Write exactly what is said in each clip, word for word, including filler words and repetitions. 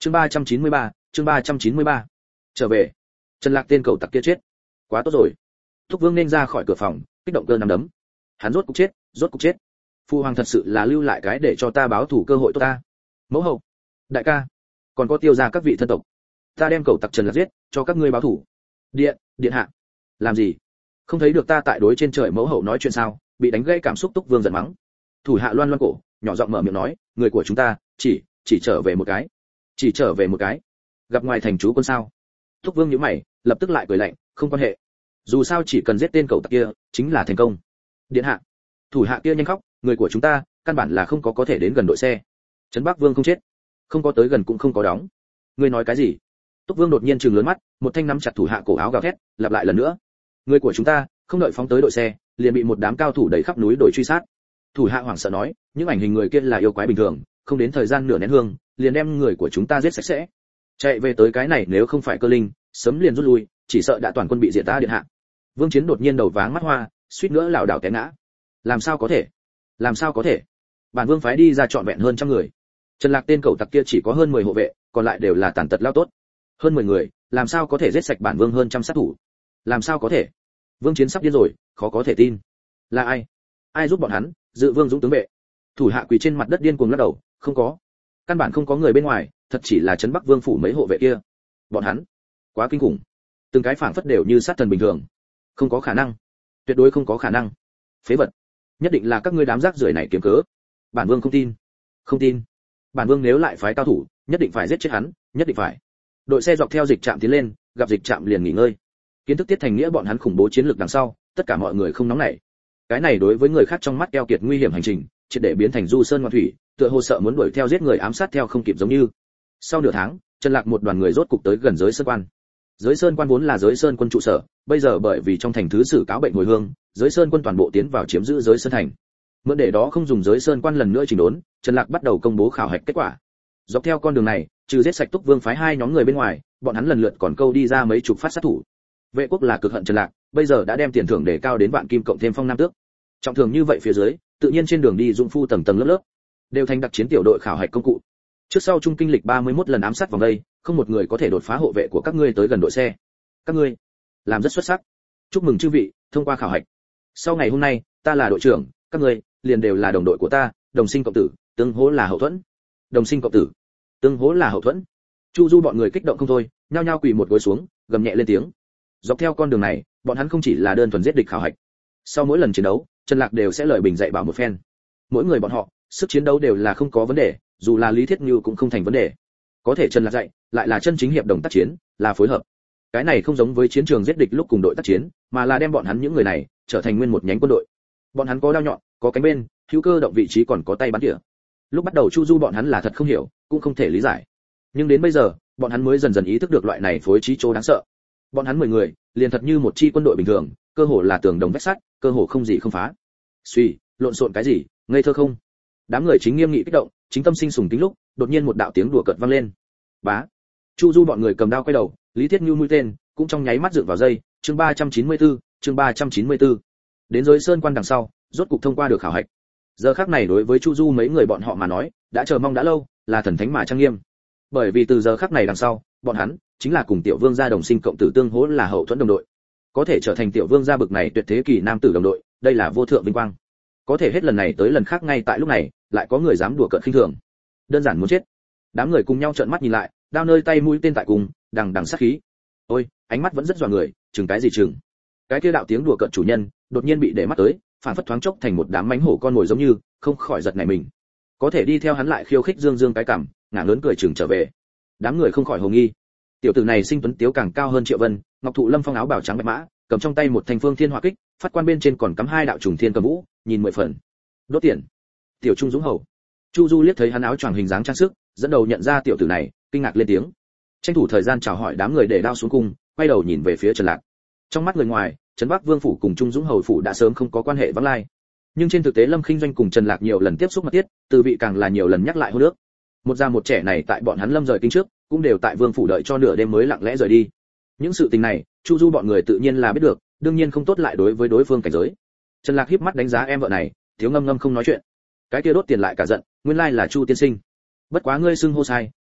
Chương ba trăm chín mươi ba, chương ba trăm chín mươi ba. Trở về. Trần Lạc tên cẩu tặc kia chết. Quá tốt rồi. Thúc Vương nên ra khỏi cửa phòng, kích động cơ nắm đấm. Hắn rốt cục chết, rốt cục chết. Phu hoàng thật sự là lưu lại cái để cho ta báo thủ cơ hội tốt ta. Mẫu hậu, đại ca, còn có Tiêu gia các vị thân tộc. Ta đem cẩu tặc Trần Lạc giết, cho các ngươi báo thủ. Điện, điện hạ. Làm gì? Không thấy được ta tại đối trên trời mẫu hậu nói chuyện sao? Bị đánh gãy cảm xúc Túc Vương giận mắng. Thủ hạ loan loan cổ, nhỏ giọng mở miệng nói, người của chúng ta, chỉ, chỉ trở về một cái. Chỉ trở về một cái. Gặp ngoài thành chú quân sao? Túc Vương nhíu mày, lập tức lại cười lạnh, không quan hệ. Dù sao chỉ cần giết tên cẩu tặc kia, chính là thành công. Điện hạ. Thủ hạ kia nhanh khóc, người của chúng ta, căn bản là không có có thể đến gần đội xe. Trấn Bắc Vương không chết, không có tới gần cũng không có đóng. Ngươi nói cái gì? Túc Vương đột nhiên trừng lớn mắt, một thanh nắm chặt thủ hạ cổ áo gào thét, lặp lại lần nữa. Người của chúng ta, không đợi phóng tới đội xe, liền bị một đám cao thủ đẩy khắp núi đồi truy sát. Thủ hạ hoảng sợ nói, những ảnh hình người kia là yêu quái bình thường, không đến thời gian nửa nén hương, liền đem người của chúng ta giết sạch sẽ. Chạy về tới cái này nếu không phải cơ linh, sớm liền rút lui, chỉ sợ đã toàn quân bị diệt ta điện hạ. Vương Chiến đột nhiên đầu váng mắt hoa, suýt nữa lảo đảo té ngã. Làm sao có thể? Làm sao có thể? Bản vương phái đi ra trọn vẹn hơn trăm người. Trần Lạc tên cẩu tặc kia chỉ có hơn mười hộ vệ, còn lại đều là tàn tật lao tốt. Hơn mười người, làm sao có thể giết sạch bản vương hơn trăm sát thủ? Làm sao có thể? Vương Chiến sắp điên rồi, khó có thể tin. Là ai? Ai giúp bọn hắn? Dự Vương Dũng tướng vệ. Thủ hạ quỳ trên mặt đất điên cuồng lắc đầu, không có. Căn bản không có người bên ngoài, thật chỉ là Trấn Bắc Vương phủ mấy hộ vệ kia. Bọn hắn, quá kinh khủng. Từng cái phảng phất đều như sát thần bình thường. Không có khả năng. Tuyệt đối không có khả năng. Phế vật. Nhất định là các ngươi đám rác rưởi này kiếm cớ. Bản vương không tin. Không tin. Bản vương nếu lại phái cao thủ, nhất định phải giết chết hắn, nhất định phải. Đội xe dọc theo dịch trạm tiến lên, gặp dịch trạm liền nghỉ ngơi. Kiến thức tiết thành nghĩa bọn hắn khủng bố chiến lược đằng sau, tất cả mọi người không nóng nảy. Cái này đối với người khác trong mắt keo kiệt nguy hiểm hành trình, triệt để biến thành du sơn ngoạn thủy, tựa hồ sợ muốn đuổi theo giết người ám sát theo không kịp giống như. Sau nửa tháng, Trần Lạc một đoàn người rốt cục tới gần giới sơn quan. Giới sơn quan vốn là giới sơn quân trụ sở, bây giờ bởi vì trong thành thứ sử cáo bệnh hồi hương, giới sơn quân toàn bộ tiến vào chiếm giữ giới sơn thành. Mượn để đó không dùng giới sơn quan lần nữa chỉnh đốn, Trần Lạc bắt đầu công bố khảo hạch kết quả. Dọc theo con đường này, trừ giết sạch Túc Vương phái hai nhóm người bên ngoài, bọn hắn lần lượt còn câu đi ra mấy chục phát sát thủ. Vệ quốc là cực hận Trần Lạc, bây giờ đã đem tiền thưởng đề cao đến vạn kim cộng thêm phong nam tước. Trọng thường như vậy phía dưới, tự nhiên trên đường đi dũng phu tầng tầng lớp lớp, đều thành đặc chiến tiểu đội khảo hạch công cụ. Trước sau trung kinh lịch ba mươi mốt lần ám sát vòng đây, không một người có thể đột phá hộ vệ của các ngươi tới gần đội xe. Các ngươi làm rất xuất sắc. Chúc mừng chư vị, thông qua khảo hạch. Sau ngày hôm nay, ta là đội trưởng, các ngươi liền đều là đồng đội của ta, đồng sinh cộng tử, tương hỗ là hậu thuẫn. Đồng sinh cộng tử, tương hỗ là hậu thuẫn. Chu Du bọn người kích động không thôi, nhao nhao quỳ một gối xuống, gầm nhẹ lên tiếng. Dọc theo con đường này, bọn hắn không chỉ là đơn thuần giết địch khảo hạch. Sau mỗi lần chiến đấu, Trần Lạc đều sẽ lời bình dạy bảo một phen. Mỗi người bọn họ, sức chiến đấu đều là không có vấn đề, dù là Lý Thiết Như cũng không thành vấn đề. Có thể Trần Lạc dạy, lại là chân chính hiệp đồng tác chiến, là phối hợp. Cái này không giống với chiến trường giết địch lúc cùng đội tác chiến, mà là đem bọn hắn những người này trở thành nguyên một nhánh quân đội. Bọn hắn có đao nhọn, có cánh bên, hữu cơ động vị trí còn có tay bắn tỉa. Lúc bắt đầu Chu Du bọn hắn là thật không hiểu, cũng không thể lý giải. Nhưng đến bây giờ, bọn hắn mới dần dần ý thức được loại này phối trí chỗ đáng sợ. Bọn hắn mười người, liền thật như một chi quân đội bình thường, cơ hồ là tường đồng vách sắt, cơ hồ không gì không phá. Suy, lộn xộn cái gì, ngây thơ không? Đám người chính nghiêm nghị kích động, chính tâm sinh sùng tính lúc, đột nhiên một đạo tiếng đùa cợt vang lên. Bá. Chu Du bọn người cầm đao quay đầu, Lý Thiết Như mũi tên, cũng trong nháy mắt dựng vào dây, chương ba trăm chín mươi tư, chương ba trăm chín mươi tư. Đến giới sơn quan đằng sau, rốt cục thông qua được khảo hạch. Giờ khắc này đối với Chu Du mấy người bọn họ mà nói, đã chờ mong đã lâu, là thần thánh mà trang nghiêm. Bởi vì từ giờ khắc này đằng sau, bọn hắn chính là cùng tiểu vương gia đồng sinh cộng tử tương hỗ là hậu thuẫn đồng đội. Có thể trở thành tiểu vương gia bực này tuyệt thế kỳ nam tử đồng đội, đây là vô thượng vinh quang. Có thể hết lần này tới lần khác ngay tại lúc này, lại có người dám đùa cợt khinh thường. Đơn giản muốn chết. Đám người cùng nhau trợn mắt nhìn lại, đao nơi tay mũi tên tại cùng, đằng đằng sát khí. Ôi, ánh mắt vẫn rất dọa người, chừng cái gì chừng. Cái kia đạo tiếng đùa cợt chủ nhân, đột nhiên bị để mắt tới, phản phất thoáng chốc thành một đám mánh hổ con mồi giống như, không khỏi giật nảy mình. Có thể đi theo hắn lại khiêu khích dương dương cái cằm, ngả lớn cười chừng trở về. Đám người không khỏi hồ nghi. Tiểu tử này sinh tuấn tiếu càng cao hơn Triệu Vân, ngọc thụ lâm phong áo bào trắng bạch mã, cầm trong tay một thanh phương thiên hỏa kích, phát quan bên trên còn cắm hai đạo trùng thiên cầm vũ, nhìn mười phần. Đốt tiền. Tiểu Trung Dũng hầu. Chu Du liếc thấy hắn áo choàng hình dáng trang sức, dẫn đầu nhận ra tiểu tử này, kinh ngạc lên tiếng. Tranh thủ thời gian chào hỏi đám người để đao xuống cung, quay đầu nhìn về phía Trần Lạc. Trong mắt người ngoài, Trấn Bắc Vương phủ cùng Trung Dũng hầu phủ đã sớm không có quan hệ vắng lai. Nhưng trên thực tế Lâm Khinh Doanh cùng Trần Lạc nhiều lần tiếp xúc mật thiết, từ vị càng là nhiều lần nhắc lại hôn nước. Một già một trẻ này tại bọn hắn Lâm rời kinh trước, cũng đều tại Vương phủ đợi cho nửa đêm mới lặng lẽ rời đi. Những sự tình này, Chu Du bọn người tự nhiên là biết được, đương nhiên không tốt lại đối với đối phương cảnh giới. Trần Lạc híp mắt đánh giá em vợ này, thiếu ngâm ngâm không nói chuyện. Cái kia đốt tiền lại cả giận, nguyên lai là Chu tiên sinh. Bất quá ngươi xưng hô sai,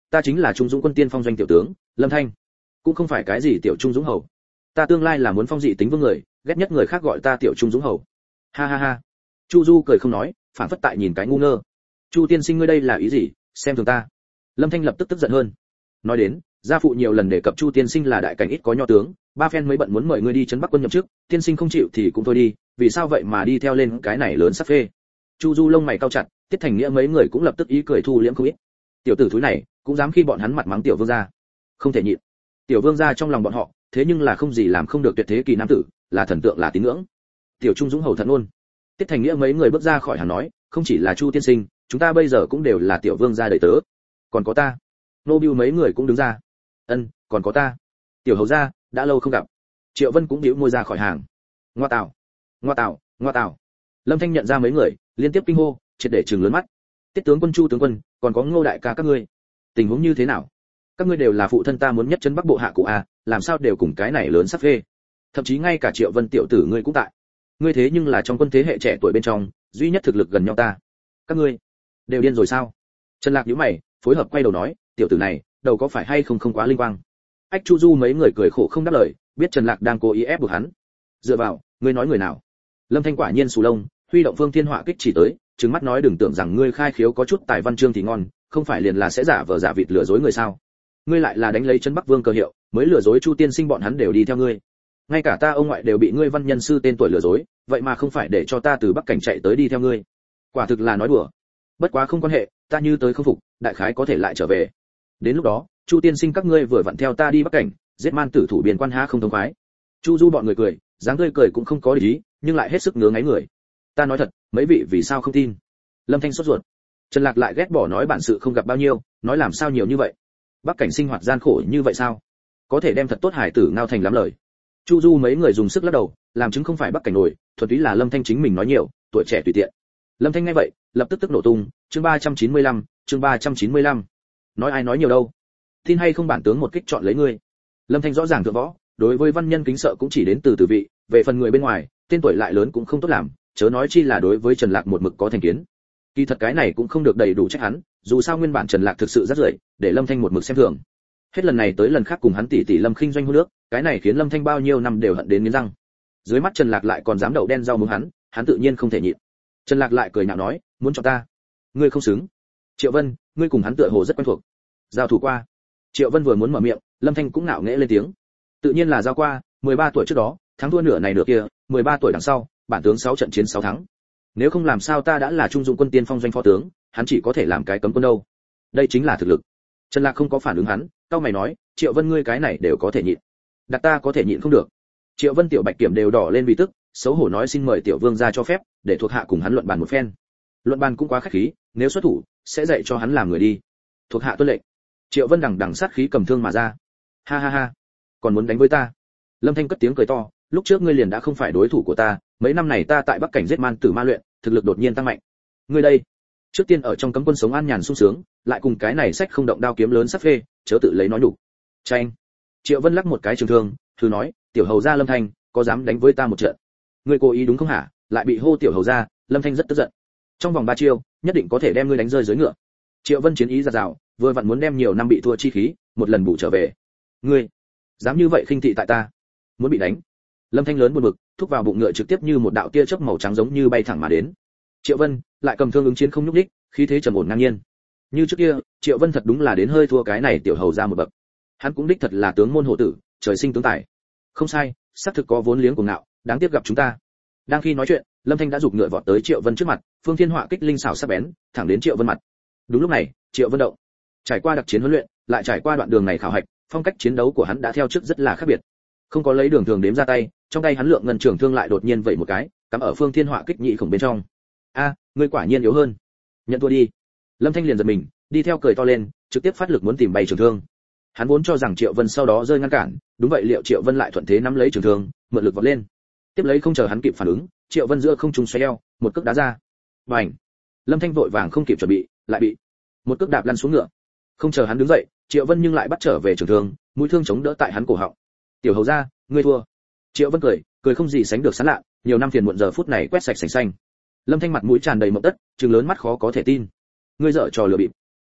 ta chính là Trung Dũng quân tiên phong doanh tiểu tướng Lâm Thanh, cũng không phải cái gì tiểu Trung Dũng hầu. Ta tương lai là muốn phong dị tính vương người, ghét nhất người khác gọi ta tiểu Trung Dũng hầu. Ha ha ha. Chu Du cười không nói, phản phất tại nhìn cái ngu ngơ. Chu tiên sinh ngươi đây là ý gì, xem thường ta? Lâm Thanh lập tức tức giận hơn. Nói đến, gia phụ nhiều lần đề cập Chu tiên sinh là đại cảnh ít có nho tướng, ba phen mới bận muốn mời ngươi đi trấn Bắc quân nhậm chức, tiên sinh không chịu thì cũng thôi đi, vì sao vậy mà đi theo lên cái này lớn sắp phê? Chu Du lông mày cau chặt, Tiết Thành Nghĩa mấy người cũng lập tức ý cười thu liễm không ít. Tiểu tử thúi này, cũng dám khi bọn hắn mặt mắng tiểu vương gia. Không thể nhịn. Tiểu vương gia trong lòng bọn họ, thế nhưng là không gì làm không được tuyệt thế kỳ nam tử, là thần tượng là tín ngưỡng. Tiểu Trung Dũng hầu thận ôn. Tiết Thành Nghĩa mấy người bước ra khỏi hàng nói, không chỉ là Chu tiên sinh, chúng ta bây giờ cũng đều là tiểu vương gia đầy tớ. Còn có ta. Nô Bưu mấy người cũng đứng ra. Ân, còn có ta. Tiểu hầu gia, đã lâu không gặp. Triệu Vân cũng bĩu môi ra khỏi hàng. Ngoa tào, ngoa tào, ngoa tào. Lâm Thanh nhận ra mấy người, liên tiếp kinh hô, triệt để trừng lớn mắt. Tiết tướng quân, Chu tướng quân, còn có Ngô đại ca các ngươi, tình huống như thế nào? Các ngươi đều là phụ thân ta muốn nhất chân Bắc Bộ hạ cụ a, làm sao đều cùng cái này lớn sắp phê? Thậm chí ngay cả Triệu Vân tiểu tử ngươi cũng tại. Ngươi thế nhưng là trong quân thế hệ trẻ tuổi bên trong, duy nhất thực lực gần nhau ta. Các ngươi đều điên rồi sao? Trần Lạc nhíu mày, phối hợp quay đầu nói, tiểu tử này, đầu có phải hay không không quá linh quang? Ách Chu Du mấy người cười khổ không đáp lời, biết Trần Lạc đang cố ý ép buộc hắn. Dựa vào, ngươi nói người nào? Lâm Thanh quả nhiên sù lông, huy động Phương Thiên Họa kích chỉ tới, trừng mắt nói đừng tưởng rằng ngươi khai khiếu có chút tài văn chương thì ngon, không phải liền là sẽ giả vờ giả vịt lừa dối người sao? Ngươi lại là đánh lấy chân Bắc Vương cơ hiệu, mới lừa dối Chu tiên sinh bọn hắn đều đi theo ngươi. Ngay cả ta ông ngoại đều bị ngươi văn nhân sư tên tuổi lừa dối, vậy mà không phải để cho ta từ Bắc Cảnh chạy tới đi theo ngươi. Quả thực là nói đùa. Bất quá không quan hệ, ta như tới không phục, đại khái có thể lại trở về. Đến lúc đó, Chu tiên sinh các ngươi vừa vặn theo ta đi Bắc Cảnh, giết man tử thủ biên quan há không thông khoái. Chu Du bọn người cười, dáng tươi cười cũng không có để ý, nhưng lại hết sức ngứa ngáy người. Ta nói thật, mấy vị vì sao không tin? Lâm Thanh sốt ruột. Trần Lạc lại ghét bỏ nói bản sự không gặp bao nhiêu, nói làm sao nhiều như vậy? Bắc Cảnh sinh hoạt gian khổ như vậy sao? Có thể đem thật tốt hải tử ngao thành lắm lời. Chu Du mấy người dùng sức lắc đầu, làm chứng không phải Bắc Cảnh nổi, thuần túy là Lâm Thanh chính mình nói nhiều, tuổi trẻ tùy tiện. Lâm Thanh nghe vậy, lập tức tức nổ tung, chương ba trăm chín mươi lăm, chương ba trăm chín mươi lăm. Nói ai nói nhiều đâu? Tin hay không bản tướng một kích chọn lấy ngươi. Lâm Thanh rõ ràng thượng võ, đối với văn nhân kính sợ cũng chỉ đến từ từ vị, về phần người bên ngoài, tên tuổi lại lớn cũng không tốt làm, chớ nói chi là đối với Trần Lạc một mực có thành kiến. Kỳ thật cái này cũng không được đầy đủ trách hắn, dù sao nguyên bản Trần Lạc thực sự rất rưởi, để Lâm Thanh một mực xem thường. Hết lần này tới lần khác cùng hắn tỷ tỷ Lâm Khinh doanh hôn nước, cái này khiến Lâm Thanh bao nhiêu năm đều hận đến nghiến răng. Dưới mắt Trần Lạc lại còn dám đậu đen rau muống hắn, hắn tự nhiên không thể nhịn. Trần Lạc lại cười nhạo nói, muốn cho ta, ngươi không xứng. Triệu Vân, ngươi cùng hắn tựa hồ rất quen thuộc. Giao thủ qua. Triệu Vân vừa muốn mở miệng, Lâm Thanh cũng ngạo nghễ lên tiếng. Tự nhiên là giao qua, mười ba tuổi trước đó, thắng thua nửa này nửa kia, mười ba tuổi đằng sau, bản tướng sáu trận chiến sáu thắng. Nếu không làm sao ta đã là Trung Dụng quân tiên phong doanh phó tướng, hắn chỉ có thể làm cái cấm quân đâu. Đây chính là thực lực. Trần Lạc không có phản ứng hắn, cau mày nói, Triệu Vân ngươi cái này đều có thể nhịn, đặt ta có thể nhịn không được. Triệu Vân tiểu bạch kiểm đều đỏ lên vì tức, xấu hổ nói xin mời tiểu vương gia cho phép, để thuộc hạ cùng hắn luận bàn một phen. Luận bàn cũng quá khách khí, nếu xuất thủ, sẽ dạy cho hắn làm người đi. Thuộc hạ tuân lệnh. Triệu Vân đằng đằng sát khí cầm thương mà ra. Ha ha ha, còn muốn đánh với ta? Lâm Thanh cất tiếng cười to, lúc trước ngươi liền đã không phải đối thủ của ta, mấy năm này ta tại Bắc Cảnh giết man tử ma luyện, thực lực đột nhiên tăng mạnh. Ngươi đây, trước tiên ở trong cấm quân sống an nhàn sung sướng, lại cùng cái này sách không động đao kiếm lớn sắp phê, chớ tự lấy nói nhục. Chanh. Triệu Vân lắc một cái trường thương, thử nói, tiểu hầu gia Lâm Thanh, có dám đánh với ta một trận? Ngươi cố ý đúng không hả? Lại bị hô tiểu hầu gia, Lâm Thanh rất tức giận. Trong vòng ba chiêu, nhất định có thể đem ngươi đánh rơi dưới ngựa. Triệu Vân chiến ý giạt rào, vừa vặn muốn đem nhiều năm bị thua chi khí, một lần bù trở về. Ngươi, dám như vậy khinh thị tại ta, muốn bị đánh. Lâm Thanh lớn buồn bực, thúc vào bụng ngựa trực tiếp như một đạo tia chớp màu trắng giống như bay thẳng mà đến. Triệu Vân lại cầm thương ứng chiến không nhúc nhích, khí thế trầm ổn ngang nhiên. Như trước kia, Triệu Vân thật đúng là đến hơi thua cái này tiểu hầu ra một bậc. Hắn cũng đích thật là tướng môn hộ tử, trời sinh tướng tài. Không sai, xác thực có vốn liếng của ngạo, đáng tiếc gặp chúng ta. Đang khi nói chuyện, Lâm Thanh đã giục ngựa vọt tới Triệu Vân trước mặt, Phương Thiên Họa kích linh xảo sắc bén, thẳng đến Triệu Vân mặt. Đúng lúc này, Triệu Vân động. Trải qua đặc chiến huấn luyện, lại trải qua đoạn đường này khảo hạch, phong cách chiến đấu của hắn đã theo trước rất là khác biệt. Không có lấy đường thường đếm ra tay, trong tay hắn lượng ngân trường thương lại đột nhiên vẩy một cái, cắm ở Phương Thiên Họa kích nhị khổng bên trong. A, ngươi quả nhiên yếu hơn. Nhận thua đi. Lâm Thanh liền giật mình, đi theo cười to lên, trực tiếp phát lực muốn tìm bay trường thương. Hắn vốn cho rằng Triệu Vân sau đó rơi ngăn cản, đúng vậy liệu Triệu Vân lại thuận thế nắm lấy trường thương, mượn lực vọt lên. Tiếp lấy không chờ hắn kịp phản ứng, Triệu Vân giữa không trung xoay eo, một cước đá ra. Bành! Lâm Thanh vội vàng không kịp chuẩn bị, lại bị một cước đạp lăn xuống ngựa. Không chờ hắn đứng dậy, Triệu Vân nhưng lại bắt trở về trường thương, mũi thương chống đỡ tại hắn cổ họng. Tiểu hầu gia, ngươi thua. Triệu Vân cười, cười không gì sánh được sán lạ, nhiều năm phiền muộn giờ phút này quét sạch sành xanh. Lâm Thanh mặt mũi tràn đầy mộng tất, trừng lớn mắt khó có thể tin. Ngươi dở trò lừa bịp.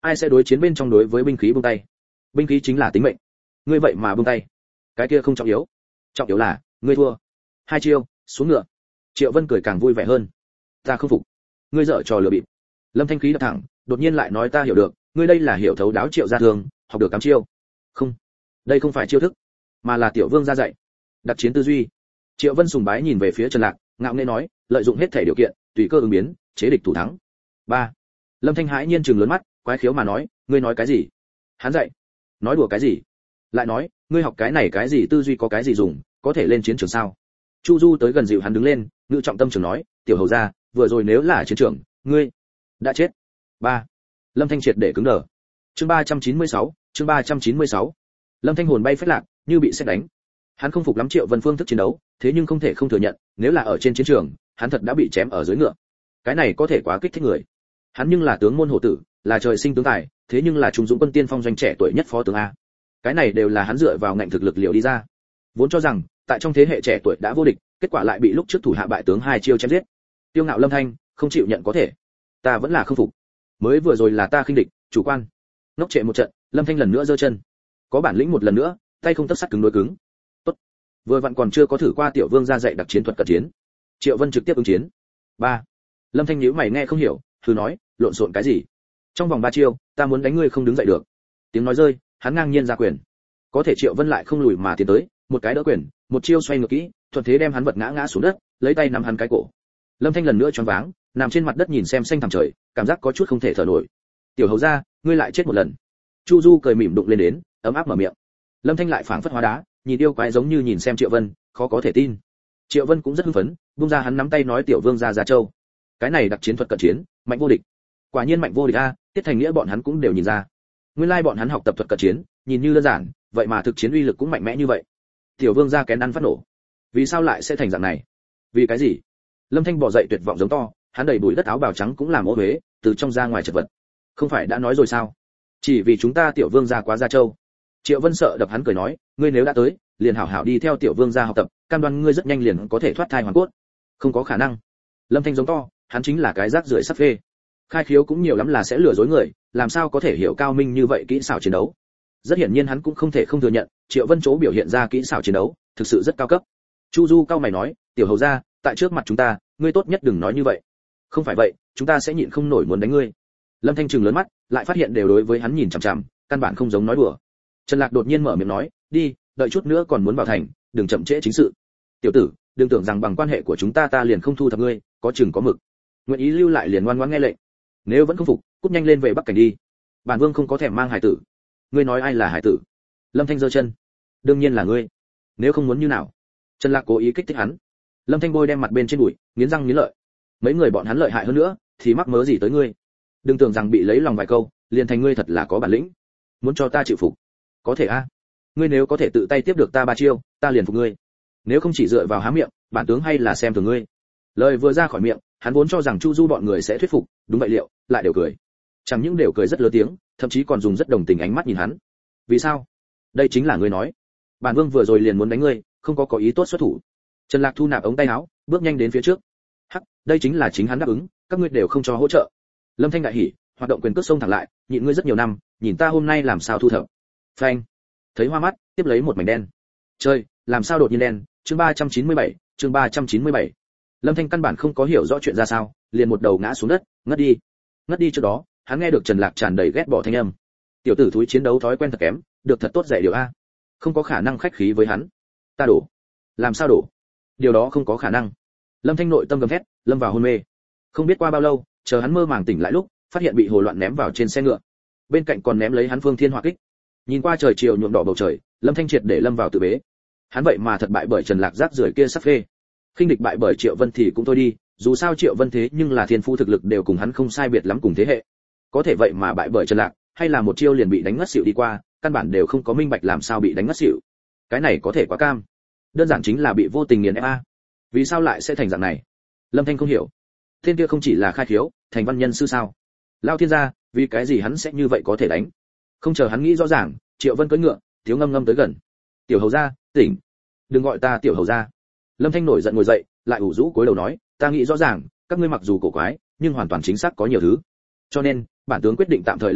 ai sẽ đối chiến bên trong đối với binh khí buông tay? Binh khí chính là tính mệnh. Ngươi vậy mà buông tay? Cái kia không trọng yếu. Trọng yếu là, ngươi thua. Hai chiêu, xuống ngựa. Triệu Vân cười càng vui vẻ hơn. Ta không phục. Ngươi dở trò lừa bịp. Lâm Thanh khí đập thẳng, đột nhiên lại nói ta hiểu được, ngươi đây là hiểu thấu đáo Triệu gia thường, học được cắm chiêu. Không, đây không phải chiêu thức, mà là tiểu vương gia dạy. Đặc chiến tư duy. Triệu Vân sùng bái nhìn về phía Trần Lạc, ngạo nghễ nói, lợi dụng hết thể điều kiện, tùy cơ ứng biến, chế địch thủ thắng. Ba. Lâm Thanh hãi nhiên trừng lớn mắt, quái khiếu mà nói, ngươi nói cái gì? Hắn dạy. Nói đùa cái gì? Lại nói, ngươi học cái này cái gì tư duy có cái gì dùng, có thể lên chiến trường sao? Chu Du tới gần dịu hắn đứng lên, ngự trọng tâm trường nói, tiểu hầu gia, vừa rồi nếu là chiến trường, ngươi đã chết. Ba. Lâm Thanh triệt để cứng đờ. Chương ba trăm chín mươi sáu, chương ba trăm chín mươi sáu. Lâm Thanh hồn bay phách lạc, như bị sét đánh. Hắn không phục lắm Triệu Vân phương thức chiến đấu, thế nhưng không thể không thừa nhận, nếu là ở trên chiến trường, hắn thật đã bị chém ở dưới ngựa. Cái này có thể quá kích thích người. Hắn nhưng là tướng môn hổ tử, là trời sinh tướng tài, thế nhưng là trung dũng quân tiên phong doanh trẻ tuổi nhất phó tướng a. Cái này đều là hắn dựa vào ngạnh thực lực liệu đi ra. Vốn cho rằng, tại trong thế hệ trẻ tuổi đã vô địch, kết quả lại bị lúc trước thủ hạ bại tướng hai chiêu chém giết. Tiêu ngạo Lâm Thanh, không chịu nhận có thể. Ta vẫn là không phục. Mới vừa rồi là ta khinh địch, chủ quan. Nốc trệ một trận, Lâm Thanh lần nữa giơ chân. Có bản lĩnh một lần nữa, tay không tấc sắt cứng đối cứng. Tốt. Vừa vặn còn chưa có thử qua tiểu vương gia dạy đặc chiến thuật cận chiến. Triệu Vân trực tiếp ứng chiến. Ba. Lâm Thanh nhíu mày nghe không hiểu, thử nói, lộn xộn cái gì? Trong vòng ba chiêu, ta muốn đánh ngươi không đứng dậy được. Tiếng nói rơi, hắn ngang nhiên ra quyền. Có thể Triệu Vân lại không lùi mà tiến tới, một cái đỡ quyền, một chiêu xoay ngược kỹ, thuận thế đem hắn vật ngã ngã xuống đất, lấy tay nắm hắn cái cổ. Lâm Thanh lần nữa choáng váng, nằm trên mặt đất nhìn xem xanh thẳm trời, cảm giác có chút không thể thở nổi. Tiểu hầu gia, ngươi lại chết một lần. Chu Du cười mỉm đụng lên đến, ấm áp mở miệng. Lâm Thanh lại phảng phất hóa đá, nhìn yêu quái giống như nhìn xem Triệu Vân, khó có thể tin. Triệu Vân cũng rất hưng phấn, buông ra hắn nắm tay nói tiểu vương gia Gia Châu. Cái này đặc chiến thuật cận chiến, mạnh vô địch. Quả nhiên mạnh vô địch a, Tiết Thành Nghĩa bọn hắn cũng đều nhìn ra. Nguyên lai bọn hắn học tập thuật cận chiến, nhìn như đơn giản, vậy mà thực chiến uy lực cũng mạnh mẽ như vậy. Tiểu vương gia kén ăn phát nổ. Vì sao lại sẽ thành dạng này? Vì cái gì? Lâm Thanh bò dậy tuyệt vọng giống to, hắn đầy bụi đất áo bào trắng cũng làm ô uế, từ trong ra ngoài chật vật. Không phải đã nói rồi sao? Chỉ vì chúng ta tiểu vương gia quá Gia Châu. Triệu Vân sợ đập hắn cười nói, ngươi nếu đã tới, liền hảo hảo đi theo tiểu vương gia học tập, cam đoan ngươi rất nhanh liền có thể thoát thai hoàn cốt. Không có khả năng. Lâm Thanh giống to, hắn chính là cái rác rưởi sắp phê. Khai khiếu cũng nhiều lắm là sẽ lừa dối người, làm sao có thể hiểu cao minh như vậy kỹ xảo chiến đấu. Rất hiển nhiên hắn cũng không thể không thừa nhận, Triệu Vân chỗ biểu hiện ra kỹ xảo chiến đấu, thực sự rất cao cấp. Chu Du cao mày nói, tiểu hầu gia, tại trước mặt chúng ta, ngươi tốt nhất đừng nói như vậy. Không phải vậy, chúng ta sẽ nhịn không nổi muốn đánh ngươi. Lâm Thanh trừng lớn mắt, lại phát hiện đều đối với hắn nhìn chằm chằm, căn bản không giống nói đùa. Trần Lạc đột nhiên mở miệng nói, đi, đợi chút nữa còn muốn vào thành, đừng chậm trễ chính sự. Tiểu tử, đừng tưởng rằng bằng quan hệ của chúng ta ta liền không thu thập ngươi, có chừng có mực. Nguyện ý lưu lại liền ngoan ngoãn nghe lệnh. Nếu vẫn không phục, cút nhanh lên về Bắc Cảnh đi. Bản vương không có thèm mang hải tử. Ngươi nói ai là hải tử? Lâm Thanh giơ chân. Đương nhiên là ngươi. Nếu không muốn như nào? Trần Lạc cố ý kích thích hắn. Lâm Thanh bôi đem mặt bên trên bụi, nghiến răng nghiến lợi. Mấy người bọn hắn lợi hại hơn nữa, thì mắc mớ gì tới ngươi? Đừng tưởng rằng bị lấy lòng vài câu, liền thành ngươi thật là có bản lĩnh. Muốn cho ta chịu phục? Có thể a. Ngươi nếu có thể tự tay tiếp được ta ba chiêu, ta liền phục ngươi. Nếu không chỉ dựa vào há miệng, bản tướng hay là xem thường ngươi. Lời vừa ra khỏi miệng, hắn vốn cho rằng Chu Du bọn người sẽ thuyết phục, đúng vậy liệu, lại đều cười. Chẳng những đều cười rất lớn tiếng, thậm chí còn dùng rất đồng tình ánh mắt nhìn hắn. Vì sao? Đây chính là ngươi nói. Bản vương vừa rồi liền muốn đánh ngươi, không có có ý tốt xuất thủ. Trần Lạc thu nạp ống tay áo, bước nhanh đến phía trước. Hắc, đây chính là chính hắn đáp ứng, các ngươi đều không cho hỗ trợ. Lâm Thanh đại hỉ, hoạt động quyền cước sông thẳng lại, nhịn ngươi rất nhiều năm, nhìn ta hôm nay làm sao thu thập. Phanh. Thấy hoa mắt, tiếp lấy một mảnh đen. Chơi, làm sao đột nhiên đen? Chương ba trăm chín mươi bảy, chương ba trăm chín mươi bảy. Lâm Thanh căn bản không có hiểu rõ chuyện ra sao, liền một đầu ngã xuống đất, ngất đi. Ngất đi trước đó, hắn nghe được Trần Lạc tràn đầy ghét bỏ thanh âm. Tiểu tử thúi chiến đấu thói quen thật kém, được thật tốt dạy điều a. Không có khả năng khách khí với hắn. Ta đổ. Làm sao đổ? Điều đó không có khả năng. Lâm Thanh nội tâm gầm thét, lâm vào hôn mê. Không biết qua bao lâu, chờ hắn mơ màng tỉnh lại lúc, phát hiện bị hồ loạn ném vào trên xe ngựa. Bên cạnh còn ném lấy hắn phương thiên hỏa kích. Nhìn qua trời chiều nhuộm đỏ bầu trời, Lâm Thanh triệt để lâm vào tự bế. Hắn vậy mà thật bại bởi Trần Lạc rác rưởi kia sắp phê. Khinh địch bại bởi Triệu Vân thì cũng thôi đi, dù sao Triệu Vân thế nhưng là thiên phu thực lực đều cùng hắn không sai biệt lắm cùng thế hệ. Có thể vậy mà bại bởi Trần Lạc, hay là một chiêu liền bị đánh ngất xỉu đi qua, căn bản đều không có minh bạch làm sao bị đánh ngất xỉu. Cái này có thể quá cam. Đơn giản chính là bị vô tình nghiền ép a. Vì sao lại sẽ thành dạng này? Lâm Thanh không hiểu. Thiên kia không chỉ là khai khiếu, thành văn nhân sư sao? Lao thiên gia, vì cái gì hắn sẽ như vậy có thể đánh? Không chờ hắn nghĩ rõ ràng, Triệu Vân cưỡi ngựa, thiếu ngâm ngâm tới gần. Tiểu hầu gia, tỉnh. Đừng gọi ta tiểu hầu gia. Lâm Thanh nổi giận ngồi dậy, lại ủ rũ cúi đầu nói, ta nghĩ rõ ràng, các ngươi mặc dù cổ quái, nhưng hoàn toàn chính xác có nhiều thứ. Cho nên, bản tướng quyết định tạm thời lưu lại,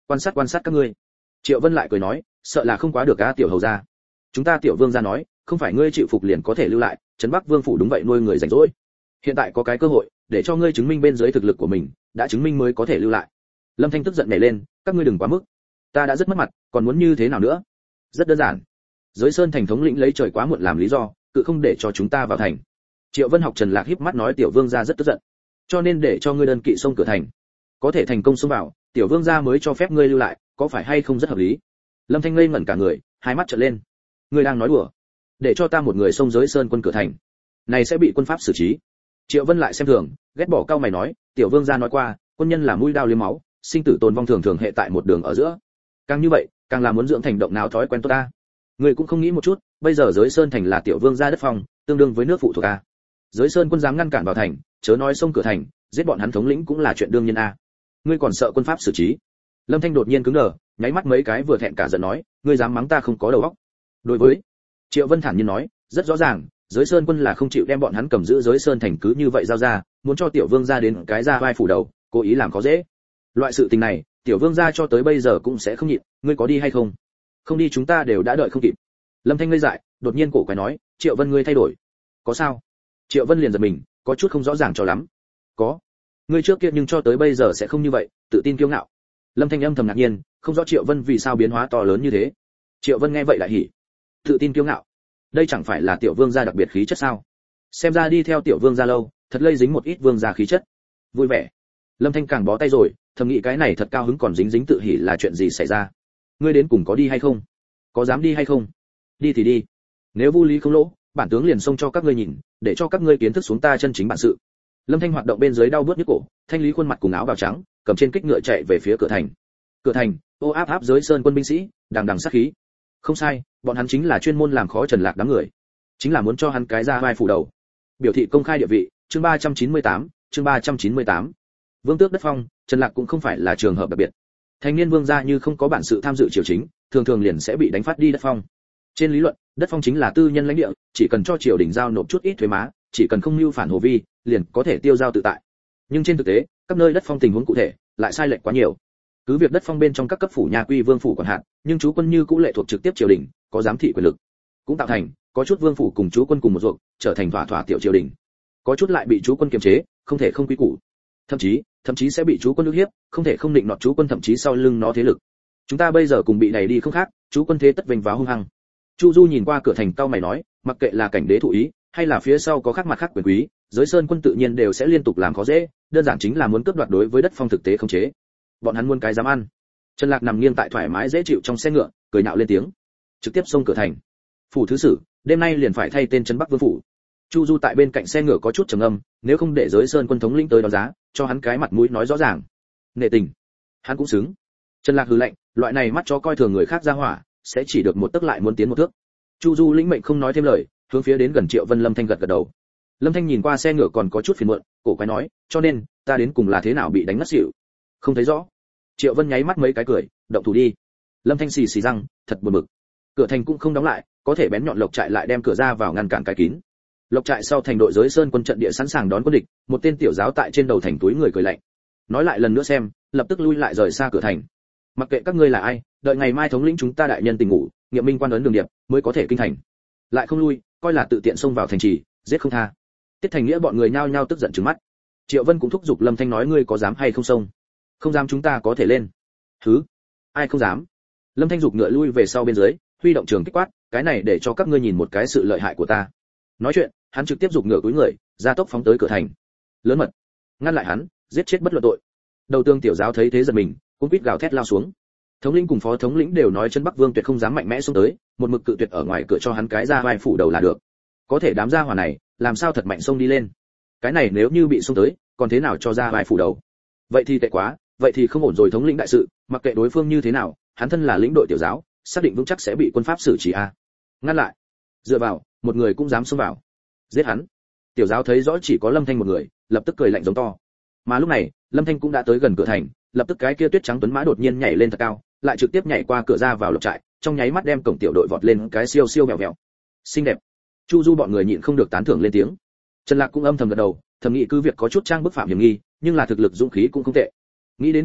quan sát quan sát các ngươi. Triệu Vân lại cười nói, sợ là không quá được á tiểu hầu gia. Chúng ta tiểu vương gia nói, không phải ngươi chịu phục liền có thể lưu lại, trấn Bắc Vương phủ đúng vậy nuôi người rảnh rỗi. Hiện tại có cái cơ hội, để cho ngươi chứng minh bên dưới thực lực của mình, đã chứng minh mới có thể lưu lại. Lâm Thanh tức giận nhảy lên, các ngươi đừng quá mức. Ta đã rất mất mặt, còn muốn như thế nào nữa? Rất đơn giản. Giới Sơn thành thống lĩnh lấy trời quá muộn làm lý do, cự không để cho chúng ta vào thành. Triệu Vân học Trần Lạc híp mắt nói tiểu vương gia rất tức giận, cho nên để cho ngươi đơn kỵ xông cửa thành. Có thể thành công xông vào, tiểu vương gia mới cho phép ngươi lưu lại, có phải hay không rất hợp lý? Lâm Thanh ngây ngẩn cả người, hai mắt trợn lên. Ngươi đang nói đùa? Để cho ta một người xông Giới Sơn quân cửa thành, này sẽ bị quân pháp xử trí. Triệu Vân lại xem thường, ghét bỏ cao mày nói, tiểu vương gia nói qua, quân nhân là mũi đao liếm máu, sinh tử tồn vong thường thường hệ tại một đường ở giữa. Càng như vậy, càng là muốn dưỡng thành động não thói quen tốt ta. Ngươi cũng không nghĩ một chút, bây giờ Giới Sơn thành là tiểu vương gia đất phong, tương đương với nước phụ thuộc a. Giới Sơn quân dám ngăn cản vào thành, chớ nói xông cửa thành, giết bọn hắn thống lĩnh cũng là chuyện đương nhiên a. Ngươi còn sợ quân pháp xử trí? Lâm Thanh đột nhiên cứng đờ, nháy mắt mấy cái vừa thẹn cả giận nói, ngươi dám mắng ta không có đầu óc. Đối với Triệu Vân thản nhiên nói, rất rõ ràng, Giới Sơn quân là không chịu đem bọn hắn cầm giữ Giới Sơn thành cứ như vậy giao ra, muốn cho tiểu vương gia đến cái ra vai phủ đầu, cố ý làm khó dễ. Loại sự tình này, tiểu vương gia cho tới bây giờ cũng sẽ không nhịn, ngươi có đi hay không? Không đi chúng ta đều đã đợi không kịp. Lâm Thanh ngây dại, đột nhiên cổ quái nói, Triệu Vân ngươi thay đổi. Có sao? Triệu Vân liền giật mình, có chút không rõ ràng cho lắm. Có. Ngươi trước kia nhưng cho tới bây giờ sẽ không như vậy, tự tin kiêu ngạo. Lâm Thanh âm thầm ngạc nhiên, không rõ Triệu Vân vì sao biến hóa to lớn như thế. Triệu Vân nghe vậy lại hỉ. Tự tin kiêu ngạo, đây chẳng phải là tiểu vương gia đặc biệt khí chất sao? Xem ra đi theo tiểu vương gia lâu, thật lây dính một ít vương gia khí chất. Vui vẻ. Lâm Thanh càng bó tay rồi, thầm nghĩ cái này thật cao hứng còn dính dính tự hỉ là chuyện gì xảy ra? Ngươi đến cùng có đi hay không? Có dám đi hay không? Đi thì đi. Nếu vô lý không lỗ, bản tướng liền xông cho các ngươi nhìn, để cho các ngươi kiến thức xuống ta chân chính bản sự. Lâm Thanh hoạt động bên dưới đau bứt nhức cổ, thanh lý khuôn mặt cùng áo bào trắng, cầm trên kích ngựa chạy về phía cửa thành. Cửa thành, ô áp áp Giới Sơn quân binh sĩ, đằng đằng sát khí. Không sai, bọn hắn chính là chuyên môn làm khó Trần Lạc đám người, chính là muốn cho hắn cái ra vai phủ đầu. Biểu thị công khai địa vị, chương ba trăm chín mươi tám, chương ba trăm chín mươi tám. Vương tước đất phong, Trần Lạc cũng không phải là trường hợp đặc biệt. Thành niên vương gia như không có bản sự tham dự triều chính, thường thường liền sẽ bị đánh phát đi đất phong. Trên lý luận, đất phong chính là tư nhân lãnh địa, chỉ cần cho triều đình giao nộp chút ít thuế má, chỉ cần không mưu phản hồ vi, liền có thể tiêu giao tự tại. Nhưng trên thực tế, các nơi đất phong tình huống cụ thể lại sai lệch quá nhiều. Cứ việc đất phong bên trong các cấp phủ nhà quy vương phủ quản hạt, nhưng chú quân như cũng lệ thuộc trực tiếp triều đình, có giám thị quyền lực. Cũng tạo thành, có chút vương phủ cùng chú quân cùng một ruộng, trở thành thỏa thỏa tiểu triều đình. Có chút lại bị chú quân kiềm chế, không thể không quy củ. Thậm chí, thậm chí sẽ bị chú quân ức hiếp, không thể không định nọt chú quân thậm chí sau lưng nó thế lực. Chúng ta bây giờ cùng bị đẩy đi không khác, chú quân thế tất vênh váo hung hăng. Chu Du nhìn qua cửa thành cao mày nói, mặc kệ là cảnh đế thụ ý, hay là phía sau có khác mặt khác quyền quý, Giới Sơn quân tự nhiên đều sẽ liên tục làm khó dễ, đơn giản chính là muốn cướp đoạt đối với đất phong thực tế không chế. Bọn hắn muốn cái dám ăn. Trần Lạc nằm nghiêng tại thoải mái dễ chịu trong xe ngựa, cười nhạo lên tiếng, trực tiếp xông cửa thành. Phủ thứ sử, đêm nay liền phải thay tên trấn Bắc Vương phủ. Chu Du tại bên cạnh xe ngựa có chút trầm ngâm, nếu không để Giới Sơn quân thống lĩnh tới đón giá, cho hắn cái mặt mũi nói rõ ràng. Nệ tình, hắn cũng xứng. Trần Lạc hừ lạnh, loại này mắt chó coi thường người khác ra hỏa, sẽ chỉ được một tức lại muốn tiến một thước. Chu Du lĩnh mệnh không nói thêm lời, hướng phía đến gần Triệu Vân. Lâm Thanh gật gật đầu. Lâm Thanh nhìn qua xe ngựa còn có chút phiền muộn, cổ quái nói, cho nên ta đến cùng là thế nào bị đánh ngất xỉu? Không thấy rõ. Triệu Vân nháy mắt mấy cái cười, động thủ đi. Lâm Thanh xì xì răng, thật buồn bực. Cửa thành cũng không đóng lại, có thể bén nhọn lộc trại lại đem cửa ra vào ngăn cản cái kín. Lộc trại sau thành đội Giới Sơn quân trận địa sẵn sàng đón quân địch, một tên tiểu giáo tại trên đầu thành túi người cười lạnh. Nói lại lần nữa xem, lập tức lui lại rời xa cửa thành. Mặc kệ các ngươi là ai, đợi ngày mai thống lĩnh chúng ta đại nhân tỉnh ngủ, nghiệm minh quan ấn đường điệp, mới có thể kinh thành. Lại không lui, coi là tự tiện xông vào thành trì, giết không tha. Tiết Thành Nghĩa bọn người nhao nhao tức giận trừng mắt. Triệu Vân cũng thúc giục Lâm Thanh nói, ngươi có dám hay không xông? Không dám chúng ta có thể lên. Hứ, ai không dám? Lâm Thanh giục ngựa lui về sau bên dưới, huy động trường kích quát, cái này để cho các ngươi nhìn một cái sự lợi hại của ta. Nói chuyện, hắn trực tiếp giục ngựa cúi người, ra tốc phóng tới cửa thành. Lớn mật, ngăn lại hắn, giết chết bất luận tội. Đầu tương tiểu giáo thấy thế giật mình, cũng quýt gào thét lao xuống. Thống lĩnh cùng phó thống lĩnh đều nói chân Bắc Vương tuyệt không dám mạnh mẽ xuống tới, một mực cự tuyệt ở ngoài cửa cho hắn cái ra vai phủ đầu là được. Có thể đám gia hỏa này, làm sao thật mạnh xông đi lên? Cái này nếu như bị xông tới, còn thế nào cho ra vai phủ đầu? Vậy thì tệ quá, vậy thì không ổn rồi. Thống lĩnh đại sự, mặc kệ đối phương như thế nào, hắn thân là lĩnh đội tiểu giáo, xác định vững chắc sẽ bị quân pháp xử trí a. Ngăn lại. Dựa vào, một người cũng dám xông vào. Giết hắn. Tiểu giáo thấy rõ chỉ có Lâm Thanh một người, lập tức cười lạnh giống to. Mà lúc này, Lâm Thanh cũng đã tới gần cửa thành, lập tức cái kia tuyết trắng tuấn mã đột nhiên nhảy lên thật cao, lại trực tiếp nhảy qua cửa ra vào lộc trại, trong nháy mắt đem cổng tiểu đội vọt lên cái siêu siêu mèo mèo. Xinh đẹp. Chu Du bọn người nhịn không được tán thưởng lên tiếng. Trần Lạc cũng âm thầm gật đầu, thầm nghĩ cứ việc có chút trang bức phạm hiểm nghi, nhưng là thực lực dũng khí cũng không tệ. Nghĩ đến cũng đối,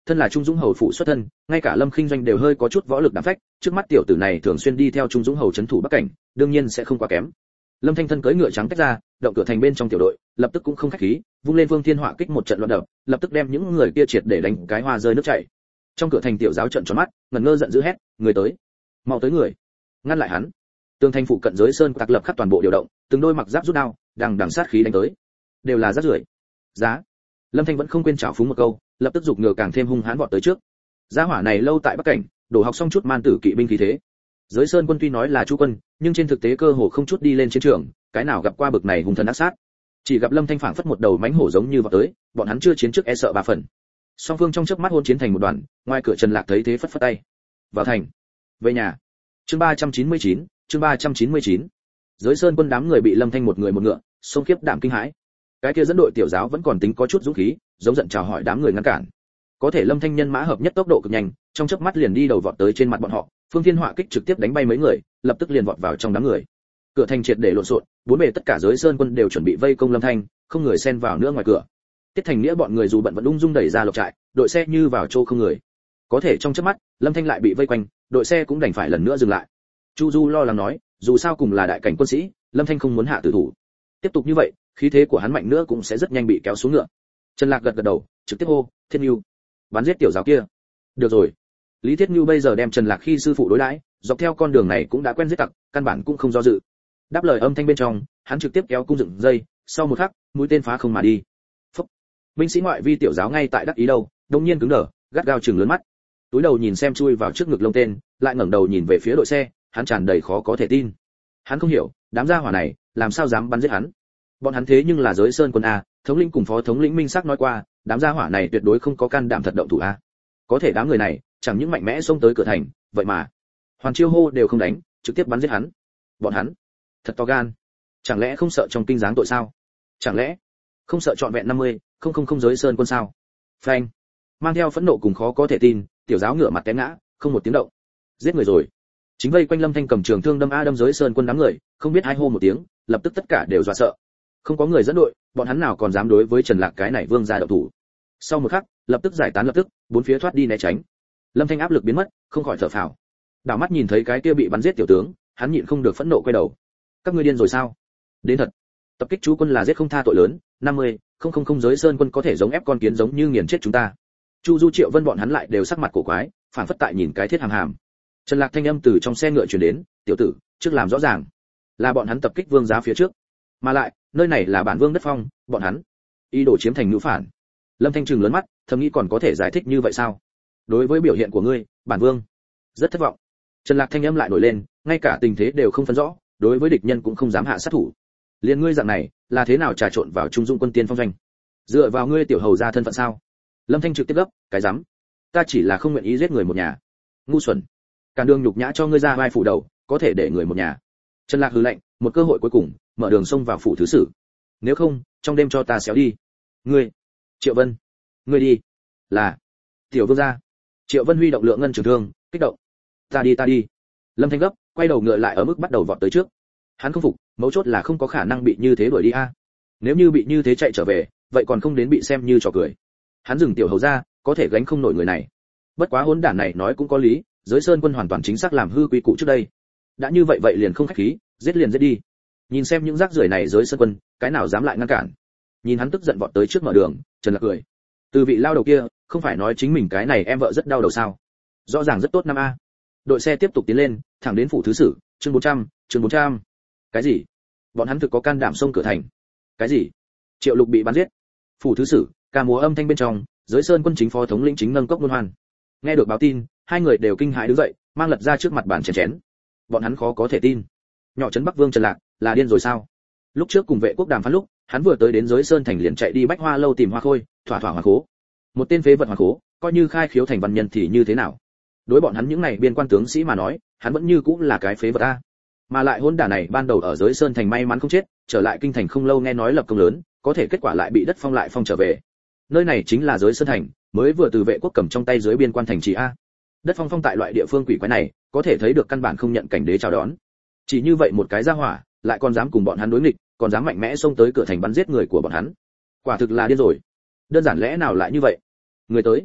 thân là Trung Dũng hầu phụ xuất thân, ngay cả Lâm Khinh Doanh đều hơi có chút võ lực đảm phách, trước mắt tiểu tử này thường xuyên đi theo Trung Dũng hầu trấn thủ Bắc cảnh, đương nhiên sẽ không quá kém. Lâm Thanh thân cưỡi ngựa trắng tách ra, động cửa thành bên trong tiểu đội, lập tức cũng không khách khí, vung lên Vương Thiên Họa kích một trận loạn đập, lập tức đem những người kia triệt để đánh cái hoa rơi nước chảy. Trong cửa thành tiểu giáo trợn tròn mắt, ngẩn ngơ giận dữ hét, người tới, mau tới người, ngăn lại hắn. Tường thành phụ cận giới sơn tạc lập khắp toàn bộ điều động, từng đôi mặc giáp rút đao, đằng đằng sát khí đánh tới, đều là rác rưởi. Giá. Lâm Thanh vẫn không quên trào phúng một câu, lập tức giục ngựa càng thêm hung hãn vọt tới trước. Gia hỏa này lâu tại Bắc cảnh, đổ học xong chút man tử kỵ binh khí thế. Giới sơn quân tuy nói là chú quân, nhưng trên thực tế cơ hồ không chút đi lên chiến trường, cái nào gặp qua bực này hung thần ác sát. Chỉ gặp Lâm Thanh phảng phất một đầu mãnh hổ giống như vọt tới, bọn hắn chưa chiến trước e sợ ba phần. Song phương trong chớp mắt hôn chiến thành một đoàn, ngoài cửa Trần Lạc thấy thế phất phất tay. Vào thành, về nhà. Chương ba trăm chín mươi chín, chương ba trăm chín mươi chín. Giới sơn quân đám người bị Lâm Thanh một người một ngựa, xông khiếp đảm kinh hãi. Cái kia dẫn đội tiểu giáo vẫn còn tính có chút dũng khí, giống giận chào hỏi đám người ngăn cản. Có thể Lâm Thanh nhân mã hợp nhất tốc độ cực nhanh, trong chớp mắt liền đi đầu vọt tới trên mặt bọn họ, Phương Thiên Họa kích trực tiếp đánh bay mấy người, lập tức liền vọt vào trong đám người. Cửa thành triệt để lộn xộn, bốn bề tất cả giới sơn quân đều chuẩn bị vây công Lâm Thanh, không người xen vào nữa ngoài cửa. Tiết Thành Nghĩa bọn người dù bận vẫn ung dung đẩy ra lộc trại, đội xe như vào chỗ không người. Có thể trong chớp mắt, Lâm Thanh lại bị vây quanh, đội xe cũng đành phải lần nữa dừng lại. Chu Du lo lắng nói, dù sao cùng là đại cảnh quân sĩ, Lâm Thanh không muốn hạ tử thủ. Tiếp tục như vậy, khí thế của hắn mạnh nữa cũng sẽ rất nhanh bị kéo xuống ngựa. Trần Lạc gật gật đầu, trực tiếp hô, Thiết Nưu, bắn giết tiểu giáo kia. Được rồi. Lý Thiết Nưu bây giờ đem Trần Lạc khi sư phụ đối đãi, dọc theo con đường này cũng đã quen giết tặc, căn bản cũng không do dự. Đáp lời âm thanh bên trong, hắn trực tiếp kéo cung dựng dây, sau một khắc, mũi tên phá không mà đi. Phúc. Binh sĩ ngoại vi tiểu giáo ngay tại đắc ý đâu, đột nhiên cứng đờ, gắt gao trừng lớn mắt. Túi đầu nhìn xem chui vào trước ngực lông tên, lại ngẩng đầu nhìn về phía đội xe, hắn tràn đầy khó có thể tin. Hắn không hiểu, đám gia hỏa này, làm sao dám bắn giết hắn? Bọn hắn thế nhưng là giới sơn quân a, thống lĩnh cùng phó thống lĩnh minh xác nói qua, đám gia hỏa này tuyệt đối không có can đảm thật động thủ a. Có thể đám người này, chẳng những mạnh mẽ xông tới cửa thành, vậy mà hoàn chiêu hô đều không đánh, trực tiếp bắn giết hắn. Bọn hắn thật to gan, chẳng lẽ không sợ trong kinh giáng tội sao? Chẳng lẽ không sợ trọn vẹn năm mươi, không không không giới sơn quân sao? Phanh. Mang theo phẫn nộ cùng khó có thể tin, tiểu giáo ngửa mặt té ngã, không một tiếng động. Giết người rồi. Chính vây quanh Lâm Thanh cầm trường thương đâm a đâm giới sơn quân đám người, không biết ai hô một tiếng, lập tức tất cả đều dọa sợ. Không có người dẫn đội, bọn hắn nào còn dám đối với Trần Lạc cái này vương gia động thủ. Sau một khắc, lập tức giải tán lập tức, bốn phía thoát đi né tránh. Lâm Thanh áp lực biến mất, không khỏi thở phào. Đảo mắt nhìn thấy cái kia bị bắn giết tiểu tướng, hắn nhịn không được phẫn nộ quay đầu. Các ngươi điên rồi sao? Đến thật. Tập kích chú quân là giết không tha tội lớn, năm mươi, không không không giới sơn quân có thể giống ép con kiến giống như nghiền chết chúng ta. Chu Du Triệu Vân bọn hắn lại đều sắc mặt cổ quái, phản phất tại nhìn cái thiết hàm hàm. Trần Lạc thanh âm từ trong xe ngựa truyền đến, "Tiểu tử, trước làm rõ ràng, là bọn hắn tập kích vương gia phía trước, mà lại, nơi này là bản vương đất phong, bọn hắn ý đồ chiếm thành nữ phản." Lâm Thanh trừng lớn mắt, thầm nghĩ còn có thể giải thích như vậy sao? Đối với biểu hiện của ngươi, bản vương rất thất vọng. Trần Lạc thanh âm lại nổi lên, ngay cả tình thế đều không phân rõ, đối với địch nhân cũng không dám hạ sát thủ. Liên ngươi dạng này, là thế nào trà trộn vào Trung Dung quân tiên phong doanh? Dựa vào ngươi tiểu hầu gia thân phận sao? Lâm Thanh trực tiếp gấp, cái rắm, ta chỉ là không nguyện ý giết người một nhà. Ngu xuẩn, cản đường nhục nhã cho ngươi ra vai phủ đầu, có thể để người một nhà. Trần Lạc hừ lạnh, một cơ hội cuối cùng, mở đường xông vào phủ thứ sử. Nếu không, trong đêm cho ta xéo đi. Ngươi, Triệu Vân, ngươi đi. Là tiểu vương gia. Triệu Vân huy động lượng ngân trường thương, kích động. Ta đi ta đi. Lâm Thanh gấp, quay đầu ngựa lại ở mức bắt đầu vọt tới trước. Hắn không phục, mấu chốt là không có khả năng bị như thế đuổi đi a. Nếu như bị như thế chạy trở về, vậy còn không đến bị xem như trò cười. Hắn dừng tiểu hầu ra, có thể gánh không nổi người này. Bất quá hỗn đản này nói cũng có lý, giới sơn quân hoàn toàn chính xác làm hư quy củ trước đây. Đã như vậy vậy liền không khách khí, giết liền giết đi. Nhìn xem những rác rưởi này giới sơn quân, cái nào dám lại ngăn cản. Nhìn hắn tức giận vọt tới trước mở đường, Trần Lạc cười. Từ vị lao đầu kia, không phải nói chính mình cái này em vợ rất đau đầu sao? Rõ ràng rất tốt năm a. Đội xe tiếp tục tiến lên, thẳng đến phủ thứ sử, chương bốn trăm, chương bốn trăm. Cái gì? Bọn hắn thực có can đảm xông cửa thành. Cái gì? Triệu Lục bị bắn giết. Phủ thứ sử, ca múa âm thanh bên trong, giới sơn quân chính phó thống lĩnh chính nâng cốc luân hoan. Nghe được báo tin, hai người đều kinh hãi đứng dậy, mang lật ra trước mặt bàn chén chén. Bọn hắn khó có thể tin. Nhỏ trấn Bắc Vương Trần Lạc, là điên rồi sao? Lúc trước cùng vệ quốc đàm phán lúc, hắn vừa tới đến giới sơn thành liền chạy đi Bách Hoa lâu tìm Hoa Khôi, thỏa thỏa hoàn khố. Một tên phế vật hoàn khố, coi như khai khiếu thành văn nhân thì như thế nào? Đối bọn hắn những này biên quan tướng sĩ mà nói, hắn vẫn như cũng là cái phế vật a. Mà lại hỗn đản này ban đầu ở giới sơn thành may mắn không chết, trở lại kinh thành không lâu nghe nói lập công lớn, có thể kết quả lại bị đất phong lại phong trở về. Nơi này chính là giới sơn thành, mới vừa từ vệ quốc cầm trong tay dưới biên quan thành trì a. Đất phong phong tại loại địa phương quỷ quái này, có thể thấy được căn bản không nhận cảnh đế chào đón. Chỉ như vậy một cái gia hỏa, lại còn dám cùng bọn hắn đối nghịch, còn dám mạnh mẽ xông tới cửa thành bắn giết người của bọn hắn. Quả thực là điên rồi. Đơn giản lẽ nào lại như vậy? Người tới,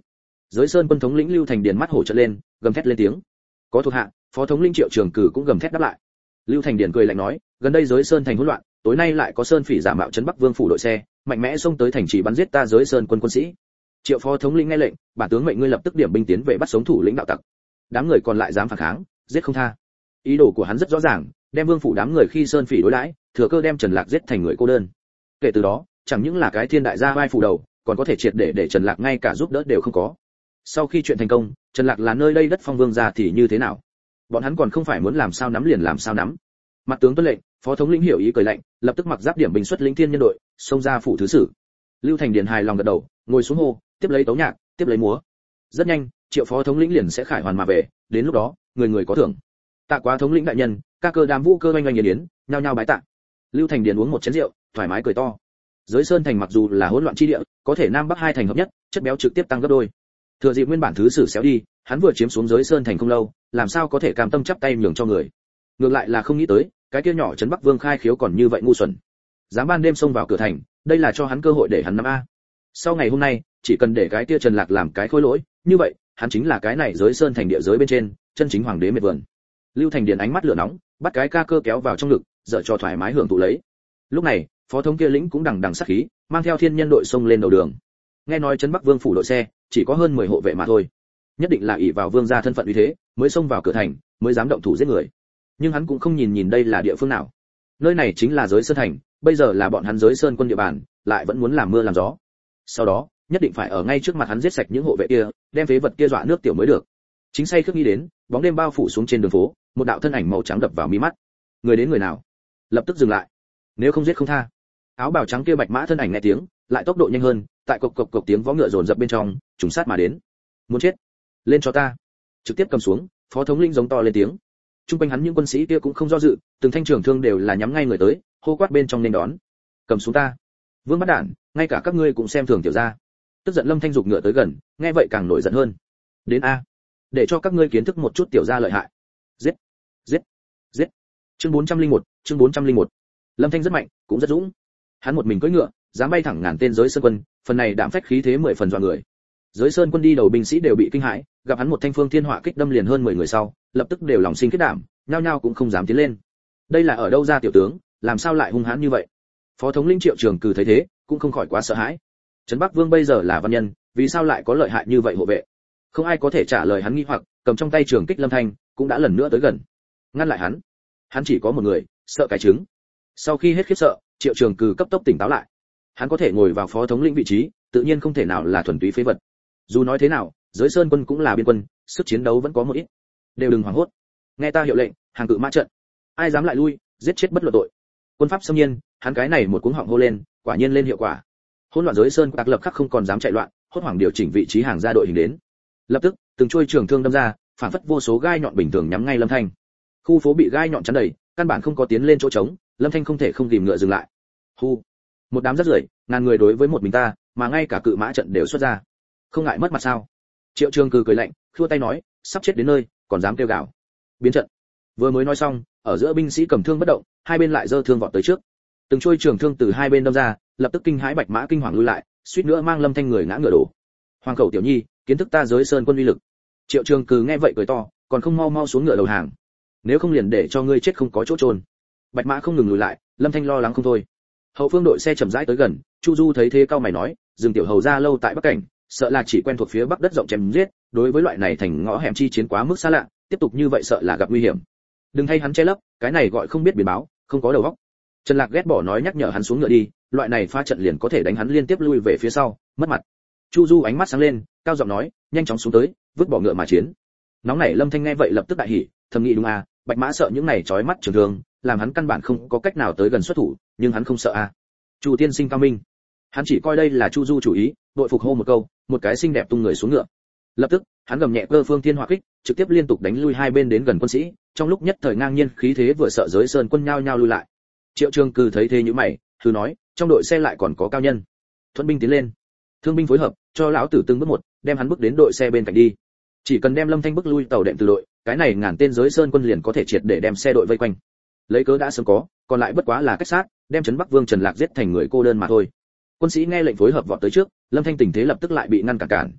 Giới Sơn quân thống lĩnh Lưu Thành Điền mắt hổ trợn lên, gầm thét lên tiếng. Có thuộc hạ, phó thống lĩnh Triệu Trường Cử cũng gầm thét đáp lại. Lưu Thành Điền cười lạnh nói, gần đây Giới Sơn thành hỗn loạn, tối nay lại có sơn phỉ giả mạo trấn Bắc Vương phủ đội xe, mạnh mẽ xông tới thành trì bắn giết ta Giới Sơn quân quân sĩ. Triệu phó thống lĩnh nghe lệnh, bản tướng mệnh ngươi lập tức điểm binh tiến về bắt sống thủ lĩnh đạo tặc. Đám người còn lại dám phản kháng, giết không tha. Ý đồ của hắn rất rõ ràng, đem Vương phủ đám người khi sơn phỉ đối đãi, thừa cơ đem Trần Lạc giết thành người cô đơn. Kể từ đó, chẳng những là cái thiên đại gia vai phủ đầu, còn có thể triệt để để Trần Lạc ngay cả giúp đỡ đều không có. Sau khi chuyện thành công, Trần Lạc là nơi đây đất phong vương gia thì như thế nào? Bọn hắn còn không phải muốn làm sao nắm liền làm sao nắm. Mặt tướng tuân lệnh, phó thống lĩnh hiểu ý cười lạnh, lập tức mặc giáp điểm binh xuất lĩnh thiên nhân đội, xông ra phủ thứ sử. Lưu Thành Điền hài lòng gật đầu, ngồi xuống hô, tiếp lấy tấu nhạc, tiếp lấy múa. Rất nhanh, Triệu phó thống lĩnh liền sẽ khải hoàn mà về, đến lúc đó, người người có thưởng. Tạ quá thống lĩnh đại nhân, ca cơ đám vũ cơ oanh oanh yến yến, nhao nhao bái tạ. Lưu Thành Điền uống một chén rượu, thoải mái cười to. Giới Sơn thành mặc dù là hỗn loạn chi địa, có thể Nam Bắc hai thành hợp nhất, chất béo trực tiếp tăng gấp đôi. Thừa dịp nguyên bản thứ sử xéo đi, hắn vừa chiếm xuống Giới Sơn thành không lâu, làm sao có thể cam tâm chắp tay nhường cho người. Ngược lại là không nghĩ tới, cái kia nhỏ trấn Bắc Vương khai khiếu còn như vậy ngu xuẩn. Dám ban đêm xông vào cửa thành, đây là cho hắn cơ hội để hắn nắm a. Sau ngày hôm nay, chỉ cần để cái kia Trần Lạc làm cái khôi lỗi, như vậy, hắn chính là cái này Giới Sơn thành địa giới bên trên, chân chính hoàng đế miệt vườn. Lưu Thành Điền ánh mắt lửa nóng, bắt cái ca cơ kéo vào trong ngực, dở cho thoải mái hưởng thụ lấy. Lúc này, phó thống kia lĩnh cũng đằng đằng sát khí, mang theo thiên nhân đội xông lên đầu đường. Nghe nói trấn Bắc Vương phủ đội xe chỉ có hơn mười hộ vệ mà thôi, nhất định là ỷ vào vương gia thân phận uy thế, mới xông vào cửa thành, mới dám động thủ giết người. Nhưng hắn cũng không nhìn nhìn đây là địa phương nào. Nơi này chính là Giới Sơn thành, bây giờ là bọn hắn Giới Sơn quân địa bàn, lại vẫn muốn làm mưa làm gió. Sau đó, nhất định phải ở ngay trước mặt hắn giết sạch những hộ vệ kia, đem phế vật kia dọa nước tiểu mới được. Chính say khước nghĩ đến, bóng đêm bao phủ xuống trên đường phố, một đạo thân ảnh màu trắng đập vào mí mắt. Người đến người nào? Lập tức dừng lại. Nếu không giết không tha. Áo bào trắng kia bạch mã thân ảnh nghe tiếng, lại tốc độ nhanh hơn, tại cộc cộc cộc tiếng vó ngựa dồn dập bên trong, trùng sát mà đến. Muốn chết, lên cho ta. Trực tiếp cầm xuống, phó thống lĩnh giống to lên tiếng. Trung quanh hắn những quân sĩ kia cũng không do dự, từng thanh trường thương đều là nhắm ngay người tới, hô quát bên trong nên đón. Cầm xuống ta. Vương bắt đản, ngay cả các ngươi cũng xem thường tiểu gia. Tức giận Lâm Thanh dục ngựa tới gần, nghe vậy càng nổi giận hơn. Đến a, để cho các ngươi kiến thức một chút tiểu gia lợi hại. Giết, giết, giết. Chương bốn trăm linh một, chương bốn trăm linh một. Lâm Thanh rất mạnh, cũng rất dũng. Hắn một mình cưỡi ngựa, dám bay thẳng ngàn tên Giới Sơn quân, phần này đạm phách khí thế mười phần dọa người. Giới Sơn quân đi đầu binh sĩ đều bị kinh hãi, gặp hắn một thanh phương thiên hỏa kích đâm liền hơn mười người sau, lập tức đều lòng sinh kết đảm, nhao nhao cũng không dám tiến lên. Đây là ở đâu ra tiểu tướng, làm sao lại hung hãn như vậy? Phó thống lĩnh Triệu Trường Cử thấy thế, cũng không khỏi quá sợ hãi. Trấn Bắc Vương bây giờ là văn nhân, vì sao lại có lợi hại như vậy hộ vệ? Không ai có thể trả lời hắn nghi hoặc, cầm trong tay trường kích Lâm Thanh, cũng đã lần nữa tới gần. Ngăn lại hắn. Hắn chỉ có một người, sợ cái trứng. Sau khi hết khiếp sợ, Triệu Trường Cử cấp tốc tỉnh táo lại. Hắn có thể ngồi vào phó thống lĩnh vị trí, tự nhiên không thể nào là thuần túy phế vật. Dù nói thế nào, Giới Sơn quân cũng là biên quân, sức chiến đấu vẫn có một ít. Đều đừng hoảng hốt. Nghe ta hiệu lệnh, hàng cự mã trận. Ai dám lại lui, giết chết bất luận tội. Quân pháp xâm nhiên, hắn cái này một cuống họng hô lên, quả nhiên lên hiệu quả. Hỗn loạn Giới Sơn tạc lập khắc không còn dám chạy loạn, hốt hoảng điều chỉnh vị trí hàng ra đội hình đến. Lập tức, từng chuôi trường thương đâm ra, phản phất vô số gai nhọn bình thường nhắm ngay Lâm Thanh. Khu phố bị gai nhọn chắn đầy, căn bản không có tiến lên chỗ trống, Lâm Thanh không thể không dìm ngựa dừng lại. Hu, một đám rất rưởi, ngàn người đối với một mình ta, mà ngay cả cự mã trận đều xuất ra. Không ngại mất mặt sao? Triệu Trường Cử cười lạnh, khua tay nói, sắp chết đến nơi, còn dám kêu gào. Biến trận. Vừa mới nói xong, ở giữa binh sĩ cầm thương bất động, hai bên lại giơ thương vọt tới trước. Từng chuôi trường thương từ hai bên đâm ra, lập tức kinh hãi bạch mã kinh hoàng lui lại, suýt nữa mang Lâm Thanh người ngã ngựa đổ. Hoàng khẩu tiểu nhi, kiến thức ta Giới Sơn quân uy lực. Triệu Trường Cử nghe vậy cười to, còn không mau mau xuống ngựa đầu hàng. Nếu không liền để cho ngươi chết không có chỗ trôn. Bạch mã không ngừng lùi lại, Lâm Thanh lo lắng không thôi. Hậu phương đội xe chậm rãi tới gần, Chu Du thấy thế cao mày nói, dừng tiểu hầu ra lâu tại Bắc Cảnh, sợ là chỉ quen thuộc phía Bắc đất rộng chém giết, đối với loại này thành ngõ hẻm chi chiến quá mức xa lạ, tiếp tục như vậy sợ là gặp nguy hiểm. Đừng thay hắn che lấp, cái này gọi không biết biển báo, không có đầu óc. Trần Lạc ghét bỏ nói nhắc nhở hắn xuống ngựa đi, loại này pha trận liền có thể đánh hắn liên tiếp lui về phía sau, mất mặt. Chu Du ánh mắt sáng lên, cao giọng nói, nhanh chóng xuống tới, vứt bỏ ngựa mà chiến. Nóng nảy Lâm Thanh nghe vậy lập tức đại hỉ, thầm nghĩ đúng à, bạch mã sợ những này chói mắt trường thương, làm hắn căn bản không có cách nào tới gần xuất thủ, nhưng hắn không sợ à. Chu tiên sinh cao minh. Hắn chỉ coi đây là Chu Du chủ ý, đội phục hô một câu, một cái xinh đẹp tung người xuống ngựa. Lập tức, hắn gầm nhẹ cơ phương thiên hỏa kích, trực tiếp liên tục đánh lui hai bên đến gần quân sĩ, trong lúc nhất thời ngang nhiên khí thế vừa sợ Giới Sơn quân nhao nhao lui lại. Triệu Trường Cử thấy thế như mày, thử nói, trong đội xe lại còn có cao nhân. Thuận binh tiến lên, thương binh phối hợp, cho lão tử từng bước một, đem hắn bước đến đội xe bên cạnh đi. Chỉ cần đem Lâm Thanh bước lui tàu đệm từ đội, cái này ngàn tên Giới Sơn quân liền có thể triệt để đem xe đội vây quanh. Lấy cớ đã sớm có, còn lại bất quá là cách sát, đem trấn Bắc Vương Trần Lạc giết thành người cô đơn mà thôi. Quân sĩ nghe lệnh phối hợp vọt tới trước, Lâm Thanh tình thế lập tức lại bị ngăn cản cản.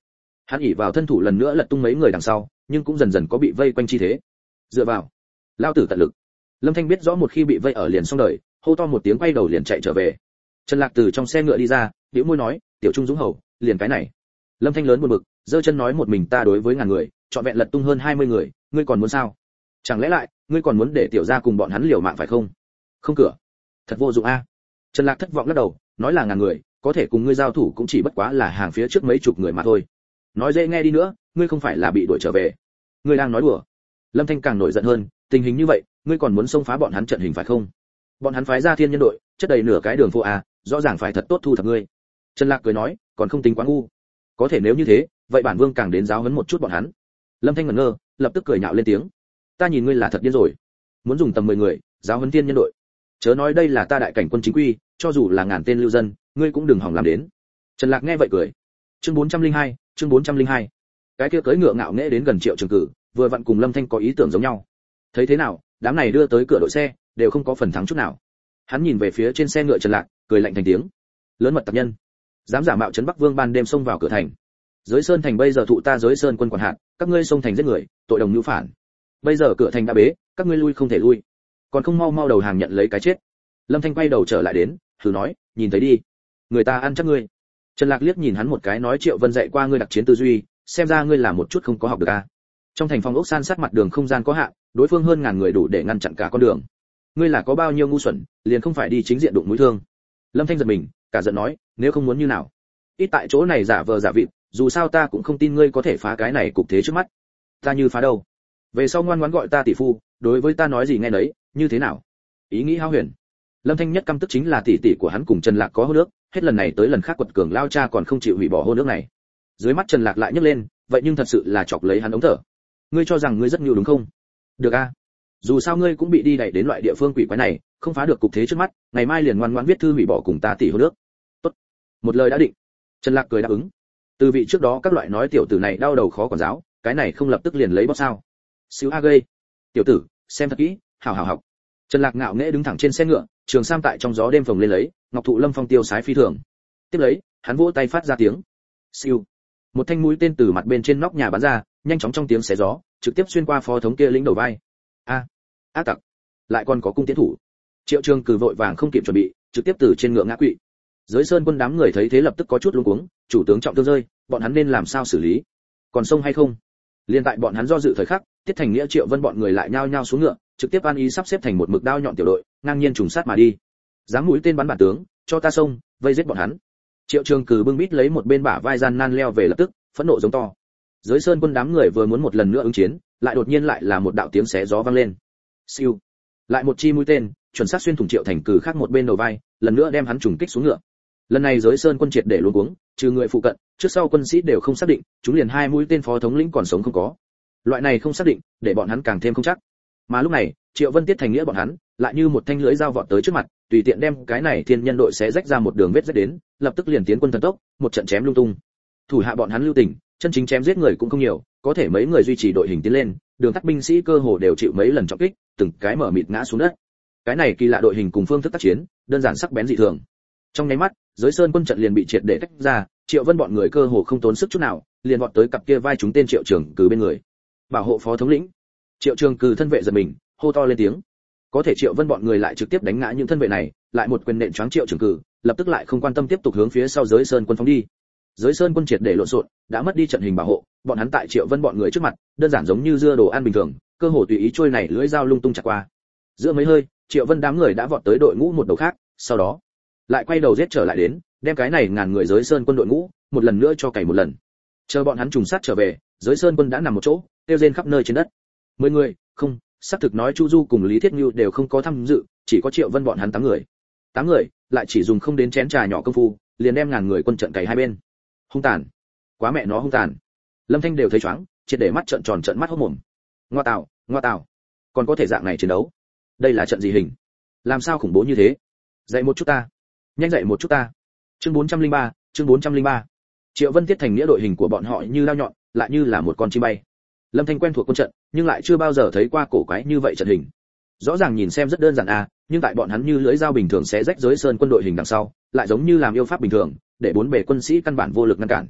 Hắn ỉ vào thân thủ lần nữa lật tung mấy người đằng sau, nhưng cũng dần dần có bị vây quanh chi thế. Dựa vào, lao tử tận lực. Lâm Thanh biết rõ một khi bị vây ở liền xong đời, hô to một tiếng quay đầu liền chạy trở về. Trần Lạc từ trong xe ngựa đi ra, bĩu môi nói, tiểu trung dũng hầu, liền cái này. Lâm Thanh lớn buồn bực, giơ chân nói một mình ta đối với ngàn người, chọn vẹn lật tung hơn hai mươi người, ngươi còn muốn sao? Chẳng lẽ lại, ngươi còn muốn để tiểu gia cùng bọn hắn liều mạng phải không? Không cửa. Thật vô dụng a. Trần Lạc thất vọng lắc đầu, nói là ngàn người, có thể cùng ngươi giao thủ cũng chỉ bất quá là hàng phía trước mấy chục người mà thôi. Nói dễ nghe đi nữa, ngươi không phải là bị đuổi trở về. Ngươi đang nói đùa. Lâm Thanh càng nổi giận hơn, tình hình như vậy, ngươi còn muốn xông phá bọn hắn trận hình phải không? Bọn hắn phái ra thiên nhân đội, chất đầy nửa cái đường phố a, rõ ràng phải thật tốt thu thập ngươi. Trần Lạc cười nói, còn không tính quá ngu. Có thể nếu như thế, vậy bản vương càng đến giáo huấn một chút bọn hắn. Lâm Thanh ngẩn ngơ, lập tức cười nhạo lên tiếng. Ta nhìn ngươi là thật điên rồi, muốn dùng tầm mười người giáo huấn thiên nhân đội. Chớ nói đây là ta đại cảnh quân chính quy, cho dù là ngàn tên lưu dân, ngươi cũng đừng hòng làm đến. Trần Lạc nghe vậy cười. Chương bốn trăm linh hai, chương bốn trăm linh hai. Cái kia cưỡi ngựa ngạo nghễ đến gần Triệu Trường Cử, vừa vặn cùng Lâm Thanh có ý tưởng giống nhau. Thấy thế nào, đám này đưa tới cửa đội xe, đều không có phần thắng chút nào. Hắn nhìn về phía trên xe ngựa Trần Lạc, cười lạnh thành tiếng. Lớn mật tặc nhân, dám giả mạo trấn Bắc Vương ban đêm xông vào cửa thành. Giới Sơn thành bây giờ thụ ta Giới Sơn quân quản hạt, các ngươi xông thành giết người, tội đồng nhu phản. Bây giờ cửa thành đã bế, các ngươi lui không thể lui, còn không mau mau đầu hàng nhận lấy cái chết. Lâm Thanh quay đầu trở lại đến, thử nói, nhìn thấy đi, người ta ăn chắc ngươi. Trần Lạc liếc nhìn hắn một cái nói Triệu Vân dạy qua ngươi đặc chiến tư duy, xem ra ngươi là một chút không có học được a. Trong thành phòng ốc san sát mặt đường không gian có hạn, đối phương hơn ngàn người đủ để ngăn chặn cả con đường. Ngươi là có bao nhiêu ngu xuẩn, liền không phải đi chính diện đụng mũi thương. Lâm Thanh giật mình, cả giận nói, nếu không muốn như nào, ít tại chỗ này giả vờ giả vịt, dù sao ta cũng không tin ngươi có thể phá cái này cục thế trước mắt. Ta như phá đâu? Về sau ngoan ngoãn gọi ta tỷ phu, đối với ta nói gì nghe nấy, như thế nào? Ý nghĩ hao huyền. Lâm Thanh nhất căm tức chính là tỷ tỷ của hắn cùng Trần Lạc có hôn ước, hết lần này tới lần khác quật cường lao cha còn không chịu hủy bỏ hôn ước này. Dưới mắt Trần Lạc lại nhấc lên, vậy nhưng thật sự là chọc lấy hắn ống thở. Ngươi cho rằng ngươi rất nhiều đúng không? Được a. Dù sao ngươi cũng bị đi đẩy đến loại địa phương quỷ quái này, không phá được cục thế trước mắt, ngày mai liền ngoan ngoãn viết thư hủy bỏ cùng ta tỷ hôn ước. Tốt. Một lời đã định. Trần Lạc cười đáp ứng. Từ vị trước đó các loại nói tiểu tử này đau đầu khó quản giáo, cái này không lập tức liền lấy bóp sao? Xíu a gây. Tiểu tử, xem thật kỹ, hảo hảo học. Trần Lạc ngạo nghễ đứng thẳng trên xe ngựa, trường sam tại trong gió đêm phồng lên lấy, ngọc thụ lâm phong tiêu sái phi thường. Tiếp lấy, hắn vỗ tay phát ra tiếng. Siêu. Một thanh mũi tên từ mặt bên trên nóc nhà bắn ra, nhanh chóng trong tiếng xé gió, trực tiếp xuyên qua phó thống kia lĩnh đầu vai. A, ác tặc, lại còn có cung tiến thủ. Triệu Trường Cử vội vàng không kịp chuẩn bị, trực tiếp từ trên ngựa ngã quỵ. Giới Sơn quân đám người thấy thế lập tức có chút luống cuống, chủ tướng trọng thương rơi, bọn hắn nên làm sao xử lý? Còn sông hay không? Liên tại bọn hắn do dự thời khắc, Tiết Thành Nghĩa Triệu Vân bọn người lại nhao nhao xuống ngựa, trực tiếp an ý sắp xếp thành một mực đao nhọn tiểu đội, ngang nhiên trùng sát mà đi. Giáng mũi tên bắn bản tướng, cho ta xông, vây giết bọn hắn. Triệu Trường Cử bưng bít lấy một bên bả vai gian nan leo về lập tức, phẫn nộ giống to. Giới Sơn quân đám người vừa muốn một lần nữa ứng chiến, lại đột nhiên lại là một đạo tiếng xé gió vang lên. Siêu. Lại một chi mũi tên, chuẩn xác xuyên thủng Triệu Thành Cử khác một bên đầu vai, lần nữa đem hắn trùng kích xuống ngựa. Lần này Giới Sơn quân triệt để luống cuống, trừ người phụ cận, trước sau quân sĩ đều không xác định, chúng liền hai mũi tên phó thống lĩnh còn sống không có. Loại này không xác định, để bọn hắn càng thêm không chắc. Mà lúc này, Triệu Vân Tiết Thành Nghĩa bọn hắn, lại như một thanh lưỡi dao vọt tới trước mặt, tùy tiện đem cái này thiên nhân đội xé rách ra một đường vết rách đến, lập tức liền tiến quân thần tốc, một trận chém lung tung. Thủ hạ bọn hắn lưu tình, chân chính chém giết người cũng không nhiều, có thể mấy người duy trì đội hình tiến lên, đường tắt binh sĩ cơ hồ đều chịu mấy lần trọng kích, từng cái mở mịt ngã xuống đất. Cái này kỳ lạ đội hình cùng phương thức tác chiến, đơn giản sắc bén dị thường. Trong nháy mắt, Giới Sơn quân trận liền bị triệt để tách ra, Triệu Vân bọn người cơ hồ không tốn sức chút nào, liền vọt tới cặp kia vai chúng tên Triệu Trường Cử bên người. Bảo hộ phó thống lĩnh. Triệu Trường Cử thân vệ giật mình, hô to lên tiếng. Có thể Triệu Vân bọn người lại trực tiếp đánh ngã những thân vệ này, lại một quyền nện choáng Triệu Trường Cử, lập tức lại không quan tâm tiếp tục hướng phía sau Giới Sơn quân phóng đi. Giới Sơn quân triệt để lộn xộn, đã mất đi trận hình bảo hộ, bọn hắn tại Triệu Vân bọn người trước mặt, đơn giản giống như dưa đồ ăn bình thường, cơ hồ tùy ý trôi này lưỡi dao lung tung chặt qua. Giữa mấy hơi, Triệu Vân đám người đã vọt tới đội ngũ một đầu khác, sau đó lại quay đầu giết trở lại đến, đem cái này ngàn người Giới Sơn quân đội ngũ một lần nữa cho cày một lần. Chờ bọn hắn trùng sát trở về, Giới Sơn quân đã nằm một chỗ, tiêu rên khắp nơi trên đất. Mười người, không, xác thực nói Chu Du cùng Lý Thiết Nhu đều không có tham dự, chỉ có Triệu Vân bọn hắn tám người. Tám người, lại chỉ dùng không đến chén trà nhỏ công phu, liền đem ngàn người quân trận cày hai bên. Hung tàn, quá mẹ nó hung tàn. Lâm Thanh đều thấy choáng, triệt để mắt trợn tròn trợn mắt hốt mồm. Ngoa tạo, ngoa tạo, còn có thể dạng này chiến đấu? Đây là trận gì hình? Làm sao khủng bố như thế? Dạy một chút ta, nhanh dạy một chút ta. Chương bốn trăm linh ba, chương bốn trăm linh ba. Triệu Vân Tiết Thành Nghĩa đội hình của bọn họ như lao nhọn, lại như là một con chim bay. Lâm Thanh quen thuộc quân trận, nhưng lại chưa bao giờ thấy qua cổ quái như vậy trận hình. Rõ ràng nhìn xem rất đơn giản à, nhưng tại bọn hắn như lưỡi dao bình thường xé rách Giới Sơn quân đội hình đằng sau, lại giống như làm yêu pháp bình thường, để bốn bề quân sĩ căn bản vô lực ngăn cản.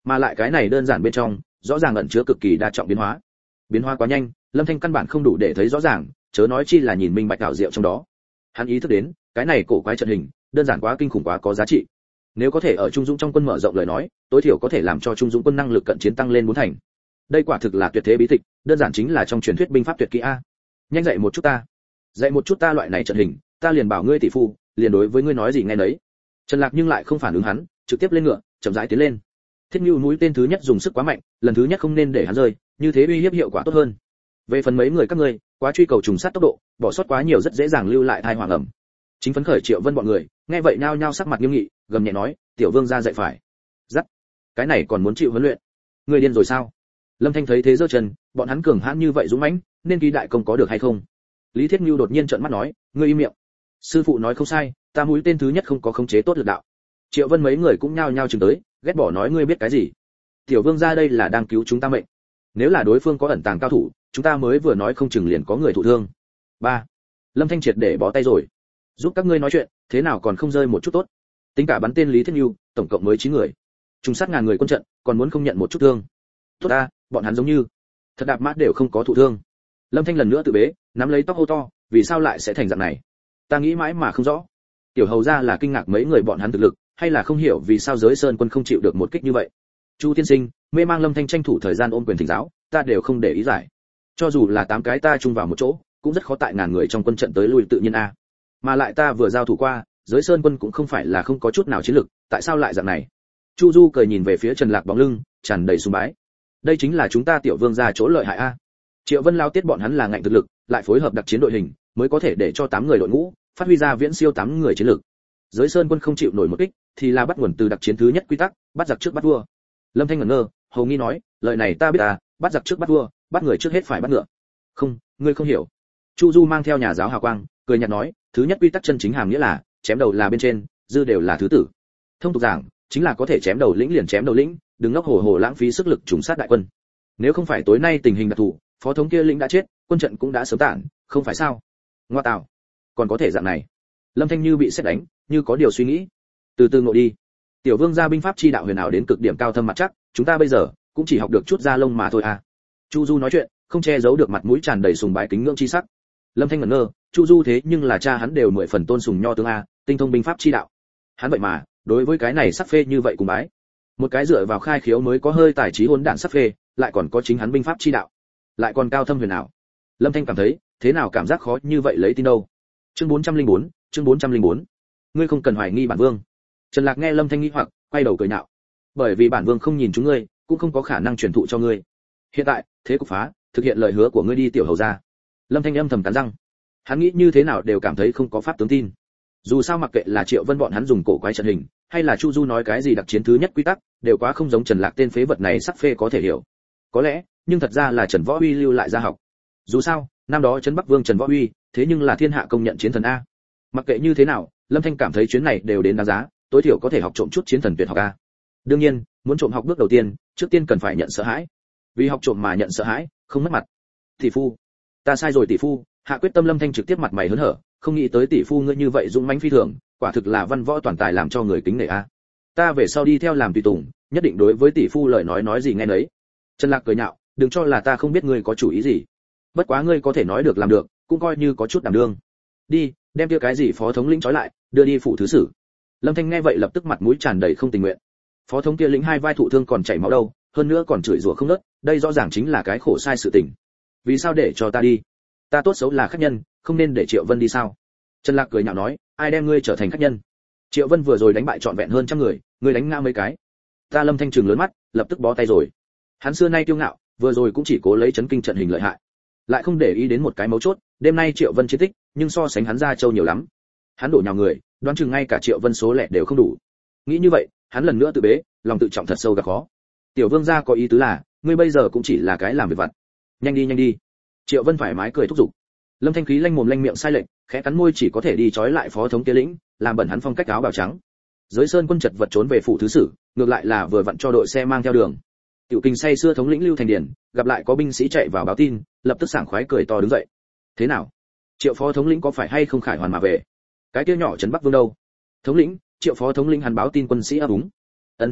Mà lại cái này đơn giản bên trong, rõ ràng ẩn chứa cực kỳ đa trọng biến hóa. Biến hóa quá nhanh, Lâm Thanh căn bản không đủ để thấy rõ ràng, chớ nói chi là nhìn minh bạch ảo diệu trong đó. Hắn ý thức đến, cái này cổ quái trận hình, đơn giản quá kinh khủng quá có giá trị. Nếu có thể ở Trung Dũng trong quân mở rộng lời nói, tối thiểu có thể làm cho Trung Dũng quân năng lực cận chiến tăng lên bốn thành. Đây quả thực là tuyệt thế bí tịch, đơn giản chính là trong truyền thuyết binh pháp tuyệt kỹ a. Nhanh dạy một chút ta. Dạy một chút ta loại này trận hình, ta liền bảo ngươi tỷ phu, liền đối với ngươi nói gì nghe nấy. Trần Lạc nhưng lại không phản ứng hắn, trực tiếp lên ngựa, chậm rãi tiến lên. Thiết Nưu núi tên thứ nhất dùng sức quá mạnh, lần thứ nhất không nên để hắn rơi, như thế uy hiếp hiệu quả tốt hơn. Về phần mấy người các ngươi, quá truy cầu trùng sát tốc độ, bỏ sót quá nhiều rất dễ dàng lưu lại thai hoàng ẩm. Chính phấn khởi Triệu Vân bọn người, nghe vậy nhao nhao sắc mặt nghiêm nghị, gầm nhẹ nói, tiểu vương gia dạy phải. Dắt, cái này còn muốn chịu huấn luyện? Ngươi điên rồi sao? Lâm Thanh thấy thế giơ chân, bọn hắn cường hãn như vậy dũng mãnh, nên ký đại công có được hay không? Lý Thiết Nưu đột nhiên trợn mắt nói, ngươi im miệng. Sư phụ nói không sai, ta mũi tên thứ nhất không có khống chế tốt lực đạo. Triệu Vân mấy người cũng nhao nhao chừng tới, ghét bỏ nói ngươi biết cái gì? Tiểu vương gia đây là đang cứu chúng ta mệnh. Nếu là đối phương có ẩn tàng cao thủ, chúng ta mới vừa nói không chừng liền có người thụ thương. Ba. Lâm Thanh triệt để bó tay rồi. Giúp các ngươi nói chuyện, thế nào còn không rơi một chút tốt? Tính cả bắn tên Lý Thiết Nưu, tổng cộng mới chín người. Trùng sát ngàn người quân trận, còn muốn không nhận một chút thương. Tốt ta, bọn hắn giống như thật đạp mát đều không có thụ thương. Lâm Thanh lần nữa tự bế, nắm lấy tóc hô to, vì sao lại sẽ thành dạng này? Ta nghĩ mãi mà không rõ. Tiểu hầu ra là kinh ngạc mấy người bọn hắn thực lực, hay là không hiểu vì sao giới sơn quân không chịu được một kích như vậy. Chu tiên sinh, mê mang Lâm Thanh tranh thủ thời gian ôm quyền thỉnh giáo, ta đều không để ý giải. Cho dù là tám cái ta chung vào một chỗ, cũng rất khó tại ngàn người trong quân trận tới lui tự nhiên a. Mà lại ta vừa giao thủ qua, giới sơn quân cũng không phải là không có chút nào chiến lực, tại sao lại dạng này? Chu Du cười nhìn về phía Trần Lạc bóng lưng, tràn đầy sùng bái. Đây chính là chúng ta tiểu vương gia chỗ lợi hại a. Triệu Vân lao tiết bọn hắn là ngạnh thực lực, lại phối hợp đặc chiến đội hình, mới có thể để cho tám người đội ngũ phát huy ra viễn siêu tám người chiến lực. Giới sơn quân không chịu nổi một kích, thì là bắt nguồn từ đặc chiến thứ nhất quy tắc, bắt giặc trước bắt vua. Lâm Thanh ngẩn ngơ, hầu nghi nói, lời này ta biết à, bắt giặc trước bắt vua, bắt người trước hết phải bắt ngựa. Không, ngươi không hiểu. Chu Du mang theo nhà giáo hào quang, cười nhạt nói, thứ nhất quy tắc chân chính hàm nghĩa là chém đầu là bên trên, dư đều là thứ tử. Thông tục giảng, chính là có thể chém đầu lĩnh liền chém đầu lĩnh, đừng ngốc hồ hồ lãng phí sức lực trùng sát đại quân. Nếu không phải tối nay tình hình đặc thù, phó thống kia lĩnh đã chết, quân trận cũng đã sớm tản, không phải sao? Ngoa tạo, còn có thể dạng này. Lâm Thanh như bị sét đánh, như có điều suy nghĩ. Từ từ ngộ đi. Tiểu vương gia binh pháp chi đạo huyền ảo đến cực điểm cao thâm mặt chắc, chúng ta bây giờ cũng chỉ học được chút da lông mà thôi à. Chu Du nói chuyện, không che giấu được mặt mũi tràn đầy sùng bái kính ngưỡng chi sắc. Lâm Thanh ngẩn ngơ, Chu Du thế nhưng là cha hắn đều mười phần tôn sùng nho tướng a, tinh thông binh pháp chi đạo. Hắn vậy mà, đối với cái này sắc phê như vậy cùng bái. Một cái dựa vào khai khiếu mới có hơi tài trí hỗn đản sắc phê, lại còn có chính hắn binh pháp chi đạo, lại còn cao thâm huyền ảo. Lâm Thanh cảm thấy, thế nào cảm giác khó như vậy lấy tin đâu. Chương bốn trăm lẻ bốn, chương bốn trăm lẻ bốn. Ngươi không cần hoài nghi bản vương. Trần Lạc nghe Lâm Thanh nghi hoặc, quay đầu cười nhạo. Bởi vì bản vương không nhìn chúng ngươi, cũng không có khả năng truyền thụ cho ngươi. Hiện tại, thế cục phá, thực hiện lời hứa của ngươi đi tiểu hầu gia. Lâm Thanh âm thầm cắn răng. Hắn nghĩ như thế nào đều cảm thấy không có pháp tướng tin. Dù sao mặc kệ là Triệu Vân bọn hắn dùng cổ quái trận hình, hay là Chu Du nói cái gì đặc chiến thứ nhất quy tắc, đều quá không giống Trần Lạc tên phế vật này sắc phê có thể hiểu. Có lẽ, nhưng thật ra là Trần Võ Huy lưu lại gia học. Dù sao, năm đó Trấn Bắc Vương Trần Võ Huy, thế nhưng là thiên hạ công nhận chiến thần a. Mặc kệ như thế nào, Lâm Thanh cảm thấy chuyến này đều đến đáng giá, tối thiểu có thể học trộm chút chiến thần tuyệt học a. Đương nhiên, muốn trộm học bước đầu tiên, trước tiên cần phải nhận sợ hãi. Vì học trộm mà nhận sợ hãi, không mất mặt. Tỷ phu, ta sai rồi tỷ phu. Hạ quyết tâm Lâm Thanh trực tiếp mặt mày hớn hở, không nghĩ tới tỷ phu ngươi như vậy dũng mãnh phi thường, quả thực là văn võ toàn tài làm cho người kính nể a. Ta về sau đi theo làm tùy tùng, nhất định đối với tỷ phu lời nói nói gì nghe nấy. Trần Lạc cười nhạo, đừng cho là ta không biết ngươi có chủ ý gì. Bất quá ngươi có thể nói được làm được, cũng coi như có chút đảm đương. Đi, đem kia cái gì phó thống lĩnh trói lại, đưa đi phủ thứ sử. Lâm Thanh nghe vậy lập tức mặt mũi tràn đầy không tình nguyện. Phó thống kia lĩnh hai vai thụ thương còn chảy máu đâu, hơn nữa còn chửi rủa không ngớt, đây rõ ràng chính là cái khổ sai sự tình. Vì sao để cho ta đi? Ta tốt xấu là khách nhân, không nên để Triệu Vân đi sao? Trần Lạc cười nhạo nói, ai đem ngươi trở thành khách nhân? Triệu Vân vừa rồi đánh bại trọn vẹn hơn trăm người, ngươi đánh ngã mấy cái? Ta Lâm Thanh trừng lớn mắt, lập tức bó tay rồi. Hắn xưa nay kiêu ngạo, vừa rồi cũng chỉ cố lấy chấn kinh trận hình lợi hại, lại không để ý đến một cái mấu chốt, đêm nay Triệu Vân chiến tích, nhưng so sánh hắn ra châu nhiều lắm. Hắn đổ nhào người, đoán chừng ngay cả Triệu Vân số lẻ đều không đủ. Nghĩ như vậy, hắn lần nữa tự bế, lòng tự trọng thật sâu gặp khó. Tiểu vương gia có ý tứ là, ngươi bây giờ cũng chỉ là cái làm việc vặt. Nhanh đi nhanh đi. Triệu Vân thoải mái cười thúc giục. Lâm Thanh khí lanh mồm lanh miệng sai lệch, khẽ cắn môi chỉ có thể đi trói lại phó thống kia lĩnh, làm bẩn hắn phong cách áo bào trắng. Giới sơn quân chật vật trốn về phủ thứ sử, ngược lại là vừa vặn cho đội xe mang theo đường. Tiểu Kình say xưa thống lĩnh Lưu Thành Điền, gặp lại có binh sĩ chạy vào báo tin, lập tức sảng khoái cười to đứng dậy. Thế nào? Triệu phó thống lĩnh có phải hay không khải hoàn mà về? Cái kia nhỏ Trấn Bắc Vương đâu? Thống lĩnh, Triệu phó thống lĩnh hắn báo tin quân sĩ ấp úng. Ân.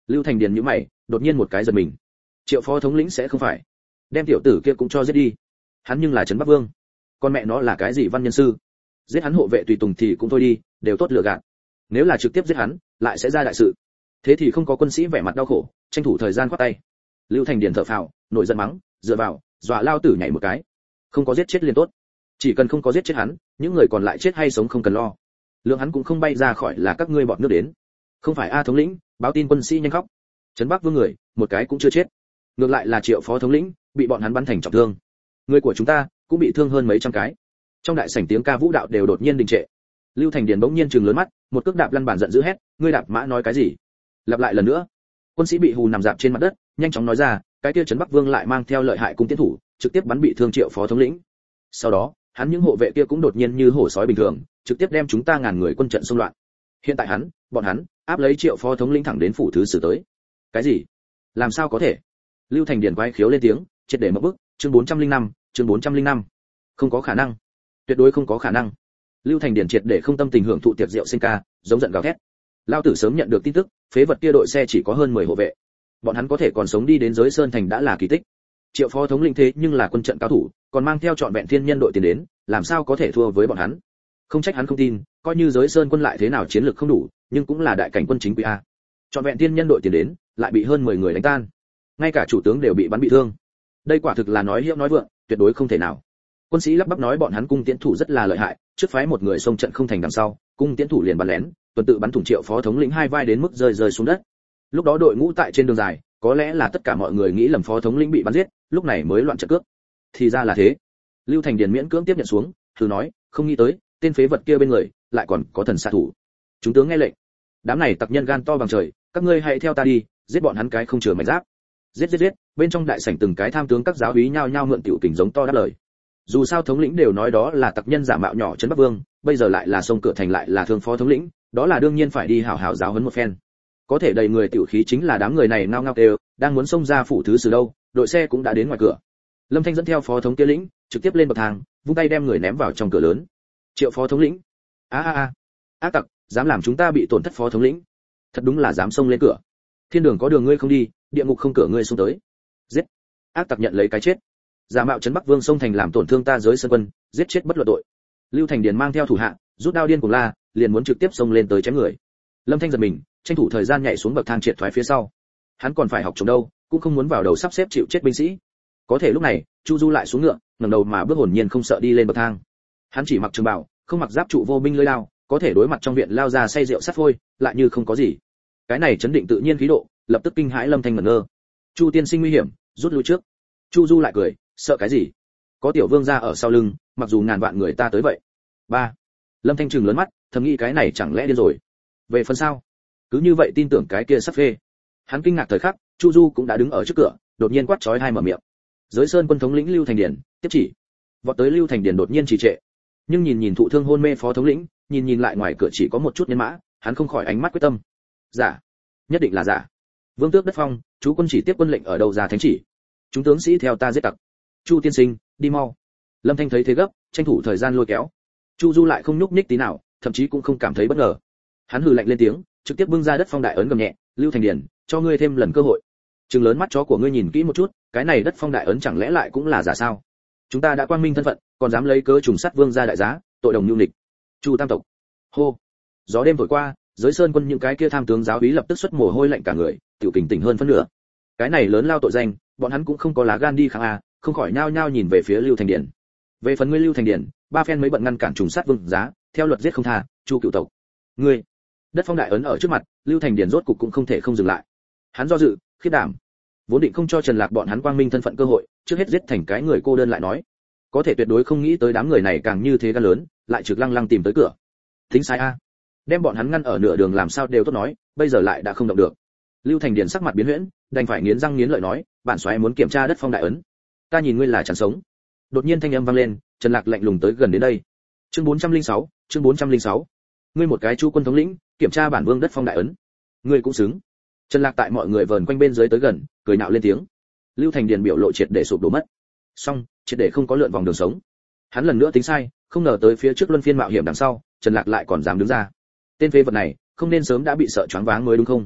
Lưu Thành Điền nhíu mày, đột nhiên một cái giật mình. Triệu phó thống lĩnh sẽ không phải đem tiểu tử kia cũng cho giết đi? Hắn nhưng là trấn Bắc Vương, con mẹ nó là cái gì văn nhân sư? Giết hắn hộ vệ tùy tùng thì cũng thôi đi, đều tốt lừa gạt. Nếu là trực tiếp giết hắn, lại sẽ ra đại sự. Thế thì không có quân sĩ vẻ mặt đau khổ, tranh thủ thời gian khoát tay. Lưu Thành Điền thở phào, nổi giận mắng, dựa vào, dọa lao tử nhảy một cái. Không có giết chết liền tốt, chỉ cần không có giết chết hắn, những người còn lại chết hay sống không cần lo. Lượng hắn cũng không bay ra khỏi là các ngươi bọn nước đến. Không phải a thống lĩnh, báo tin quân sĩ nhanh khóc. Trấn Bắc Vương người, một cái cũng chưa chết. Ngược lại là Triệu phó thống lĩnh, bị bọn hắn bắn thành trọng thương. Người của chúng ta cũng bị thương hơn mấy trăm cái. Trong đại sảnh tiếng ca vũ đạo đều đột nhiên đình trệ. Lưu Thành Điền bỗng nhiên trừng lớn mắt, một cước đạp lăn bàn giận dữ hét, ngươi đạp mã nói cái gì? Lặp lại lần nữa. Quân sĩ bị hù nằm dạp trên mặt đất, nhanh chóng nói ra, cái kia Trấn Bắc Vương lại mang theo lợi hại cung tiến thủ, trực tiếp bắn bị thương Triệu phó thống lĩnh. Sau đó, hắn những hộ vệ kia cũng đột nhiên như hổ sói bình thường, trực tiếp đem chúng ta ngàn người quân trận xung loạn. Hiện tại hắn, bọn hắn áp lấy Triệu phó thống lĩnh thẳng đến phủ thứ sử tới. Cái gì? Làm sao có thể? Lưu Thành Điền quay khiếu lên tiếng, triệt để mất bức, chương bốn trăm linh năm, chương bốn trăm linh năm. Không có khả năng, tuyệt đối không có khả năng. Lưu Thành Điền triệt để không tâm tình hưởng thụ tiệc rượu sinh ca, giống giận gào thét. Lao tử sớm nhận được tin tức, phế vật kia đội xe chỉ có hơn mười hộ vệ, bọn hắn có thể còn sống đi đến giới sơn thành đã là kỳ tích. Triệu phó thống lĩnh thế nhưng là quân trận cao thủ, còn mang theo trọn vẹn thiên nhân đội tiền đến, làm sao có thể thua với bọn hắn? Không trách hắn không tin, coi như giới sơn quân lại thế nào chiến lược không đủ, nhưng cũng là đại cảnh quân chính quy a. Trọn vẹn thiên nhân đội tiền đến, lại bị hơn mười người đánh tan, ngay cả chủ tướng đều bị bắn bị thương. Đây quả thực là nói hiệu nói vượng, tuyệt đối không thể nào. Quân sĩ lắp bắp nói bọn hắn cung tiễn thủ rất là lợi hại, trước phái một người xông trận không thành đằng sau, cung tiễn thủ liền bắn lén, tuần tự bắn thủng Triệu phó thống lĩnh hai vai đến mức rơi rơi xuống đất. Lúc đó đội ngũ tại trên đường dài, có lẽ là tất cả mọi người nghĩ lầm phó thống lĩnh bị bắn giết, lúc này mới loạn trận cước. Thì ra là thế. Lưu Thành Điền miễn cưỡng tiếp nhận xuống, thử nói, không nghĩ tới, tên phế vật kia bên người lại còn có thần xạ thủ. Chúng tướng nghe lệnh. Đám này tặc nhân gan to bằng trời, các ngươi hãy theo ta đi, giết bọn hắn cái không chừa mảnh giáp. Giết giết giết, bên trong đại sảnh từng cái tham tướng các giáo úy nhao nhao mượn tiểu kình giống to đáp lời. Dù sao thống lĩnh đều nói đó là tặc nhân giả mạo nhỏ trấn Bắc Vương, bây giờ lại là sông cửa thành lại là thương phó thống lĩnh, đó là đương nhiên phải đi hảo hảo giáo huấn một phen. Có thể đầy người tiểu khí chính là đám người này ngao ngao kêu, đang muốn xông ra phủ thứ sử đâu, đội xe cũng đã đến ngoài cửa. Lâm Thanh dẫn theo phó thống kia lĩnh, trực tiếp lên bậc thang, vung tay đem người ném vào trong cửa lớn. Triệu phó thống lĩnh, a a a, ác tặc, dám làm chúng ta bị tổn thất phó thống lĩnh, thật đúng là dám xông lên cửa. Thiên đường có đường ngươi không đi, địa ngục không cửa ngươi xông tới. Giết! Ác tặc nhận lấy cái chết. Giả mạo trấn Bắc Vương xông thành làm tổn thương ta giới sơn quân, giết chết bất luận tội. Lưu Thành Điền mang theo thủ hạ, rút đao điên cuồng la, liền muốn trực tiếp xông lên tới chém người. Lâm Thanh giật mình, tranh thủ thời gian nhảy xuống bậc thang triệt thoái phía sau. Hắn còn phải học chống đâu, cũng không muốn vào đầu sắp xếp chịu chết binh sĩ. Có thể lúc này, Chu Du lại xuống ngựa, ngẩng đầu mà bước hồn nhiên không sợ đi lên bậc thang. Hắn chỉ mặc trường bào, không mặc giáp trụ vô binh lưỡi đao, có thể đối mặt trong viện lao ra say rượu sắt phôi, lại như không có gì. Cái này chấn định tự nhiên khí độ, lập tức kinh hãi Lâm Thanh ngẩn ngơ. Chu tiên sinh nguy hiểm, rút lui trước. Chu Du lại cười, sợ cái gì? Có tiểu vương gia ở sau lưng, mặc dù ngàn vạn người ta tới vậy. Ba. Lâm Thanh trừng lớn mắt, thầm nghĩ cái này chẳng lẽ điên rồi? Về phần sao? Cứ như vậy tin tưởng cái kia sắp phê. Hắn kinh ngạc thời khắc, Chu Du cũng đã đứng ở trước cửa, đột nhiên quát chói hai mở miệng. Giới sơn quân thống lĩnh Lưu Thành Điền, tiếp chỉ. Vọt tới Lưu Thành Điền đột nhiên trì trệ. Nhưng nhìn nhìn thụ thương hôn mê phó thống lĩnh, nhìn nhìn lại ngoài cửa chỉ có một chút nhân mã, hắn không khỏi ánh mắt quyết tâm. Giả, nhất định là giả. Vương tước đất phong, chú quân chỉ tiếp quân lệnh ở đâu ra thánh chỉ. Chúng tướng sĩ theo ta giết tặc. Chu tiên sinh, đi mau. Lâm Thanh thấy thế gấp, tranh thủ thời gian lôi kéo. Chu Du lại không nhúc nhích tí nào, thậm chí cũng không cảm thấy bất ngờ. Hắn hừ lạnh lên tiếng, trực tiếp bưng ra đất phong đại ấn gầm nhẹ, Lưu Thành Điền, cho ngươi thêm lần cơ hội. Trừng lớn mắt chó của ngươi nhìn kỹ một chút, cái này đất phong đại ấn chẳng lẽ lại cũng là giả sao? Chúng ta đã quang minh thân phận, còn dám lấy cớ trùng sát vương gia đại giá, tội đồng nhu nghịch. Chu tam tộc. Hô. Gió đêm thổi qua, giới sơn quân những cái kia tham tướng giáo úy lập tức xuất mồ hôi lạnh cả người, tiểu kình tỉnh hơn phân nửa. Cái này lớn lao tội danh, bọn hắn cũng không có lá gan đi kháng a, không khỏi nhao nhao nhìn về phía Lưu Thành Điền. Về phần ngươi Lưu Thành Điền, ba phen mới bận ngăn cản trùng sát vương giá, theo luật giết không tha, Chu cựu tộc. Ngươi. Đất phong đại ấn ở trước mặt, Lưu Thành Điền rốt cục cũng không thể không dừng lại. Hắn do dự, khiếp đảm, vốn định không cho Trần Lạc bọn hắn quang minh thân phận cơ hội, trước hết giết thành cái người cô đơn lại nói. Có thể tuyệt đối không nghĩ tới đám người này càng như thế gan lớn, lại trực lăng lăng tìm tới cửa. Tính sai a, đem bọn hắn ngăn ở nửa đường làm sao đều tốt nói, bây giờ lại đã không động được. Lưu Thành Điền sắc mặt biến huyễn, đành phải nghiến răng nghiến lợi nói, bản soái muốn kiểm tra đất phong đại ấn, ta nhìn ngươi là chẳng sống. Đột nhiên thanh âm vang lên, Trần Lạc lạnh lùng tới gần đến đây. Chương bốn trăm linh sáu, chương bốn trăm linh sáu. Ngươi một cái Chu quân thống lĩnh, kiểm tra bản vương đất phong đại ấn, ngươi cũng xứng. Trần Lạc tại mọi người vờn quanh bên dưới tới gần, cười nhạo lên tiếng. Lưu Thành Điền biểu lộ triệt để sụp đổ mất. Xong, triệt để không có lượn vòng đường sống. Hắn lần nữa tính sai, không ngờ tới phía trước luân phiên mạo hiểm đằng sau, Trần Lạc lại còn dám đứng ra. Tên phế vật này, không nên sớm đã bị sợ choáng váng mới đúng không?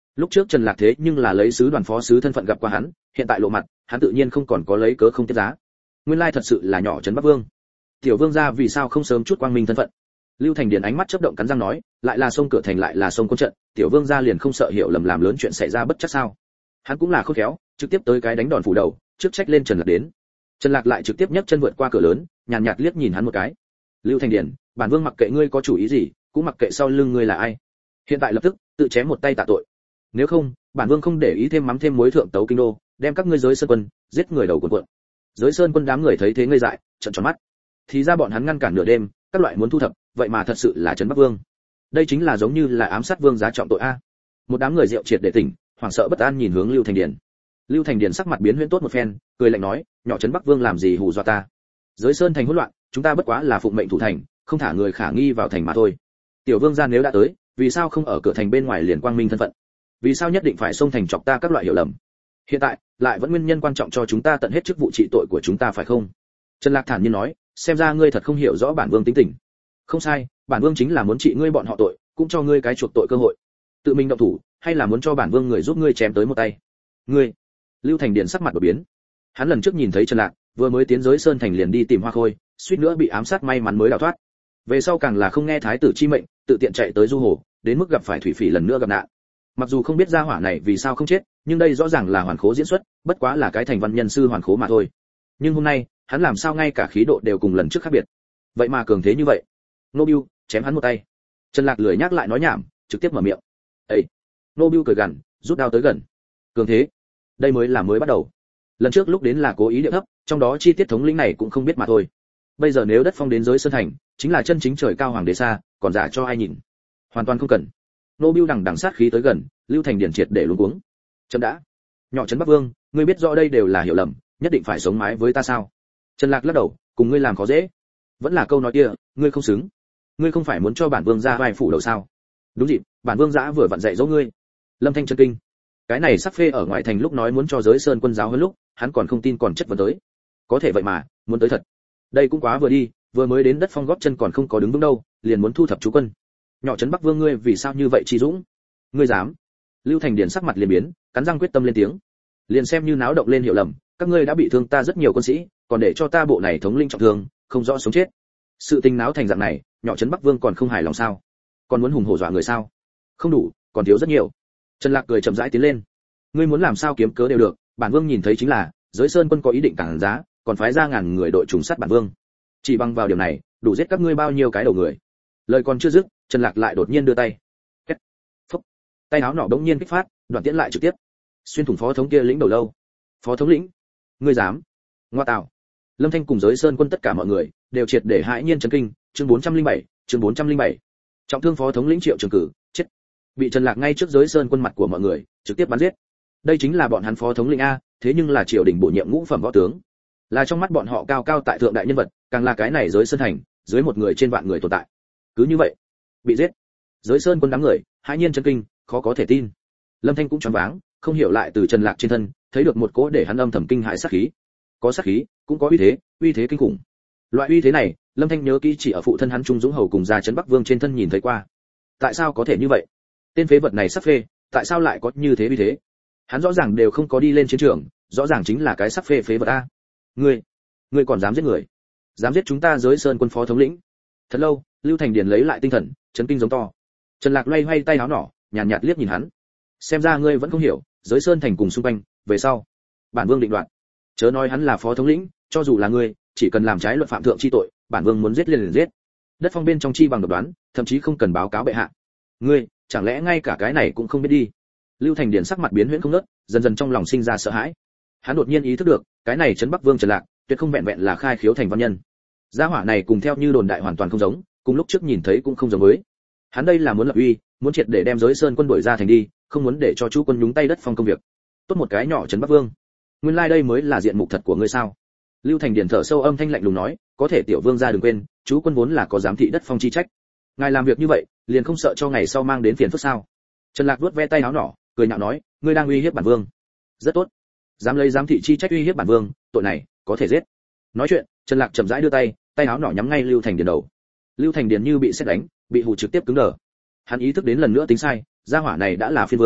Lúc trước Trần Lạc thế nhưng là lấy sứ đoàn phó sứ thân phận gặp qua hắn, hiện tại lộ mặt, hắn tự nhiên không còn có lấy cớ không tiếp giá. Nguyên lai thật sự là nhỏ trấn Bắc Vương. Tiểu Vương gia vì sao không sớm chút quang minh thân phận? Lưu Thành Điền ánh mắt chớp động cắn răng nói, lại là sông cửa thành lại là sông quân trận, Tiểu Vương gia liền không sợ hiểu lầm làm lớn chuyện xảy ra bất chắc sao? Hắn cũng là khôn khéo, trực tiếp tới cái đánh đòn phủ đầu, trước trách lên Trần Lạc đến. Trần Lạc lại trực tiếp nhấc chân vượt qua cửa lớn, nhàn nhạt liếc nhìn hắn một cái. Lưu Thành Điền, bản vương mặc kệ ngươi có chủ ý gì, cũng mặc kệ sau lưng ngươi là ai. Hiện tại lập tức tự chém một tay tạ tội. Nếu không, bản vương không để ý thêm mắm thêm muối thượng tấu kinh đô, đem các ngươi giới sơn quân giết người đầu cuộn cuộn. Giới sơn quân đám người thấy thế ngây dại, trợn tròn mắt. Thì ra bọn hắn ngăn cản nửa đêm, các loại muốn thu thập, vậy mà thật sự là trấn Bắc Vương. Đây chính là giống như là ám sát vương giá trọng tội a. Một đám người rượu triệt để tỉnh, hoảng sợ bất an nhìn hướng Lưu Thành Điền. Lưu Thành Điền sắc mặt biến huyễn tốt một phen, cười lạnh nói, nhỏ trấn Bắc Vương làm gì hù dọa ta? Giới sơn thành hỗn loạn, chúng ta bất quá là phụng mệnh thủ thành, không thả người khả nghi vào thành mà thôi. Tiểu Vương gia nếu đã tới, vì sao không ở cửa thành bên ngoài liền quang minh thân phận? Vì sao nhất định phải xông thành chọc ta các loại hiểu lầm? Hiện tại, lại vẫn nguyên nhân quan trọng cho chúng ta tận hết chức vụ trị tội của chúng ta phải không? Trần Lạc thản nhiên nói, xem ra ngươi thật không hiểu rõ bản vương tính tình. Không sai, bản vương chính là muốn trị ngươi bọn họ tội, cũng cho ngươi cái chuộc tội cơ hội. Tự mình động thủ, hay là muốn cho bản vương người giúp ngươi chém tới một tay? Ngươi? Lưu Thành Điền sắc mặt đổi biến. Hắn lần trước nhìn thấy Trần Lạc, vừa mới tiến giới sơn thành liền đi tìm Hoa Khôi, suýt nữa bị ám sát may mắn mới đào thoát. Về sau càng là không nghe thái tử chi mệnh, tự tiện chạy tới du hồ, đến mức gặp phải thủy phỉ lần nữa gặp nạn. Mặc dù không biết gia hỏa này vì sao không chết, nhưng đây rõ ràng là hoàn khố diễn xuất, bất quá là cái thành văn nhân sư hoàn khố mà thôi. Nhưng hôm nay, hắn làm sao ngay cả khí độ đều cùng lần trước khác biệt. Vậy mà cường thế như vậy. Nô Bưu, chém hắn một tay. Trần Lạc lười nhắc lại nói nhảm, trực tiếp mở miệng. "Ê." Nô Bưu cười gằn, rút đao tới gần. Cường thế? Đây mới là mới bắt đầu. Lần trước lúc đến là cố ý điệu thấp, trong đó chi tiết thống lĩnh này cũng không biết mà thôi. Bây giờ nếu đất phong đến giới sơn thành, chính là chân chính trời cao hoàng đế xa, còn giả cho ai nhìn. Hoàn toàn không cần. Nô Bưu đằng đằng sát khí tới gần, Lưu Thành Điền triệt để luống cuống. Chấm đã. Nhỏ trấn Bắc Vương, ngươi biết rõ đây đều là hiểu lầm, nhất định phải sống mái với ta sao? Trần Lạc lắc đầu, cùng ngươi làm khó dễ. Vẫn là câu nói kia, ngươi không xứng. Ngươi không phải muốn cho bản vương ra vai phủ đầu sao? Đúng dịp, bản vương dã vừa vặn dạy dỗ ngươi. Lâm Thanh chân kinh. Cái này sắc phê ở ngoại thành lúc nói muốn cho giới sơn quân giáo hơn lúc, hắn còn không tin còn chất vấn tới. Có thể vậy mà, muốn tới thật. Đây cũng quá vừa đi, vừa mới đến đất phong góp chân còn không có đứng vững đâu, liền muốn thu thập chú quân. Nhỏ trấn Bắc Vương ngươi vì sao như vậy chi dũng? Ngươi dám? Lưu Thành Điền sắc mặt liền biến, cắn răng quyết tâm lên tiếng. Liền xem như náo động lên hiểu lầm, các ngươi đã bị thương ta rất nhiều quân sĩ, còn để cho ta bộ này thống linh trọng thương, không rõ sống chết. Sự tình náo thành dạng này, nhỏ trấn Bắc Vương còn không hài lòng sao? Còn muốn hùng hổ dọa người sao? Không đủ, còn thiếu rất nhiều. Trần Lạc cười chậm rãi tiến lên. Ngươi muốn làm sao kiếm cớ đều được, bản vương nhìn thấy chính là, giới sơn quân có ý định cản giá, còn phái ra ngàn người đội trùng sát bản vương. Chỉ bằng vào điều này, đủ giết các ngươi bao nhiêu cái đầu người. Lời còn chưa dứt, Trần Lạc lại đột nhiên đưa tay. Kết. Phốc. Tay áo nỏ bỗng nhiên kích phát, đoạn tiễn lại trực tiếp xuyên thủng phó thống kia lĩnh đầu lâu. Phó thống lĩnh, ngươi dám? Ngoa tạo. Lâm Thanh cùng giới sơn quân tất cả mọi người đều triệt để hãi nhiên chấn kinh. Chương bốn trăm linh bảy, chương bốn trăm linh bảy. Trọng thương phó thống lĩnh Triệu Trường Cử, chết. Bị Trần Lạc ngay trước giới sơn quân mặt của mọi người, trực tiếp bắn giết. Đây chính là bọn hắn phó thống lĩnh a, thế nhưng là triều đình bổ nhiệm ngũ phẩm võ tướng. Là trong mắt bọn họ cao cao tại thượng đại nhân vật, càng là cái này giới sơn thành, dưới một người trên vạn người tồn tại. Cứ như vậy, bị giết. Giới sơn quân đám người hãi nhiên chấn kinh, khó có thể tin. Lâm Thanh cũng choáng váng, không hiểu lại từ Trần Lạc trên thân, thấy được một cỗ để hắn âm thầm kinh hãi sát khí. Có sát khí, cũng có uy thế, uy thế kinh khủng. Loại uy thế này, Lâm Thanh nhớ kỹ chỉ ở phụ thân hắn Trung Dũng Hầu cùng gia trấn Bắc Vương trên thân nhìn thấy qua. Tại sao có thể như vậy? Tên phế vật này sắp phê, tại sao lại có như thế uy thế? Hắn rõ ràng đều không có đi lên chiến trường, rõ ràng chính là cái sắp phê phế vật a. Ngươi, ngươi còn dám giết người? Dám giết chúng ta giới sơn quân phó thống lĩnh? Thật lâu, Lưu Thành Điền lấy lại tinh thần, chấn kinh giống to. Trần Lạc loay hoay tay áo nỏ, nhàn nhạt, nhạt liếc nhìn hắn. Xem ra ngươi vẫn không hiểu, giới sơn thành cùng xung quanh, về sau, bản vương định đoạt. Chớ nói hắn là phó thống lĩnh, cho dù là ngươi, chỉ cần làm trái luật phạm thượng chi tội, bản vương muốn giết liền liền giết. Đất phong bên trong chi bằng độc đoán, thậm chí không cần báo cáo bệ hạ. Ngươi, chẳng lẽ ngay cả cái này cũng không biết đi? Lưu Thành Điền sắc mặt biến huyễn không ngớt, dần dần trong lòng sinh ra sợ hãi. Hắn đột nhiên ý thức được, cái này trấn Bắc Vương Trần Lạc, tuyệt không vẹn vẹn là khai khiếu thành văn nhân. Gia hỏa này cùng theo như đồn đại hoàn toàn không giống, cùng lúc trước nhìn thấy cũng không giống với. Hắn đây là muốn lập uy, muốn triệt để đem giới sơn quân đuổi ra thành đi, không muốn để cho chú quân nhúng tay đất phong công việc. Tốt một cái nhỏ trấn Bắc Vương. Nguyên lai like đây mới là diện mục thật của ngươi sao? Lưu Thành Điền thở sâu âm thanh lạnh lùng nói, có thể tiểu vương gia đừng quên, chú quân vốn là có giám thị đất phong chi trách. Ngài làm việc như vậy, liền không sợ cho ngày sau mang đến phiền phức sao? Trần Lạc vuốt ve tay áo nỏ, cười nhạo nói, ngươi đang uy hiếp bản vương. Rất tốt. Dám lấy giám thị chi trách uy hiếp bản vương, tội này có thể giết. Nói chuyện, Trần Lạc chậm rãi đưa tay, tay áo nỏ nhắm ngay Lưu Thành Điền đầu. Lưu Thành Điền như bị sét đánh, bị hù trực tiếp cứng đờ. Hắn ý thức đến lần nữa tính sai, gia hỏa này đã là phiên vương,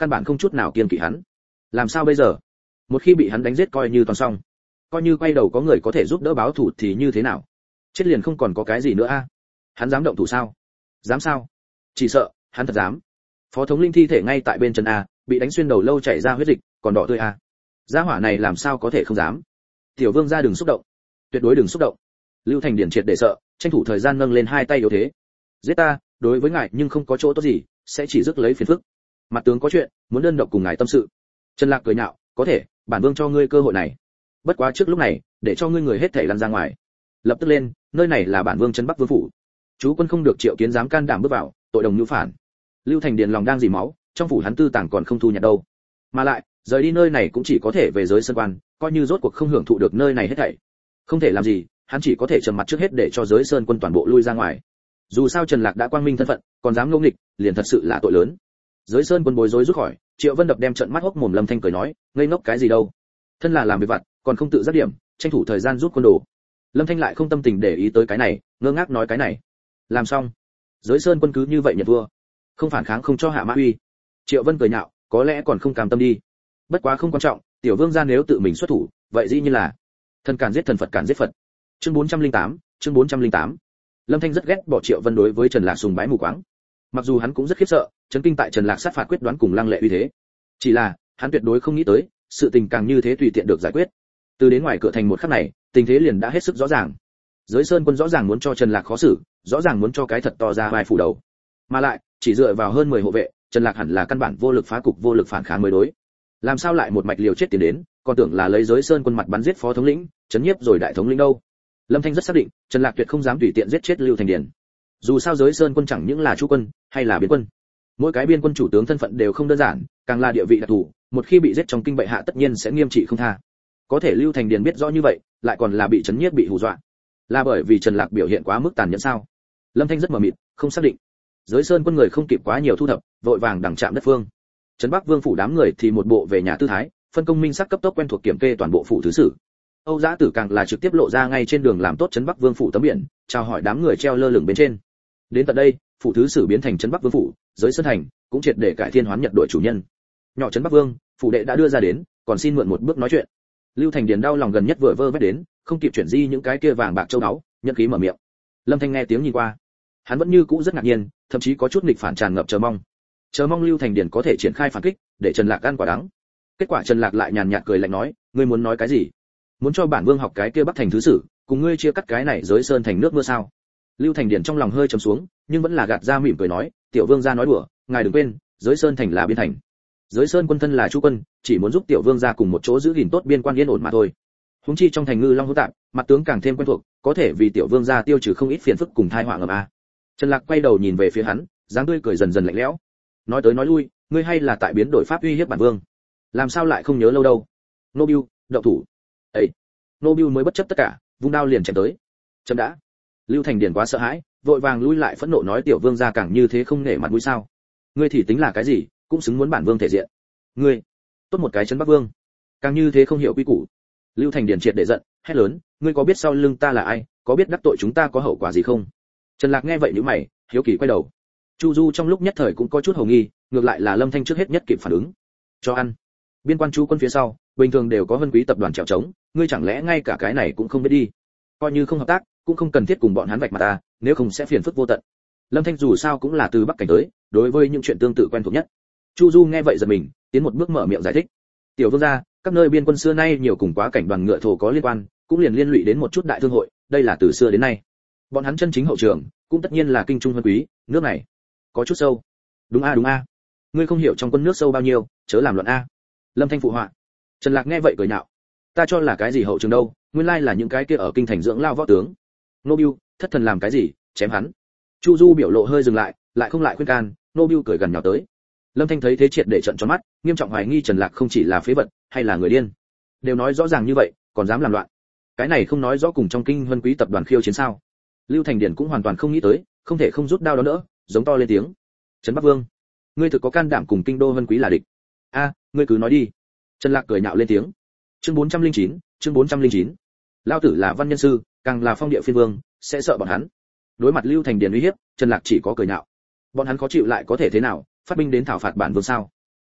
căn bản không chút nào kiêng kỵ hắn. Làm sao bây giờ? Một khi bị hắn đánh giết coi như toàn xong. Coi như quay đầu có người có thể giúp đỡ báo thù thì như thế nào? Chết liền không còn có cái gì nữa a. Hắn dám động thủ sao? Dám sao? Chỉ sợ, hắn thật dám. Phó thống linh thi thể ngay tại bên chân a, bị đánh xuyên đầu lâu chảy ra huyết dịch, còn đỏ tươi a. Gia hỏa này làm sao có thể không dám? Tiểu Vương gia đừng xúc động, tuyệt đối đừng xúc động. Lưu Thành Điển triệt để sợ, tranh thủ thời gian nâng lên hai tay yếu thế. Giết ta, đối với ngài nhưng không có chỗ tốt gì, sẽ chỉ rước lấy phiền phức. Mặt tướng có chuyện, muốn đơn độc cùng ngài tâm sự. Trần Lạc cười nhạo, có thể, bản vương cho ngươi cơ hội này. Bất quá trước lúc này, để cho ngươi người hết thảy lăn ra ngoài. Lập tức lên, nơi này là bản vương trấn Bắc Vương phủ. Chú quân không được triệu kiến dám can đảm bước vào, tội đồng nhu phản. Lưu Thành Điền lòng đang dì máu, trong phủ hắn tư tàng còn không thu nhặt đâu. Mà lại, rời đi nơi này cũng chỉ có thể về giới sơn quan, coi như rốt cuộc không hưởng thụ được nơi này hết thảy. Không thể làm gì, hắn chỉ có thể trầm mặt trước hết để cho giới sơn quân toàn bộ lui ra ngoài. Dù sao Trần Lạc đã quang minh thân phận, còn dám ngỗ nghịch, liền thật sự là tội lớn. Giới sơn quân bối rối rút khỏi, Triệu Vân Đập đem trận mắt hốc mồm Lâm Thanh cười nói, ngây ngốc cái gì đâu, thân là làm việc vặt, còn không tự giác điểm, tranh thủ thời gian rút quân đồ. Lâm Thanh lại không tâm tình để ý tới cái này, ngơ ngác nói cái này. Làm xong, giới sơn quân cứ như vậy nhận vua, không phản kháng không cho hạ mã uy. Triệu Vân cười nhạo, có lẽ còn không cam tâm đi. Bất quá không quan trọng, tiểu vương gia nếu tự mình xuất thủ, vậy dĩ như là thần càn giết thần, Phật càn giết Phật. Chương bốn trăm lẻ tám, chương bốn trăm lẻ tám. Lâm Thanh rất ghét bỏ Triệu Vân đối với Trần Lạc sùng bái mù quáng. Mặc dù hắn cũng rất khiếp sợ, chấn kinh tại Trần Lạc sát phạt quyết đoán cùng lăng lệ uy thế. Chỉ là, hắn tuyệt đối không nghĩ tới, sự tình càng như thế tùy tiện được giải quyết. Từ đến ngoài cửa thành một khắc này, tình thế liền đã hết sức rõ ràng. Giới sơn quân rõ ràng muốn cho Trần Lạc khó xử, rõ ràng muốn cho cái thật to ra vai phủ đầu. Mà lại, chỉ dựa vào hơn mười hộ vệ, Trần Lạc hẳn là căn bản vô lực phá cục, vô lực phản kháng mới đối. Làm sao lại một mạch liều chết tiến đến, còn tưởng là lấy giới sơn quân mặt bắn giết phó thống lĩnh, chấn nhiếp rồi đại thống lĩnh đâu. Lâm Thanh rất xác định, Trần Lạc tuyệt không dám tùy tiện giết chết Lưu Thành Điền. Dù sao giới sơn quân chẳng những là chủ quân, hay là biên quân, mỗi cái biên quân chủ tướng thân phận đều không đơn giản, càng là địa vị đặc thù, một khi bị giết trong kinh bệ hạ tất nhiên sẽ nghiêm trị không tha. Có thể Lưu Thành Điền biết rõ như vậy, lại còn là bị chấn nhiếp bị hù dọa, là bởi vì Trần Lạc biểu hiện quá mức tàn nhẫn sao? Lâm Thanh rất mờ mịt, không xác định. Giới sơn quân người không kịp quá nhiều thu thập, vội vàng đằng chạm đất phương. Trấn Bắc Vương phủ đám người thì một bộ về nhà tư thái, phân công minh sắc cấp tốc quen thuộc kiểm kê toàn bộ phủ thứ sử. Âu Giá Tử càng là trực tiếp lộ ra ngay trên đường làm tốt Trấn Bắc Vương phủ tấm biển, chào hỏi đám người treo lơ lửng bên trên. Đến tận đây, phủ thứ sử biến thành Trấn Bắc Vương phủ, giới sơn thành cũng triệt để cải thiên hoán nhật đổi chủ nhân. Nhỏ Trấn Bắc Vương, phủ đệ đã đưa ra đến, còn xin mượn một bước nói chuyện. Lưu Thành Điền đau lòng gần nhất vừa vơ vét đến, không kịp chuyển di những cái kia vàng bạc châu báu, nhân khí mở miệng. Lâm Thanh nghe tiếng nhìn qua, hắn vẫn như cũ rất ngạc nhiên, thậm chí có chút nghịch phản tràn ngập chờ mong. Chờ mong Lưu Thành Điền có thể triển khai phản kích, để Trần Lạc ăn quả đắng. Kết quả Trần Lạc lại nhàn nhạt cười lạnh nói, ngươi muốn nói cái gì? Muốn cho bản vương học cái kia Bắc thành thứ sử, cùng ngươi chia cắt cái này giới sơn thành nước mưa sao? Lưu Thành Điền trong lòng hơi trầm xuống, nhưng vẫn là gạt ra mỉm cười nói, tiểu vương gia nói đùa, ngài đừng quên, giới sơn thành là biên thành. Giới sơn quân thân là chủ quân, chỉ muốn giúp tiểu vương gia cùng một chỗ giữ gìn tốt biên quan yên ổn mà thôi. Huống chi trong thành ngư long hỗn tạp, mặt tướng càng thêm quen thuộc, có thể vì tiểu vương gia tiêu trừ không ít phiền phức cùng tai họa ngầm a. Trần Lạc quay đầu nhìn về phía hắn, dáng tươi cười dần dần lạnh lẽo. Nói tới nói lui, ngươi hay là tại biến đổi pháp uy hiếp bản vương. Làm sao lại không nhớ lâu đâu? Nô Bưu, động thủ. Ấy. Nô Bưu mới bất chấp tất cả, vung đao liền chém tới. Chấm đã. Lưu Thành Điền quá sợ hãi, vội vàng lui lại phẫn nộ nói tiểu vương gia càng như thế không nể mặt mũi sao? Ngươi thì tính là cái gì, cũng xứng muốn bản vương thể diện. Ngươi, tốt một cái Trấn Bắc Vương, càng như thế không hiểu quy củ. Lưu Thành Điền triệt để giận, hét lớn, ngươi có biết sau lưng ta là ai, có biết đắc tội chúng ta có hậu quả gì không? Trần Lạc nghe vậy nhíu mày, hiếu kỳ quay đầu. Chu Du trong lúc nhất thời cũng có chút hồ nghi, ngược lại là Lâm Thanh trước hết nhất kịp phản ứng. Cho ăn. Biên quan chú quân phía sau, bình thường đều có vân quý tập đoàn trèo trống, ngươi chẳng lẽ ngay cả cái này cũng không biết đi? Coi như không hợp tác, cũng không cần thiết cùng bọn hắn vạch mặt ta, nếu không sẽ phiền phức vô tận. Lâm Thanh dù sao cũng là từ Bắc cảnh tới, đối với những chuyện tương tự quen thuộc nhất. Chu Du nghe vậy giật mình, tiến một bước mở miệng giải thích. Tiểu vương gia, các nơi biên quân xưa nay nhiều cùng quá cảnh đoàn ngựa thổ có liên quan, cũng liền liên lụy đến một chút đại thương hội, đây là từ xưa đến nay. Bọn hắn chân chính hậu trường, cũng tất nhiên là kinh trung vân quý, nước này có chút sâu. Đúng a đúng a. Ngươi không hiểu trong quân nước sâu bao nhiêu, chớ làm loạn a. Lâm Thanh phụ họa. Trần Lạc nghe vậy cười nhạo. Ta cho là cái gì hậu trường đâu, nguyên lai là những cái kia ở kinh thành dưỡng lao võ tướng. Nô Bưu, thất thần làm cái gì, chém hắn. Chu Du biểu lộ hơi dừng lại, lại không lại khuyên can, Nô Bưu cười gần nhào tới. Lâm Thanh thấy thế triệt để trợn tròn mắt, nghiêm trọng hoài nghi Trần Lạc không chỉ là phế vật, hay là người điên. Đều nói rõ ràng như vậy, còn dám làm loạn. Cái này không nói rõ cùng trong kinh vân quý tập đoàn khiêu chiến sao? Lưu Thành Điền cũng hoàn toàn không nghĩ tới, không thể không rút đao đó nữa, giống to lên tiếng. Trấn Bắc Vương, ngươi thực có can đảm cùng kinh đô vân quý là địch? A, ngươi cứ nói đi. Trần Lạc cười nhạo lên tiếng. Chương bốn trăm lẻ chín, chương bốn trăm lẻ chín. Lão tử là văn nhân sư, càng là phong địa phiên vương, sẽ sợ bọn hắn. Đối mặt Lưu Thành Điền uy hiếp, Trần Lạc chỉ có cười nhạo. Bọn hắn khó chịu lại có thể thế nào, phát binh đến thảo phạt bản vương sao?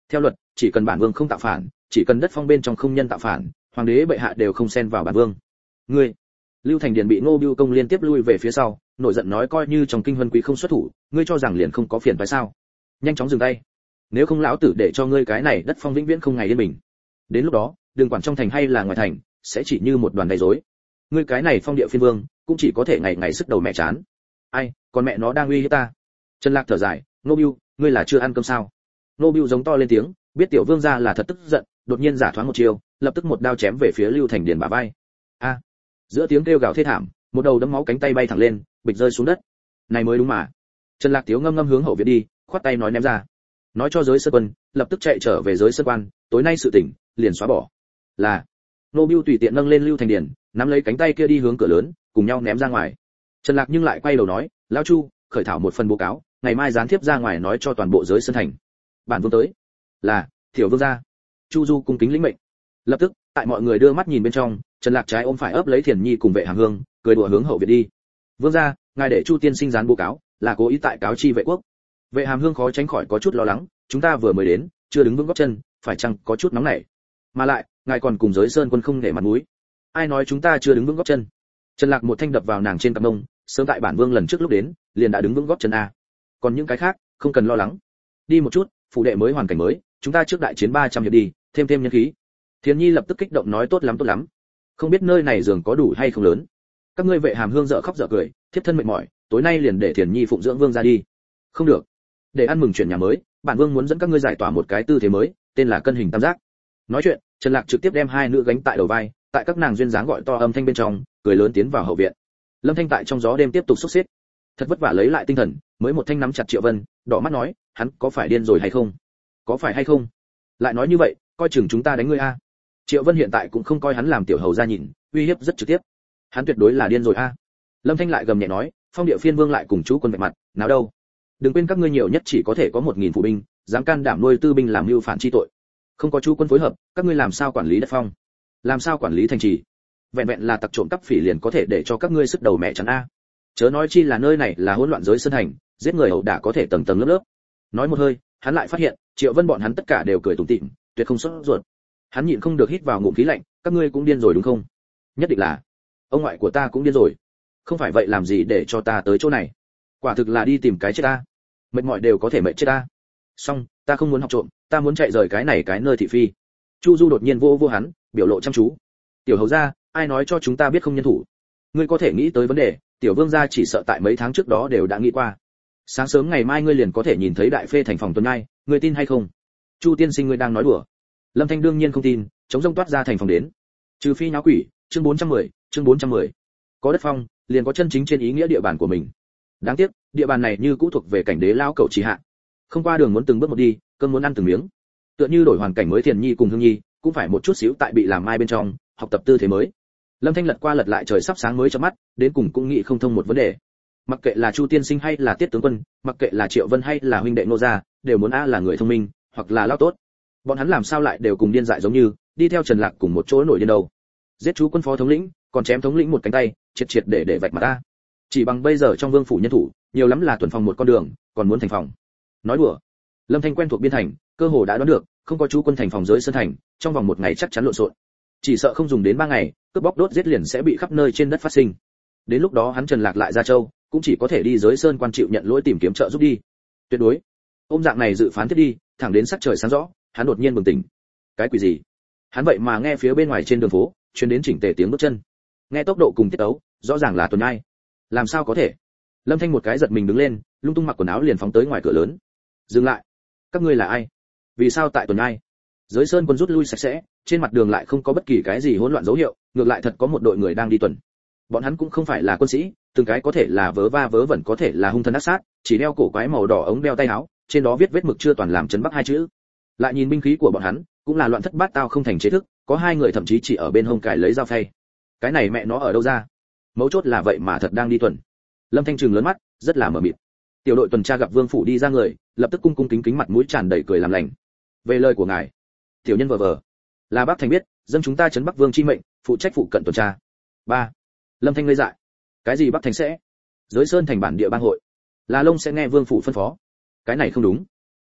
Theo luật, chỉ cần bản vương không tạo phản, chỉ cần đất phong bên trong không nhân tạo phản, hoàng đế bệ hạ đều không xen vào bản vương. Ngươi, Lưu Thành Điền bị Ngô Bưu Công liên tiếp lui về phía sau, nổi giận nói coi như trong kinh huân quý không xuất thủ, ngươi cho rằng liền không có phiền phải sao? Nhanh chóng dừng tay, nếu không lão tử để cho ngươi cái này đất phong vĩnh viễn không ngày yên bình. Đến lúc đó, đừng quản trong thành hay là ngoài thành, sẽ chỉ như một đoàn gây rối. Ngươi cái này phong địa phiên vương, cũng chỉ có thể ngày ngày sức đầu mẹ chán. Ai, còn mẹ nó đang uy hiếp ta. Trần Lạc thở dài, Ngô Bưu, ngươi là chưa ăn cơm sao? Ngô Bưu giống to lên tiếng, biết tiểu vương gia là thật tức giận, đột nhiên giả thoáng một chiều, lập tức một đao chém về phía Lưu Thành Điền bả vai. A! Giữa tiếng kêu gào thê thảm, một đầu đấm máu cánh tay bay thẳng lên, bịch rơi xuống đất. Này mới đúng mà. Trần Lạc Tiếu ngâm ngâm hướng hậu viện đi, khoát tay nói ném ra. Nói cho giới sơ quân, lập tức chạy trở về giới sơ quan, tối nay sự tỉnh, liền xóa bỏ. Là. Ngô Bưu tùy tiện nâng lên Lưu Thành Điền, nắm lấy cánh tay kia đi hướng cửa lớn, cùng nhau ném ra ngoài. Trần Lạc nhưng lại quay đầu nói, lão Chu, khởi thảo một phần báo cáo, ngày mai gián tiếp ra ngoài nói cho toàn bộ giới sơn thành. Bản vương tới. Là, tiểu vương gia. Chu Du cung kính lĩnh mệnh. Lập tức, tại mọi người đưa mắt nhìn bên trong, Trần Lạc trái ôm phải ấp lấy Thiền Nhi cùng Vệ Hàm Hương, cười đùa hướng hậu viện đi. Vương gia, ngài để Chu tiên sinh gián báo cáo, là cố ý tại cáo chi vệ quốc. Vệ Hàm Hương khó tránh khỏi có chút lo lắng, chúng ta vừa mới đến, chưa đứng vững gót chân, phải chăng có chút nóng nảy. Mà lại, ngài còn cùng giới sơn quân không để mặt mũi. Ai nói chúng ta chưa đứng vững gót chân? Trần Lạc một thanh đập vào nàng trên cặp mông, sớm tại bản vương lần trước lúc đến, liền đã đứng vững gót chân a. Còn những cái khác, không cần lo lắng. Đi một chút, phủ đệ mới hoàn cảnh mới, chúng ta trước đại chiến ba trăm hiệp đi, thêm thêm nhân khí. Thiền Nhi lập tức kích động nói tốt lắm tốt lắm. Không biết nơi này giường có đủ hay không lớn. Các ngươi Vệ Hàm Hương dở khóc dở cười, thiếp thân mệt mỏi, tối nay liền để Thiền Nhi phụng dưỡng vương ra đi. Không được. Để ăn mừng chuyển nhà mới, bản vương muốn dẫn các ngươi giải tỏa một cái tư thế mới, tên là cân hình tam giác. Nói chuyện, Trần Lạc trực tiếp đem hai nữ gánh tại đầu vai, tại các nàng duyên dáng gọi to âm thanh bên trong, cười lớn tiến vào hậu viện. Lâm Thanh tại trong gió đêm tiếp tục xúc xít. Thật vất vả lấy lại tinh thần, mới một thanh nắm chặt Triệu Vân, đỏ mắt nói, hắn có phải điên rồi hay không? Có phải hay không? Lại nói như vậy, coi chừng chúng ta đánh ngươi a. Triệu Vân hiện tại cũng không coi hắn làm tiểu hầu ra nhìn, uy hiếp rất trực tiếp. Hắn tuyệt đối là điên rồi a. Lâm Thanh lại gầm nhẹ nói, Phong Địa Phiên Vương lại cùng chú quân vạch mặt, nào đâu? Đừng quên các ngươi nhiều nhất chỉ có thể có một nghìn phụ binh, dám can đảm nuôi tư binh làm mưu phản chi tội. Không có chú quân phối hợp, các ngươi làm sao quản lý đất phong? Làm sao quản lý thành trì? Vẹn vẹn là tặc trộm cắp phỉ liền có thể để cho các ngươi sức đầu mẹ chán a. Chớ nói chi là nơi này là hỗn loạn giới sơn thành, giết người ẩu đả có thể tầng tầng lớp lớp. Nói một hơi, hắn lại phát hiện, Triệu Vân bọn hắn tất cả đều cười tủm tỉm, tuyệt không sốt ruột. Hắn nhịn không được hít vào ngụm khí lạnh, các ngươi cũng điên rồi đúng không? Nhất định là. Ông ngoại của ta cũng điên rồi. Không phải vậy làm gì để cho ta tới chỗ này? Quả thực là đi tìm cái chết ta. Mệt mỏi đều có thể mệt chết ta. Xong, ta không muốn học trộm, ta muốn chạy rời cái này cái nơi thị phi. Chu Du đột nhiên vô vô hắn, biểu lộ chăm chú. Tiểu hầu gia, ai nói cho chúng ta biết không nhân thủ? Ngươi có thể nghĩ tới vấn đề, tiểu vương gia chỉ sợ tại mấy tháng trước đó đều đã nghĩ qua. Sáng sớm ngày mai ngươi liền có thể nhìn thấy đại phê thành phòng tuần nhai, ngươi tin hay không? Chu tiên sinh ngươi đang nói đùa. Lâm Thanh đương nhiên không tin, chống rông toát ra thành phòng đến. Trừ phi nháo quỷ, chương bốn trăm mười, chương bốn trăm mười. Có đất phong, liền có chân chính trên ý nghĩa địa bàn của mình. Đáng tiếc, địa bàn này như cũ thuộc về cảnh đế lao cẩu chỉ hạ. Không qua đường muốn từng bước một đi, cơm muốn ăn từng miếng. Tựa như đổi hoàn cảnh mới Thiền Nhi cùng Hương Nhi, cũng phải một chút xíu tại bị làm mai bên trong, học tập tư thế mới. Lâm Thanh lật qua lật lại trời sắp sáng mới cho mắt, đến cùng cũng nghĩ không thông một vấn đề. Mặc kệ là Chu tiên sinh hay là Tiết tướng quân, mặc kệ là Triệu Vân hay là huynh đệ nô gia, đều muốn a là người thông minh, hoặc là lao tốt. Bọn hắn làm sao lại đều cùng điên dại giống như, đi theo Trần Lạc cùng một chỗ nổi điên đầu. Giết chú quân phó thống lĩnh, còn chém thống lĩnh một cánh tay, triệt triệt để để vạch mặt ta. Chỉ bằng bây giờ trong vương phủ nhân thủ, nhiều lắm là tuần phòng một con đường, còn muốn thành phòng. Nói đùa. Lâm Thanh quen thuộc biên thành, cơ hồ đã đoán được, không có chú quân thành phòng dưới sơn thành, trong vòng một ngày chắc chắn lộn xộn. Chỉ sợ không dùng đến ba ngày, cướp bóc đốt giết liền sẽ bị khắp nơi trên đất phát sinh. Đến lúc đó hắn Trần Lạc lại ra châu, cũng chỉ có thể đi dưới sơn quan chịu nhận lỗi tìm kiếm trợ giúp đi. Tuyệt đối. Ôm dạng này dự phán tiếp đi, thẳng đến sắc trời sáng rõ, hắn đột nhiên bừng tỉnh. Cái quỷ gì? Hắn vậy mà nghe phía bên ngoài trên đường phố, truyền đến chỉnh tề tiếng bước chân. Nghe tốc độ cùng tiết tấu, rõ ràng là tuần nhai. Làm sao có thể? Lâm Thanh một cái giật mình đứng lên, lung tung mặc quần áo liền phóng tới ngoài cửa lớn. Dừng lại. Các ngươi là ai? Vì sao tại tuần nhai? Dưới sơn quân rút lui sạch sẽ, trên mặt đường lại không có bất kỳ cái gì hỗn loạn dấu hiệu, ngược lại thật có một đội người đang đi tuần. Bọn hắn cũng không phải là quân sĩ, từng cái có thể là vớ va vớ vẩn, có thể là hung thần ác sát, chỉ đeo cổ quái màu đỏ ống đeo tay áo, trên đó viết vết mực chưa toàn làm chấn bắc hai chữ. Lại nhìn binh khí của bọn hắn, cũng là loạn thất bát tao không thành chế thức, có hai người thậm chí chỉ ở bên hông cài lấy dao phay. Cái này mẹ nó ở đâu ra? Mấu chốt là vậy mà thật đang đi tuần. Lâm Thanh trừng lớn mắt, rất là mờ mịt. Tiểu đội tuần tra gặp vương phủ đi ra người, lập tức cung cung kính kính mặt mũi tràn đầy cười làm lành. Về lời của ngài, tiểu nhân vờ vờ, là bác thành biết, dân chúng ta trấn Bắc Vương chi mệnh, phụ trách phụ cận tuần tra. Ba. Lâm Thanh ngây dại. Cái gì Bắc Thành sẽ? Giới sơn thành bản địa bang hội. Là Long sẽ nghe vương phủ phân phó. Cái này không đúng.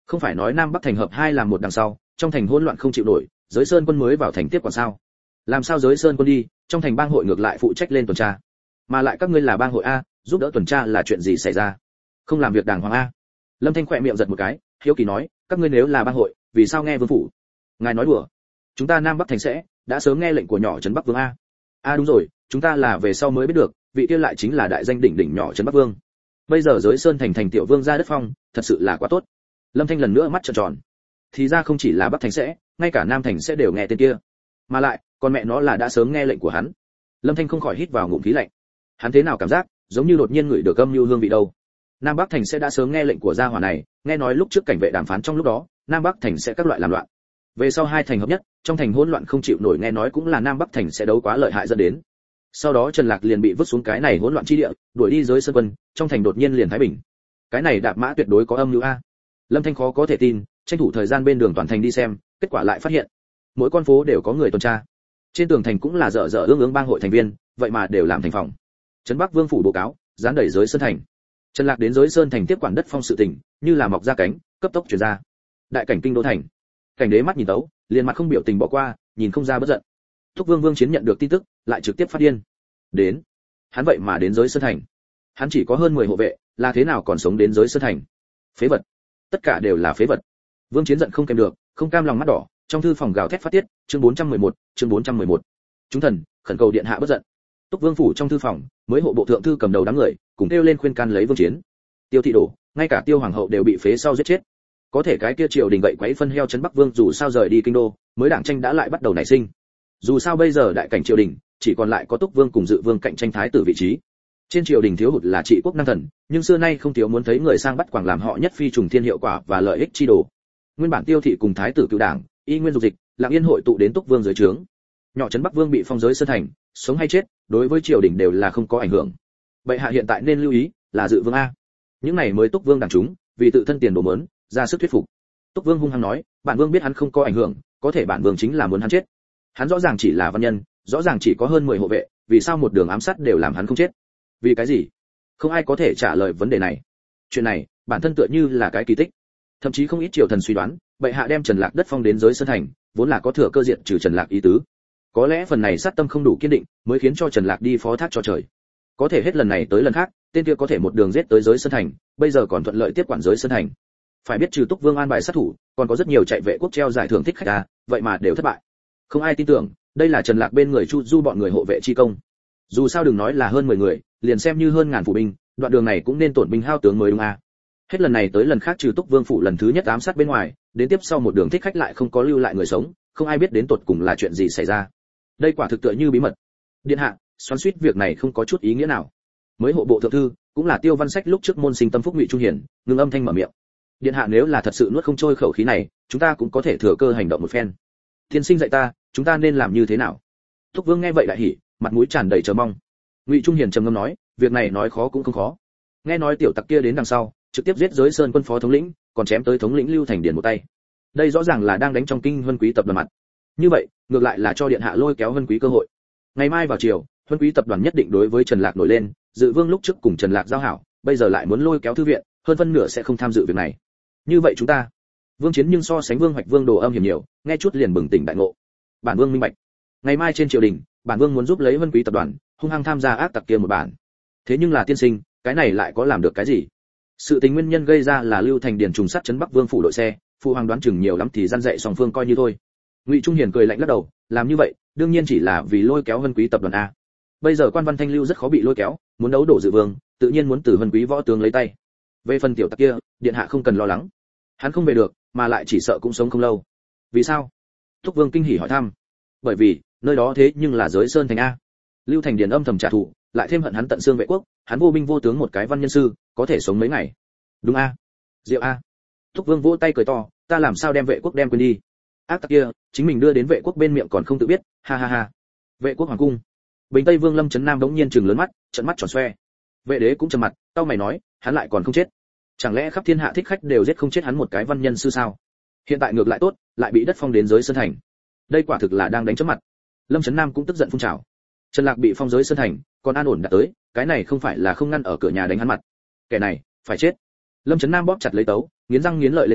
Không phải nói Nam Bắc thành hợp hai làm một đằng sau, trong thành hỗn loạn không chịu nổi, Giới Sơn quân mới vào thành tiếp quản sao? Làm sao Giới Sơn quân đi, trong thành bang hội ngược lại phụ trách lên tuần tra. Mà lại các ngươi là bang hội a, giúp đỡ tuần tra là chuyện gì xảy ra? Không làm việc đàng hoàng a? Lâm Thanh khỏe miệng giật một cái, hiếu kỳ nói, các ngươi nếu là bang hội, vì sao nghe vương phủ? Ngài nói đùa. Chúng ta Nam Bắc thành sẽ đã sớm nghe lệnh của nhỏ trấn Bắc Vương a. A đúng rồi, chúng ta là về sau mới biết được, vị kia lại chính là đại danh đỉnh đỉnh nhỏ trấn Bắc Vương. Bây giờ Giới Sơn thành thành tiểu vương gia đất phong, thật sự là quá tốt. Lâm Thanh lần nữa mắt trợn tròn. Thì ra không chỉ là Bắc thành sẽ, ngay cả Nam thành sẽ đều nghe tên kia. Mà lại, con mẹ nó là đã sớm nghe lệnh của hắn. Lâm Thanh không khỏi hít vào ngụm khí lạnh. Hắn thế nào cảm giác, giống như đột nhiên ngửi được âm lưu hương vị đâu. Nam Bắc thành sẽ đã sớm nghe lệnh của gia hỏa này, nghe nói lúc trước cảnh vệ đàm phán trong lúc đó, Nam Bắc thành sẽ các loại làm loạn. Về sau hai thành hợp nhất, trong thành hỗn loạn không chịu nổi, nghe nói cũng là Nam Bắc thành sẽ đấu quá lợi hại dẫn đến. Sau đó Trần Lạc liền bị vứt xuống cái này hỗn loạn chi địa, đuổi đi Giới Sơn quân, trong thành đột nhiên liền thái bình. Cái này đạp mã tuyệt đối có âm mưu a. Lâm Thanh khó có thể tin, tranh thủ thời gian bên đường toàn thành đi xem, kết quả lại phát hiện, mỗi con phố đều có người tuần tra. Trên tường thành cũng là dở dở ương ương bang hội thành viên, vậy mà đều làm thành phòng. Trấn Bắc Vương phủ báo cáo, dán đẩy Giới Sơn thành. Trần Lạc đến Giới Sơn thành tiếp quản đất phong sự tình, như là mọc ra cánh, cấp tốc truyền ra. Đại cảnh kinh đô thành. Cảnh đế mắt nhìn tấu, liền mặt không biểu tình bỏ qua, nhìn không ra bất giận. Thúc Vương Vương Chiến nhận được tin tức, lại trực tiếp phát điên. Đến, hắn vậy mà đến Giới Sơn thành. Hắn chỉ có hơn mười hộ vệ, là thế nào còn sống đến Giới Sơn thành? Phế vật, tất cả đều là phế vật. Vương Chiến giận không kèm được, không cam lòng mắt đỏ, trong thư phòng gào thét phát tiết, chương bốn trăm mười một, chương bốn trăm mười một. Chúng thần, khẩn cầu điện hạ bất giận. Túc Vương phủ trong thư phòng, mới hộ bộ thượng thư cầm đầu đám người, cùng kêu lên khuyên can lấy Vương Chiến. Tiêu thị đổ, ngay cả Tiêu hoàng hậu đều bị phế sau giết chết. Có thể cái kia triều đình gậy quấy phân heo trấn Bắc Vương dù sao rời đi kinh đô, mới đảng tranh đã lại bắt đầu nảy sinh. Dù sao bây giờ đại cảnh triều đình, chỉ còn lại có Túc Vương cùng Dự Vương cạnh tranh thái tử vị trí. Trên triều đình thiếu hụt là trị quốc năng thần, nhưng xưa nay không thiếu muốn thấy người sang bắt quàng làm họ nhất phi trùng thiên hiệu quả và lợi ích chi đồ. Nguyên bản Tiêu thị cùng thái tử cựu đảng, y nguyên dục dịch, lặng yên hội tụ đến Túc Vương dưới trướng. Nhỏ trấn Bắc Vương bị phong Giới Sơn thành, sống hay chết, đối với triều đình đều là không có ảnh hưởng. Bệ hạ hiện tại nên lưu ý, là Dự Vương a. Những này mới Túc Vương đảng chúng, vì tự thân tiền đồ mớn, ra sức thuyết phục. Túc Vương hung hăng nói, bản vương biết hắn không có ảnh hưởng, có thể bản vương chính là muốn hắn chết. Hắn rõ ràng chỉ là văn nhân, rõ ràng chỉ có hơn mười hộ vệ, vì sao một đường ám sát đều làm hắn không chết? Vì cái gì? Không ai có thể trả lời vấn đề này. Chuyện này, bản thân tựa như là cái kỳ tích. Thậm chí không ít triều thần suy đoán, bệ hạ đem Trần Lạc đất phong đến Giới Sơn thành, vốn là có thừa cơ diện trừ Trần Lạc ý tứ. Có lẽ phần này sát tâm không đủ kiên định, mới khiến cho Trần Lạc đi phó thác cho trời. Có thể hết lần này tới lần khác, tên kia có thể một đường giết tới Giới Sơn thành, bây giờ còn thuận lợi tiếp quản Giới Sơn thành. Phải biết trừ Túc Vương an bài sát thủ, còn có rất nhiều chạy vệ quốc treo giải thưởng thích khách à, vậy mà đều thất bại. Không ai tin tưởng, đây là Trần Lạc bên người Chu Du bọn người hộ vệ chi công. Dù sao đừng nói là hơn mười người, liền xem như hơn ngàn phủ binh, đoạn đường này cũng nên tổn binh hao tướng mới đúng à. Hết lần này tới lần khác trừ Túc Vương phủ lần thứ nhất ám sát bên ngoài, đến tiếp sau một đường thích khách lại không có lưu lại người sống, không ai biết đến tột cùng là chuyện gì xảy ra. Đây quả thực tựa như bí mật. Điện hạ, xoắn xuýt việc này không có chút ý nghĩa nào. Mới hộ bộ thượng thư, cũng là Tiêu Văn Sách lúc trước môn sinh tâm phúc Ngụy Trung Hiển, ngừng âm thanh mở miệng. Điện hạ nếu là thật sự nuốt không trôi khẩu khí này, chúng ta cũng có thể thừa cơ hành động một phen. Thiên sinh dạy ta, chúng ta nên làm như thế nào? Thúc Vương nghe vậy đại hỉ, mặt mũi tràn đầy chờ mong. Ngụy Trung Hiền trầm ngâm nói, việc này nói khó cũng không khó. Nghe nói tiểu tặc kia đến đằng sau, trực tiếp giết Giới Sơn quân phó thống lĩnh, còn chém tới thống lĩnh Lưu Thành Điền một tay. Đây rõ ràng là đang đánh trong kinh Vân Quý tập đoàn mặt. Như vậy, ngược lại là cho điện hạ lôi kéo Vân Quý cơ hội. Ngày mai vào chiều, Vân Quý tập đoàn nhất định đối với Trần Lạc nổi lên, Dự Vương lúc trước cùng Trần Lạc giao hảo, bây giờ lại muốn lôi kéo thư viện, hơn phân nửa sẽ không tham dự việc này. Như vậy chúng ta, Vương Chiến nhưng so sánh Vương Hoạch Vương đồ âm hiểm nhiều, nghe chút liền bừng tỉnh đại ngộ. Bản Vương minh bạch. Ngày mai trên triều đình, bản Vương muốn giúp lấy Vân Quý tập đoàn, hung hăng tham gia ác tặc kia một bản. Thế nhưng là tiên sinh, cái này lại có làm được cái gì? Sự tình nguyên nhân gây ra là Lưu Thành Điền trùng sát trấn Bắc Vương phủ đội xe, phụ hoàng đoán chừng nhiều lắm thì gian dạy song phương coi như thôi. Ngụy Trung Hiền cười lạnh lắc đầu, làm như vậy, đương nhiên chỉ là vì lôi kéo Vân Quý tập đoàn a. Bây giờ quan văn thanh lưu rất khó bị lôi kéo, muốn đấu đổ Dự Vương, tự nhiên muốn từ Vân Quý võ tướng lấy tay. Về phần tiểu tặc kia, điện hạ không cần lo lắng. Hắn không về được, mà lại chỉ sợ cũng sống không lâu. Vì sao? Thúc Vương kinh hỉ hỏi thăm. Bởi vì, nơi đó thế nhưng là Giới Sơn thành a. Lưu Thành Điền âm thầm trả thù, lại thêm hận hắn tận xương vệ quốc, hắn vô binh vô tướng một cái văn nhân sư, có thể sống mấy ngày. Đúng a? Diệu a. Thúc Vương vỗ tay cười to, ta làm sao đem vệ quốc đem quên đi? Ác tặc kia, chính mình đưa đến vệ quốc bên miệng còn không tự biết, ha ha ha. Vệ quốc hoàng cung. Bình Tây Vương Lâm Chấn Nam đống nhiên trừng lớn mắt, trợn mắt tròn xoe. Vệ đế cũng trầm mặt, tao mày nói, hắn lại còn không chết. Chẳng lẽ khắp thiên hạ thích khách đều giết không chết hắn một cái văn nhân sư sao? Hiện tại ngược lại tốt, lại bị đất phong đến Giới Sơn thành. Đây quả thực là đang đánh chớp mặt. Lâm Chấn Nam cũng tức giận phun trào. Trần Lạc bị phong Giới Sơn thành, còn an ổn đã tới, cái này không phải là không ngăn ở cửa nhà đánh hắn mặt. Kẻ này, phải chết. Lâm Chấn Nam bóp chặt lấy tấu, nghiến răng nghiến lợi lên tiếng,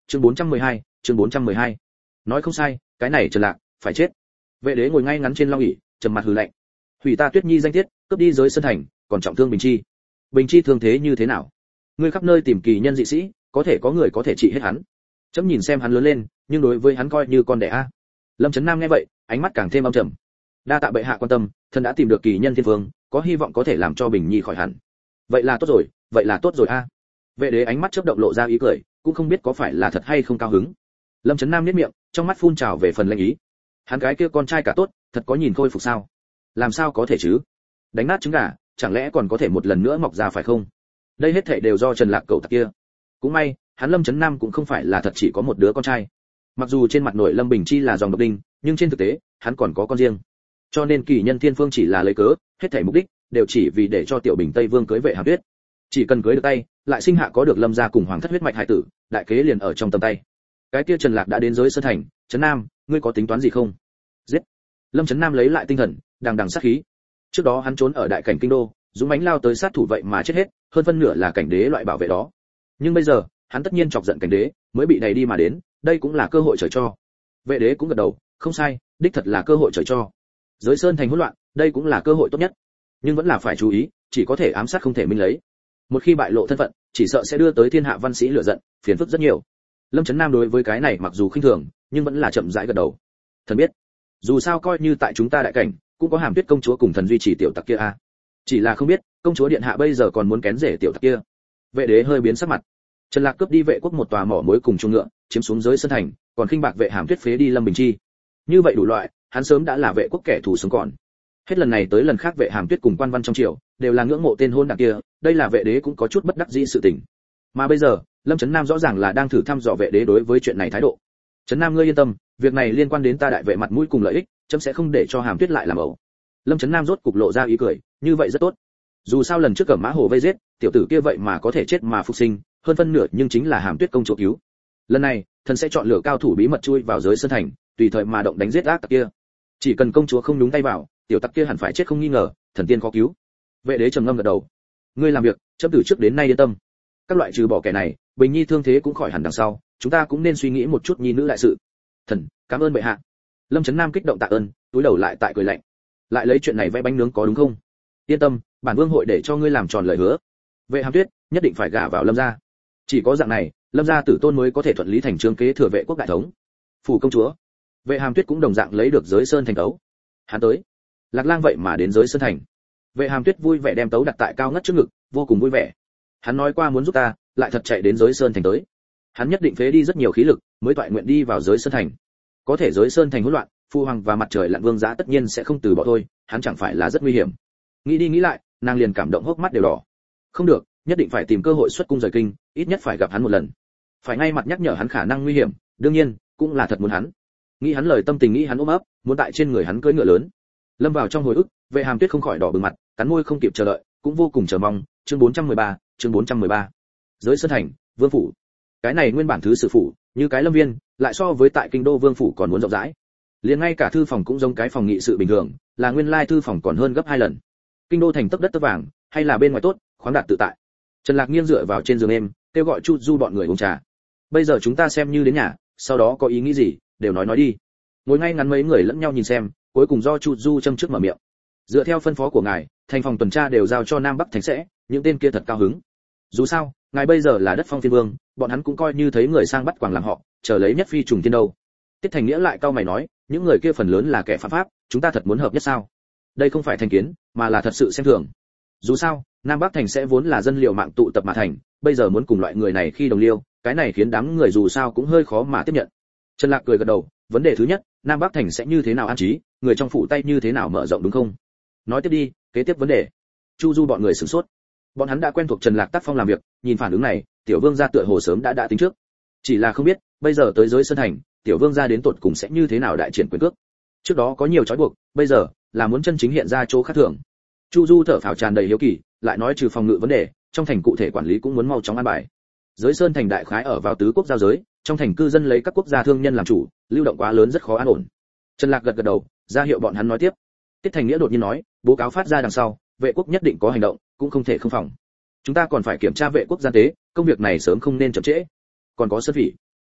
chương bốn trăm mười hai, chương bốn trăm mười hai. Nói không sai, cái này Trần Lạc phải chết. Vệ đế ngồi ngay ngắn trên long ỷ, trầm mặt hừ lạnh. Hủy ta Tuyết Nhi danh tiết, cướp đi giới Sơn Thành, còn trọng thương Bình Chi. Bình Chi thương thế như thế nào? Ngươi khắp nơi tìm kỳ nhân dị sĩ, có thể có người có thể trị hết hắn. Chấm nhìn xem hắn lớn lên, nhưng đối với hắn coi như con đẻ a. Lâm Chấn Nam nghe vậy, ánh mắt càng thêm âm trầm. Đa tạ bệ hạ quan tâm, thần đã tìm được kỳ nhân thiên phương, có hy vọng có thể làm cho Bình Nhi khỏi hẳn. Vậy là tốt rồi, vậy là tốt rồi a. Vệ đế ánh mắt chớp động lộ ra ý cười, cũng không biết có phải là thật hay không cao hứng. Lâm Chấn Nam nhếch miệng, trong mắt phun trào về phần lệnh ý. Hắn cái kia con trai cả tốt, thật có nhìn khôi phục sao? Làm sao có thể chứ? Đánh nát trứng gà, chẳng lẽ còn có thể một lần nữa mọc ra phải không? Đây hết thảy đều do Trần Lạc cậu tặc kia. Cũng may, hắn Lâm Chấn Nam cũng không phải là thật chỉ có một đứa con trai. Mặc dù trên mặt nội Lâm Bình Chi là dòng độc đinh, nhưng trên thực tế, hắn còn có con riêng. Cho nên kỳ nhân thiên phương chỉ là lấy cớ, hết thảy mục đích đều chỉ vì để cho tiểu Bình Tây Vương cưới Vệ Hàm Tuyết. Chỉ cần cưới được tay, lại sinh hạ có được Lâm gia cùng hoàng thất huyết mạch hải tử, đại kế liền ở trong tầm tay. Cái kia Trần Lạc đã đến giới Sơn Thành, Trấn Nam, ngươi có tính toán gì không? Giết! Lâm Trấn Nam lấy lại tinh thần, đằng đằng sát khí. Trước đó hắn trốn ở đại cảnh kinh đô, dũng mãnh lao tới sát thủ vậy mà chết hết, hơn phân nửa là cảnh đế loại bảo vệ đó. Nhưng bây giờ, hắn tất nhiên chọc giận cảnh đế, mới bị đẩy đi mà đến, đây cũng là cơ hội trời cho. Vệ đế cũng gật đầu, không sai, đích thật là cơ hội trời cho. Giới Sơn Thành hỗn loạn, đây cũng là cơ hội tốt nhất. Nhưng vẫn là phải chú ý, chỉ có thể ám sát không thể minh lấy. Một khi bại lộ thân phận, chỉ sợ sẽ đưa tới thiên hạ văn sĩ lửa giận, phiền phức rất nhiều. Lâm Chấn Nam đối với cái này mặc dù khinh thường, nhưng vẫn là chậm rãi gật đầu. Thần biết, dù sao coi như tại chúng ta đại cảnh, cũng có Hàm Tuyết công chúa cùng thần duy trì tiểu tặc kia a. À. Chỉ là không biết, công chúa điện hạ bây giờ còn muốn kén rể tiểu tặc kia. Vệ đế hơi biến sắc mặt. Trần Lạc cướp đi vệ quốc một tòa mỏ muối cùng chuồng ngựa, chiếm xuống giới Sơn Thành, còn khinh bạc vệ Hàm Tuyết phế đi Lâm Bình Chi. Như vậy đủ loại, hắn sớm đã là vệ quốc kẻ thù sống còn. Hết lần này tới lần khác vệ Hàm Tuyết cùng quan văn trong triều, đều là ngưỡng mộ tên hôn đảng kia, đây là vệ đế cũng có chút bất đắc dĩ sự tình. Mà bây giờ, Lâm Chấn Nam rõ ràng là đang thử thăm dò vệ đế đối với chuyện này thái độ. Chấn Nam ngươi yên tâm, việc này liên quan đến ta đại vệ mặt mũi cùng lợi ích, chấm sẽ không để cho Hàm Tuyết lại làm ẩu. Lâm Chấn Nam rốt cục lộ ra ý cười, như vậy rất tốt. Dù sao lần trước Cẩm Mã Hồ vây giết, tiểu tử kia vậy mà có thể chết mà phục sinh, hơn phân nửa nhưng chính là Hàm Tuyết công chúa cứu. Lần này, thần sẽ chọn lựa cao thủ bí mật chui vào giới Sơn Thành, tùy thời mà động đánh giết ác tặc kia. Chỉ cần công chúa không nhúng tay vào, tiểu tặc kia hẳn phải chết không nghi ngờ, thần tiên khó cứu. Vệ đế trầm ngâm gật đầu. Ngươi làm việc, chấm từ trước đến nay yên tâm. Các loại trừ bỏ kẻ này, Bình Nhi thương thế cũng khỏi hẳn đằng sau, chúng ta cũng nên suy nghĩ một chút nhi nữ đại sự. Thần, cảm ơn bệ hạ. Lâm Chấn Nam kích động tạ ơn, túi đầu lại tại cười lạnh. Lại lấy chuyện này vẽ bánh nướng có đúng không? Yên tâm, bản vương hội để cho ngươi làm tròn lời hứa. Vệ Hàm Tuyết nhất định phải gả vào Lâm gia. Chỉ có dạng này, Lâm gia tử tôn mới có thể thuận lý thành chương kế thừa vệ quốc đại thống. Phủ công chúa. Vệ Hàm Tuyết cũng đồng dạng lấy được giới Sơn Thành tấu. Hắn tới. Lạc Lang vậy mà đến giới Sơn Thành. Vệ Hàm Tuyết vui vẻ đem tấu đặt tại cao ngất trước ngực, vô cùng vui vẻ. Hắn nói qua muốn giúp ta, lại thật chạy đến giới Sơn Thành tới. Hắn nhất định phế đi rất nhiều khí lực, mới toại nguyện đi vào giới Sơn Thành. Có thể giới Sơn Thành hỗn loạn, phu hoàng và mặt trời lặn vương giá tất nhiên sẽ không từ bỏ thôi, hắn chẳng phải là rất nguy hiểm. Nghĩ đi nghĩ lại, nàng liền cảm động hốc mắt đều đỏ. Không được, nhất định phải tìm cơ hội xuất cung rời kinh, ít nhất phải gặp hắn một lần. Phải ngay mặt nhắc nhở hắn khả năng nguy hiểm, đương nhiên, cũng là thật muốn hắn. Nghĩ hắn lời tâm tình, nghĩ hắn ôm ấp, muốn tại trên người hắn cưỡi ngựa lớn. Lâm vào trong hồi ức, Vệ Hàm Tuyết không khỏi đỏ bừng mặt, cắn môi không kịp chờ đợi, cũng vô cùng chờ mong. Chương bốn trăm mười ba, chương bốn trăm mười ba. Giới Sơn Thành, vương phủ. Cái này nguyên bản thứ sử phủ, như cái lâm viên, lại so với tại kinh đô vương phủ còn muốn rộng rãi. Liền ngay cả thư phòng cũng giống cái phòng nghị sự bình thường, là nguyên lai thư phòng còn hơn gấp hai lần. Kinh đô thành tấp đất tấp vàng, hay là bên ngoài tốt, khoáng đạt tự tại. Trần Lạc nghiêng dựa vào trên giường em, kêu gọi Chu Du bọn người uống trà. Bây giờ chúng ta xem như đến nhà, sau đó có ý nghĩ gì, đều nói nói đi. Ngồi ngay ngắn mấy người lẫn nhau nhìn xem, cuối cùng do Chu Du châm trước mở miệng. Dựa theo phân phó của ngài, thành phòng tuần tra đều giao cho Nam Bắc thành sẽ, những tên kia thật cao hứng. Dù sao, ngài bây giờ là đất phong phiên vương, bọn hắn cũng coi như thấy người sang bắt quàng làm họ, chờ lấy nhất phi trùng thiên đâu. Tiết Thành Nghĩa lại cao mày nói, những người kia phần lớn là kẻ phạm pháp, chúng ta thật muốn hợp nhất sao? Đây không phải thành kiến, mà là thật sự xem thường. Dù sao, Nam Bắc thành sẽ vốn là dân liệu mạng tụ tập mà thành, bây giờ muốn cùng loại người này khi đồng liêu, cái này khiến đám người dù sao cũng hơi khó mà tiếp nhận. Trần Lạc cười gật đầu, vấn đề thứ nhất, Nam Bắc thành sẽ như thế nào an trí, người trong phủ tay như thế nào mở rộng đúng không? Nói tiếp đi, kế tiếp vấn đề. Chu Du bọn người sửng sốt. Bọn hắn đã quen thuộc Trần Lạc tác phong làm việc, nhìn phản ứng này, Tiểu Vương gia tựa hồ sớm đã đã tính trước. Chỉ là không biết, bây giờ tới giới Sơn Thành, Tiểu Vương gia đến tột cùng sẽ như thế nào đại triển quyền cước. Trước đó có nhiều trói buộc, bây giờ là muốn chân chính hiện ra chỗ khác thường. Chu Du thở phào tràn đầy hiếu kỳ, lại nói trừ phòng ngự vấn đề, trong thành cụ thể quản lý cũng muốn mau chóng an bài. Giới Sơn Thành đại khái ở vào tứ quốc giao giới, trong thành cư dân lấy các quốc gia thương nhân làm chủ, lưu động quá lớn rất khó an ổn. Trần Lạc gật gật đầu, ra hiệu bọn hắn nói tiếp. Tiết Thành Nghĩa đột nhiên nói, báo cáo phát ra đằng sau, vệ quốc nhất định có hành động, cũng không thể không phòng. Chúng ta còn phải kiểm tra vệ quốc gian tế, công việc này sớm không nên chậm trễ. Còn có Sơn Phỉ.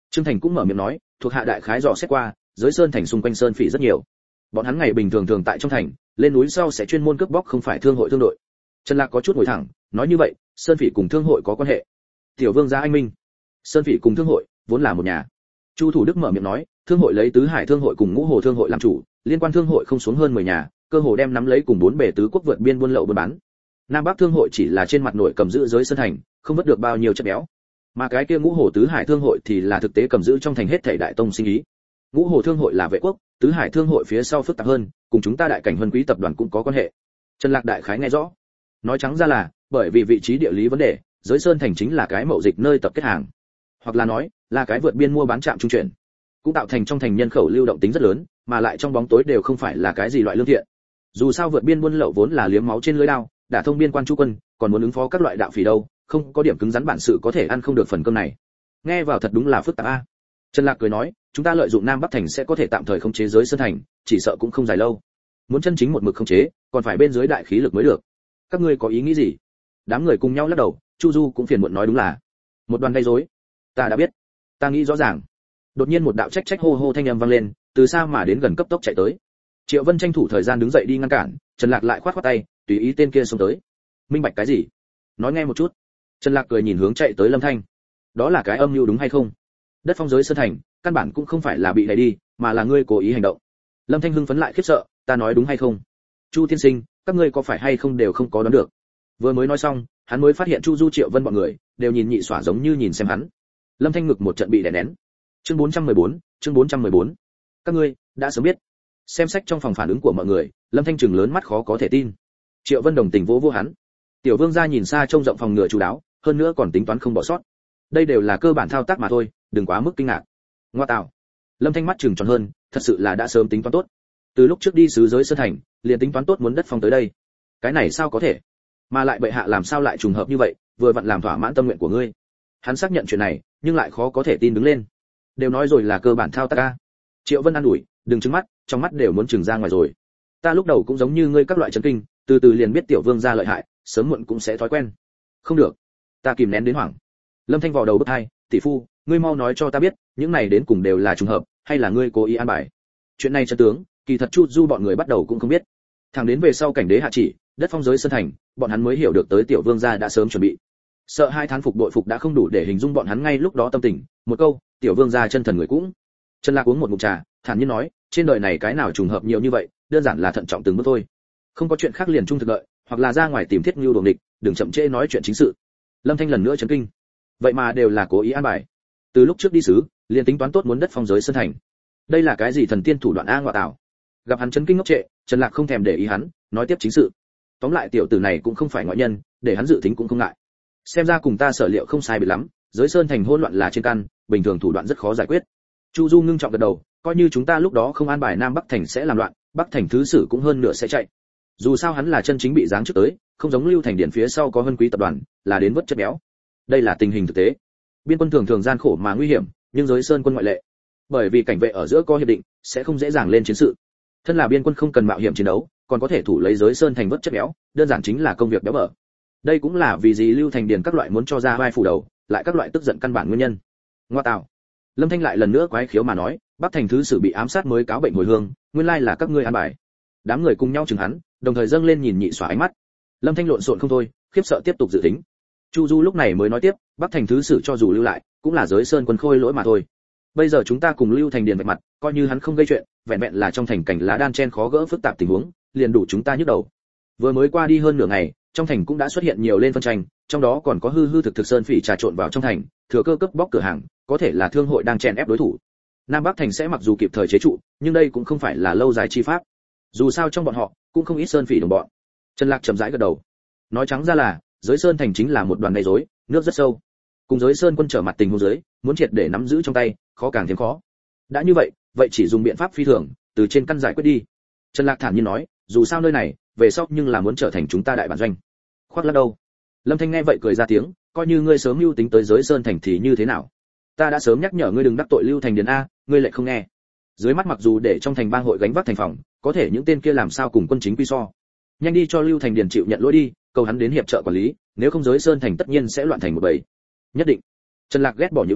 Trương Thành cũng mở miệng nói, thuộc hạ đại khái dò xét qua, giới sơn thành xung quanh sơn phỉ rất nhiều. Bọn hắn ngày bình thường thường tại trong thành, lên núi sau sẽ chuyên môn cướp bóc không phải thương hội thương đội. Trần Lạc có chút ngồi thẳng, nói như vậy, sơn phỉ cùng thương hội có quan hệ. Tiểu Vương gia anh minh. Sơn phỉ cùng thương hội vốn là một nhà. Chu Thủ Đức mở miệng nói, thương hội lấy tứ hải thương hội cùng ngũ hồ thương hội làm chủ, liên quan thương hội không xuống hơn mười nhà, cơ hồ đem nắm lấy cùng bốn bề tứ quốc vượt biên buôn lậu buôn bán. Nam Bắc thương hội chỉ là trên mặt nổi cầm giữ giới sơn thành, không vớt được bao nhiêu chất béo. Mà cái kia ngũ hồ tứ hải thương hội thì là thực tế cầm giữ trong thành hết thảy đại tông sinh ý. Ngũ hồ thương hội là vệ quốc, tứ hải thương hội phía sau phức tạp hơn, cùng chúng ta đại cảnh vân quý tập đoàn cũng có quan hệ. Trần Lạc đại khái nghe rõ. Nói trắng ra là, bởi vì vị trí địa lý vấn đề, giới sơn thành chính là cái mậu dịch nơi tập kết hàng, hoặc là nói là cái vượt biên mua bán trạm trung chuyển, cũng tạo thành trong thành nhân khẩu lưu động tính rất lớn, mà lại trong bóng tối đều không phải là cái gì loại lương thiện. Dù sao vượt biên buôn lậu vốn là liếm máu trên lưỡi dao, đả thông biên quan chu quân, còn muốn ứng phó các loại đạo phỉ đâu, không có điểm cứng rắn bản sự có thể ăn không được phần cơm này. Nghe vào thật đúng là phức tạp a. Trần Lạc cười nói, chúng ta lợi dụng Nam Bắc thành sẽ có thể tạm thời khống chế giới sơn thành, chỉ sợ cũng không dài lâu. Muốn chân chính một mực khống chế, còn phải bên dưới đại khí lực mới được. Các ngươi có ý nghĩ gì? Đám người cùng nhau lắc đầu, Chu Du cũng phiền muộn nói đúng là một đoàn gây rối. Ta đã biết, ta nghĩ rõ ràng. Đột nhiên một đạo trách trách hô hô thanh âm vang lên, từ xa mà đến gần cấp tốc chạy tới. Triệu Vân tranh thủ thời gian đứng dậy đi ngăn cản, Trần Lạc lại khoát khoát tay, tùy ý tên kia xông tới. Minh bạch cái gì? Nói nghe một chút. Trần Lạc cười nhìn hướng chạy tới Lâm Thanh. Đó là cái âm mưu đúng hay không? Đất phong giới sơn thành, căn bản cũng không phải là bị đẩy đi, mà là ngươi cố ý hành động. Lâm Thanh hưng phấn lại khiếp sợ, ta nói đúng hay không? Chu tiên sinh, các ngươi có phải hay không đều không có đoán được. Vừa mới nói xong, hắn mới phát hiện Chu Du Triệu Vân bọn người đều nhìn nhị xỏa giống như nhìn xem hắn. Lâm Thanh ngực một trận bị đè nén. Chương bốn trăm mười bốn, chương bốn trăm mười bốn. Các ngươi đã sớm biết. Xem sách trong phòng phản ứng của mọi người, Lâm Thanh trừng lớn mắt khó có thể tin. Triệu Vân đồng tình vỗ vỗ hắn. Tiểu Vương gia nhìn xa trông rộng phòng ngừa chú đáo, hơn nữa còn tính toán không bỏ sót. Đây đều là cơ bản thao tác mà thôi, đừng quá mức kinh ngạc. Ngoa tạo. Lâm Thanh mắt trừng tròn hơn, thật sự là đã sớm tính toán tốt. Từ lúc trước đi sứ giới sơn thành, liền tính toán tốt muốn đất phong tới đây. Cái này sao có thể? Mà lại bệ hạ làm sao lại trùng hợp như vậy, vừa vặn làm thỏa mãn tâm nguyện của ngươi. Hắn xác nhận chuyện này, nhưng lại khó có thể tin đứng lên. Đều nói rồi là cơ bản thao tác a. Triệu Vân an ủi, đừng trừng mắt, trong mắt đều muốn trừng ra ngoài rồi. Ta lúc đầu cũng giống như ngươi các loại chấn kinh, từ từ liền biết tiểu vương gia lợi hại, sớm muộn cũng sẽ thói quen. Không được, ta kìm nén đến hoảng. Lâm Thanh vào đầu bứt hai, tỷ phu, ngươi mau nói cho ta biết, những này đến cùng đều là trùng hợp, hay là ngươi cố ý an bài? Chuyện này chân tướng, kỳ thật Chu Du bọn người bắt đầu cũng không biết. Thẳng đến về sau cảnh đế hạ chỉ, đất phong giới sơn thành, bọn hắn mới hiểu được tới tiểu vương gia đã sớm chuẩn bị. Sợ hai thán phục đội phục đã không đủ để hình dung bọn hắn ngay lúc đó tâm tình, một câu, tiểu vương gia chân thần người cũng. Trần Lạc uống một ngụm trà, thản nhiên nói, trên đời này cái nào trùng hợp nhiều như vậy, đơn giản là thận trọng từng bước thôi. Không có chuyện khác liền trung thực lợi, hoặc là ra ngoài tìm thiết nhu đuồng địch, đừng chậm trễ nói chuyện chính sự. Lâm Thanh lần nữa chấn kinh. Vậy mà đều là cố ý an bài. Từ lúc trước đi sứ, liền tính toán tốt muốn đất phong giới sơn thành. Đây là cái gì thần tiên thủ đoạn a ngọa tạo. Gặp hắn chấn kinh ngốc trệ, Trần Lạc không thèm để ý hắn, nói tiếp chính sự. Tóm lại tiểu tử này cũng không phải ngoại nhân, để hắn dự tính cũng không ngại. Xem ra cùng ta sở liệu không sai biệt lắm, giới sơn thành hỗn loạn là trên căn, bình thường thủ đoạn rất khó giải quyết. Chu Du ngưng trọng gật đầu, coi như chúng ta lúc đó không an bài Nam Bắc thành sẽ làm loạn, Bắc thành thứ sử cũng hơn nửa sẽ chạy. Dù sao hắn là chân chính bị giáng trước tới, không giống Lưu Thành Điện phía sau có Vân Quý tập đoàn, là đến vớt chất béo. Đây là tình hình thực tế. Biên quân thường thường gian khổ mà nguy hiểm, nhưng giới sơn quân ngoại lệ. Bởi vì cảnh vệ ở giữa có hiệp định, sẽ không dễ dàng lên chiến sự. Thân là biên quân không cần mạo hiểm chiến đấu, còn có thể thủ lấy giới sơn thành vớt chất béo, đơn giản chính là công việc béo bở. Đây cũng là vì gì Lưu Thành Điện các loại muốn cho ra vai phủ đầu, lại các loại tức giận căn bản nguyên nhân. Ngoa tạo. Lâm Thanh lại lần nữa quái khiếu mà nói, Bắc thành thứ sử bị ám sát mới cáo bệnh hồi hương, nguyên lai là các ngươi an bài. Đám người cùng nhau chừng hắn, đồng thời dâng lên nhìn nhị xóa ánh mắt. Lâm Thanh lộn xộn không thôi, khiếp sợ tiếp tục dự tính. Chu Du lúc này mới nói tiếp, Bắc thành thứ sử cho dù lưu lại, cũng là giới sơn quân khôi lỗi mà thôi. Bây giờ chúng ta cùng Lưu Thành Điền vạch mặt, coi như hắn không gây chuyện, vẹn vẹn là trong thành cảnh lá đan chen khó gỡ phức tạp tình huống, liền đủ chúng ta nhức đầu. Vừa mới qua đi hơn nửa ngày, trong thành cũng đã xuất hiện nhiều lên phân tranh, trong đó còn có hư hư thực thực sơn phỉ trà trộn vào trong thành, thừa cơ cướp bóc cửa hàng, có thể là thương hội đang chèn ép đối thủ. Nam Bắc thành sẽ mặc dù kịp thời chế trụ, nhưng đây cũng không phải là lâu dài chi pháp. Dù sao trong bọn họ cũng không ít sơn phỉ đồng bọn. Trần Lạc chậm rãi gật đầu, nói trắng ra là giới sơn thành chính là một đoàn gây rối, nước rất sâu. Cùng giới sơn quân trở mặt tình huống dưới, muốn triệt để nắm giữ trong tay, khó càng thêm khó. Đã như vậy, vậy chỉ dùng biện pháp phi thường, từ trên căn giải quyết đi. Trần Lạc thản nhiên nói, dù sao nơi này, về sau nhưng là muốn trở thành chúng ta đại bản doanh. Khoác lắc đâu? Lâm Thanh nghe vậy cười ra tiếng, coi như ngươi sớm mưu tính tới giới sơn thành thì như thế nào? Ta đã sớm nhắc nhở ngươi đừng đắc tội Lưu Thành Điền a, ngươi lại không nghe. Dưới mắt mặc dù để trong thành bang hội gánh vác thành phòng, có thể những tên kia làm sao cùng quân chính quy so? Nhanh đi cho Lưu Thành Điền chịu nhận lỗi đi, cầu hắn đến hiệp trợ quản lý, nếu không giới sơn thành tất nhiên sẽ loạn thành một bầy. Nhất định. Trần Lạc ghét bỏ những mày,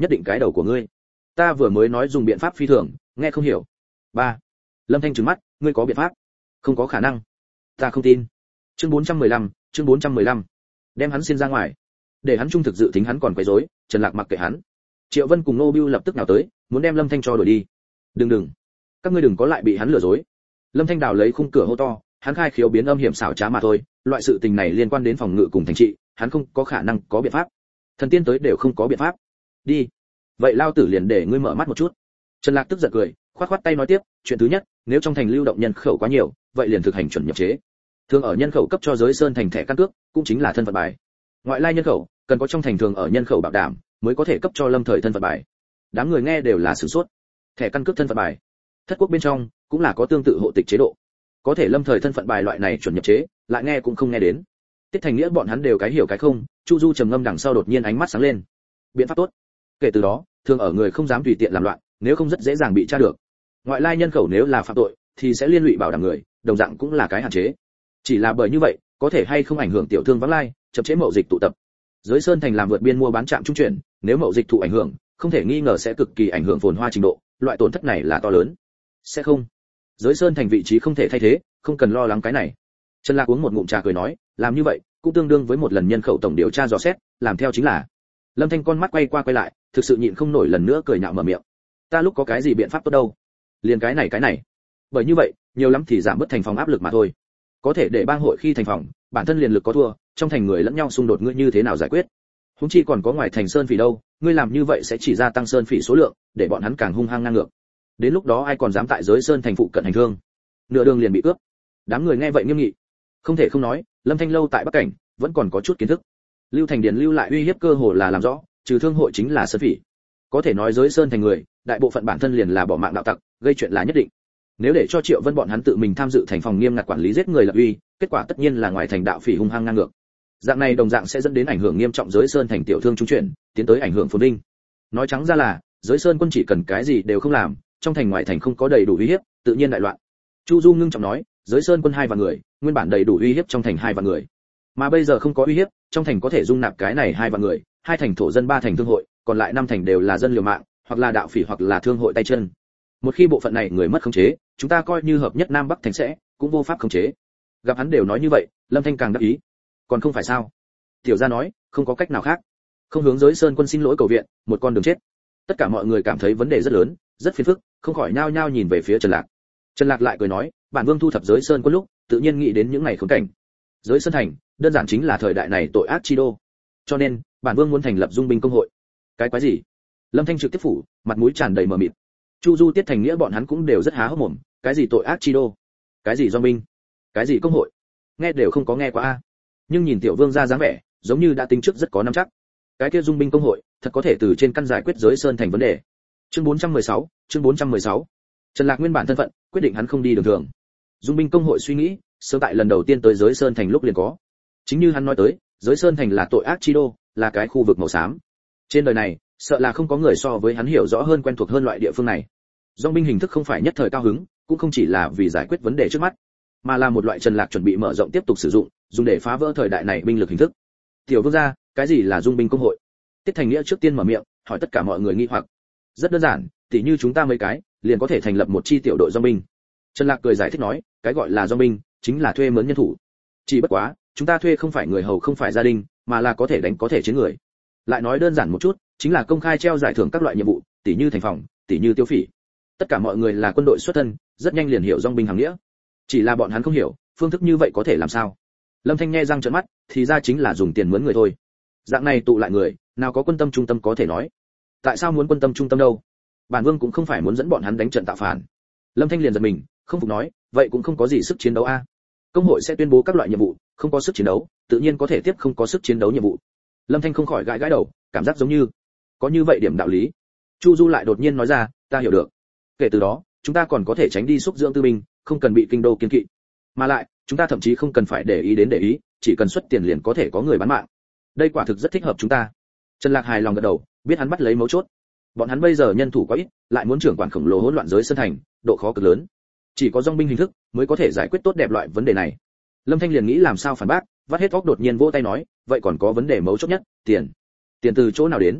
nhất định cái đầu của ngươi. Ta vừa mới nói dùng biện pháp phi thường, nghe không hiểu. Ba. Lâm Thanh trừng mắt, ngươi có biện pháp? Không có khả năng. Ta không tin. Chương bốn trăm mười lăm, chương bốn trăm mười lăm. Đem hắn xin ra ngoài, để hắn trung thực dự tính hắn còn quấy rối, Trần Lạc mặc kệ hắn. Triệu Vân cùng Nô Bưu lập tức nào tới, muốn đem Lâm Thanh cho đuổi đi. Đừng đừng, các ngươi đừng có lại bị hắn lừa dối. Lâm Thanh đào lấy khung cửa hô to, hắn khai khiếu biến âm hiểm xảo trá mà thôi, loại sự tình này liên quan đến phòng ngự cùng thành trị, hắn không có khả năng có biện pháp. Thần tiên tới đều không có biện pháp. Đi. Vậy lao tử liền để ngươi mở mắt một chút. Trần Lạc tức giận cười, khoát khoát tay nói tiếp, chuyện thứ nhất, nếu trong thành lưu động nhân khẩu quá nhiều, vậy liền thực hành chuẩn nhập chế. Thường ở nhân khẩu cấp cho giới sơn thành thẻ căn cước, cũng chính là thân phận bài. Ngoại lai nhân khẩu, cần có trong thành thường ở nhân khẩu bảo đảm, mới có thể cấp cho lâm thời thân phận bài. Đám người nghe đều là sửng sốt. Thẻ căn cước thân phận bài. Thất quốc bên trong cũng là có tương tự hộ tịch chế độ. Có thể lâm thời thân phận bài loại này chuẩn nhập chế, lại nghe cũng không nghe đến. Tiết Thành Nghĩa bọn hắn đều cái hiểu cái không, Chu Du trầm ngâm đằng sau đột nhiên ánh mắt sáng lên. Biện pháp tốt. Kể từ đó, thường ở người không dám tùy tiện làm loạn, nếu không rất dễ dàng bị tra được. Ngoại lai nhân khẩu nếu là phạm tội, thì sẽ liên lụy bảo đảm người, đồng dạng cũng là cái hạn chế. Chỉ là bởi như vậy, có thể hay không ảnh hưởng tiểu thương vắng lai, chậm chế mậu dịch tụ tập. Giới sơn thành làm vượt biên mua bán trạm trung chuyển, nếu mậu dịch thụ ảnh hưởng, không thể nghi ngờ sẽ cực kỳ ảnh hưởng phồn hoa trình độ, loại tổn thất này là to lớn. Sẽ không. Giới sơn thành vị trí không thể thay thế, không cần lo lắng cái này. Trần Lạc uống một ngụm trà cười nói, làm như vậy, cũng tương đương với một lần nhân khẩu tổng điều tra dò xét, làm theo chính là. Lâm Thanh con mắt quay qua quay lại, thực sự nhịn không nổi lần nữa cười nhạo mở miệng. Ta lúc có cái gì biện pháp tốt đâu? Liền cái này cái này. Bởi như vậy, nhiều lắm thì giảm bớt thành phòng áp lực mà thôi. Có thể để bang hội khi thành phòng, bản thân liền lực có thua, trong thành người lẫn nhau xung đột ngươi như thế nào giải quyết? Huống chi còn có ngoài thành sơn phỉ đâu, ngươi làm như vậy sẽ chỉ gia tăng sơn phỉ số lượng, để bọn hắn càng hung hăng ngang ngược. Đến lúc đó ai còn dám tại giới sơn thành phụ cận hành thương? Nửa đường liền bị cướp. Đám người nghe vậy nghiêm nghị. Không thể không nói, Lâm Thanh lâu tại Bắc Cảnh, vẫn còn có chút kiến thức. Lưu Thành Điền lưu lại uy hiếp cơ hồ là làm rõ, trừ thương hội chính là sơn phỉ. Có thể nói giới sơn thành người, đại bộ phận bản thân liền là bỏ mạng đạo tặc, gây chuyện là nhất định. Nếu để cho Triệu Vân bọn hắn tự mình tham dự thành phòng nghiêm ngặt quản lý giết người lập uy, kết quả tất nhiên là ngoài thành đạo phỉ hung hăng ngang ngược. Dạng này đồng dạng sẽ dẫn đến ảnh hưởng nghiêm trọng giới sơn thành tiểu thương trung chuyển, tiến tới ảnh hưởng phồn vinh. Nói trắng ra là, giới sơn quân chỉ cần cái gì đều không làm, trong thành ngoài thành không có đầy đủ uy hiếp, tự nhiên đại loạn. Chu Du ngưng trọng nói, giới sơn quân hai vạn người, nguyên bản đầy đủ uy hiếp trong thành hai vạn người, mà bây giờ không có uy hiếp, trong thành có thể dung nạp cái này hai vạn người, hai thành thổ dân ba thành thương hội, còn lại năm thành đều là dân liều mạng, hoặc là đạo phỉ hoặc là thương hội tay chân. Một khi bộ phận này người mất khống chế, chúng ta coi như hợp nhất Nam Bắc thành sẽ cũng vô pháp khống chế. Gặp hắn đều nói như vậy, Lâm Thanh càng đắc ý. Còn không phải sao? Tiểu gia nói, không có cách nào khác. Không hướng giới sơn quân xin lỗi cầu viện, một con đường chết. Tất cả mọi người cảm thấy vấn đề rất lớn, rất phiền phức, không khỏi nhao nhao nhìn về phía Trần Lạc. Trần Lạc lại cười nói, bản vương thu thập giới sơn quân lúc, tự nhiên nghĩ đến những ngày khốn cảnh. Giới sơn thành, đơn giản chính là thời đại này tội ác chi đô. Cho nên, bản vương muốn thành lập dung binh công hội. Cái quái gì? Lâm Thanh trực tiếp phủ, mặt mũi tràn đầy mờ mịt. Chu Du Tiết Thành Nghĩa bọn hắn cũng đều rất há hốc mồm, cái gì tội ác chi đô, cái gì dung binh, cái gì công hội, nghe đều không có nghe qua a. Nhưng nhìn tiểu vương ra dáng vẻ, giống như đã tính trước rất có nắm chắc. Cái kia dung binh công hội, thật có thể từ trên căn giải quyết giới sơn thành vấn đề. Chương bốn trăm mười sáu, chương bốn trăm mười sáu. Trần Lạc nguyên bản thân phận, quyết định hắn không đi đường thường. Dung binh công hội suy nghĩ, sớm tại lần đầu tiên tới giới sơn thành lúc liền có. Chính như hắn nói tới, giới sơn thành là tội ác chi đô, là cái khu vực màu xám. Trên đời này, sợ là không có người so với hắn hiểu rõ hơn quen thuộc hơn loại địa phương này. Dung binh hình thức không phải nhất thời cao hứng, cũng không chỉ là vì giải quyết vấn đề trước mắt, mà là một loại Trần Lạc chuẩn bị mở rộng tiếp tục sử dụng, dùng để phá vỡ thời đại này binh lực hình thức. Tiểu vương gia, cái gì là dung binh công hội? Tiết Thành Nghĩa trước tiên mở miệng, hỏi tất cả mọi người nghi hoặc. Rất đơn giản, tỉ như chúng ta mấy cái, liền có thể thành lập một chi tiểu đội dung binh. Trần Lạc cười giải thích nói, cái gọi là dung binh, chính là thuê mướn nhân thủ. Chỉ bất quá, chúng ta thuê không phải người hầu không phải gia đình, mà là có thể đánh có thể chiến người. Lại nói đơn giản một chút, chính là công khai treo giải thưởng các loại nhiệm vụ, tỉ như thành phòng, tỉ như tiêu phỉ. Tất cả mọi người là quân đội xuất thân, rất nhanh liền hiểu dung binh hàng nghĩa. Chỉ là bọn hắn không hiểu, phương thức như vậy có thể làm sao? Lâm Thanh nghe răng trợn mắt, thì ra chính là dùng tiền mướn người thôi. Dạng này tụ lại người, nào có quân tâm trung tâm có thể nói. Tại sao muốn quân tâm trung tâm đâu? Bản vương cũng không phải muốn dẫn bọn hắn đánh trận tạo phản. Lâm Thanh liền giật mình, không phục nói, vậy cũng không có gì sức chiến đấu a. Công hội sẽ tuyên bố các loại nhiệm vụ, không có sức chiến đấu, tự nhiên có thể tiếp không có sức chiến đấu nhiệm vụ. Lâm Thanh không khỏi gãi gãi đầu, cảm giác giống như có như vậy điểm đạo lý. Chu Du lại đột nhiên nói ra, ta hiểu được. Kể từ đó, chúng ta còn có thể tránh đi xúc dưỡng tư binh, không cần bị kinh đô kiên kỵ. Mà lại, chúng ta thậm chí không cần phải để ý đến để ý, chỉ cần xuất tiền liền có thể có người bán mạng. Đây quả thực rất thích hợp chúng ta. Trần Lạc hài lòng gật đầu, biết hắn bắt lấy mấu chốt. Bọn hắn bây giờ nhân thủ quá ít, lại muốn trưởng quản khổng lồ hỗn loạn giới sơn thành, độ khó cực lớn. Chỉ có dung binh hình thức mới có thể giải quyết tốt đẹp loại vấn đề này. Lâm Thanh liền nghĩ làm sao phản bác, vắt hết óc đột nhiên vỗ tay nói, vậy còn có vấn đề mấu chốt nhất, tiền. Tiền từ chỗ nào đến?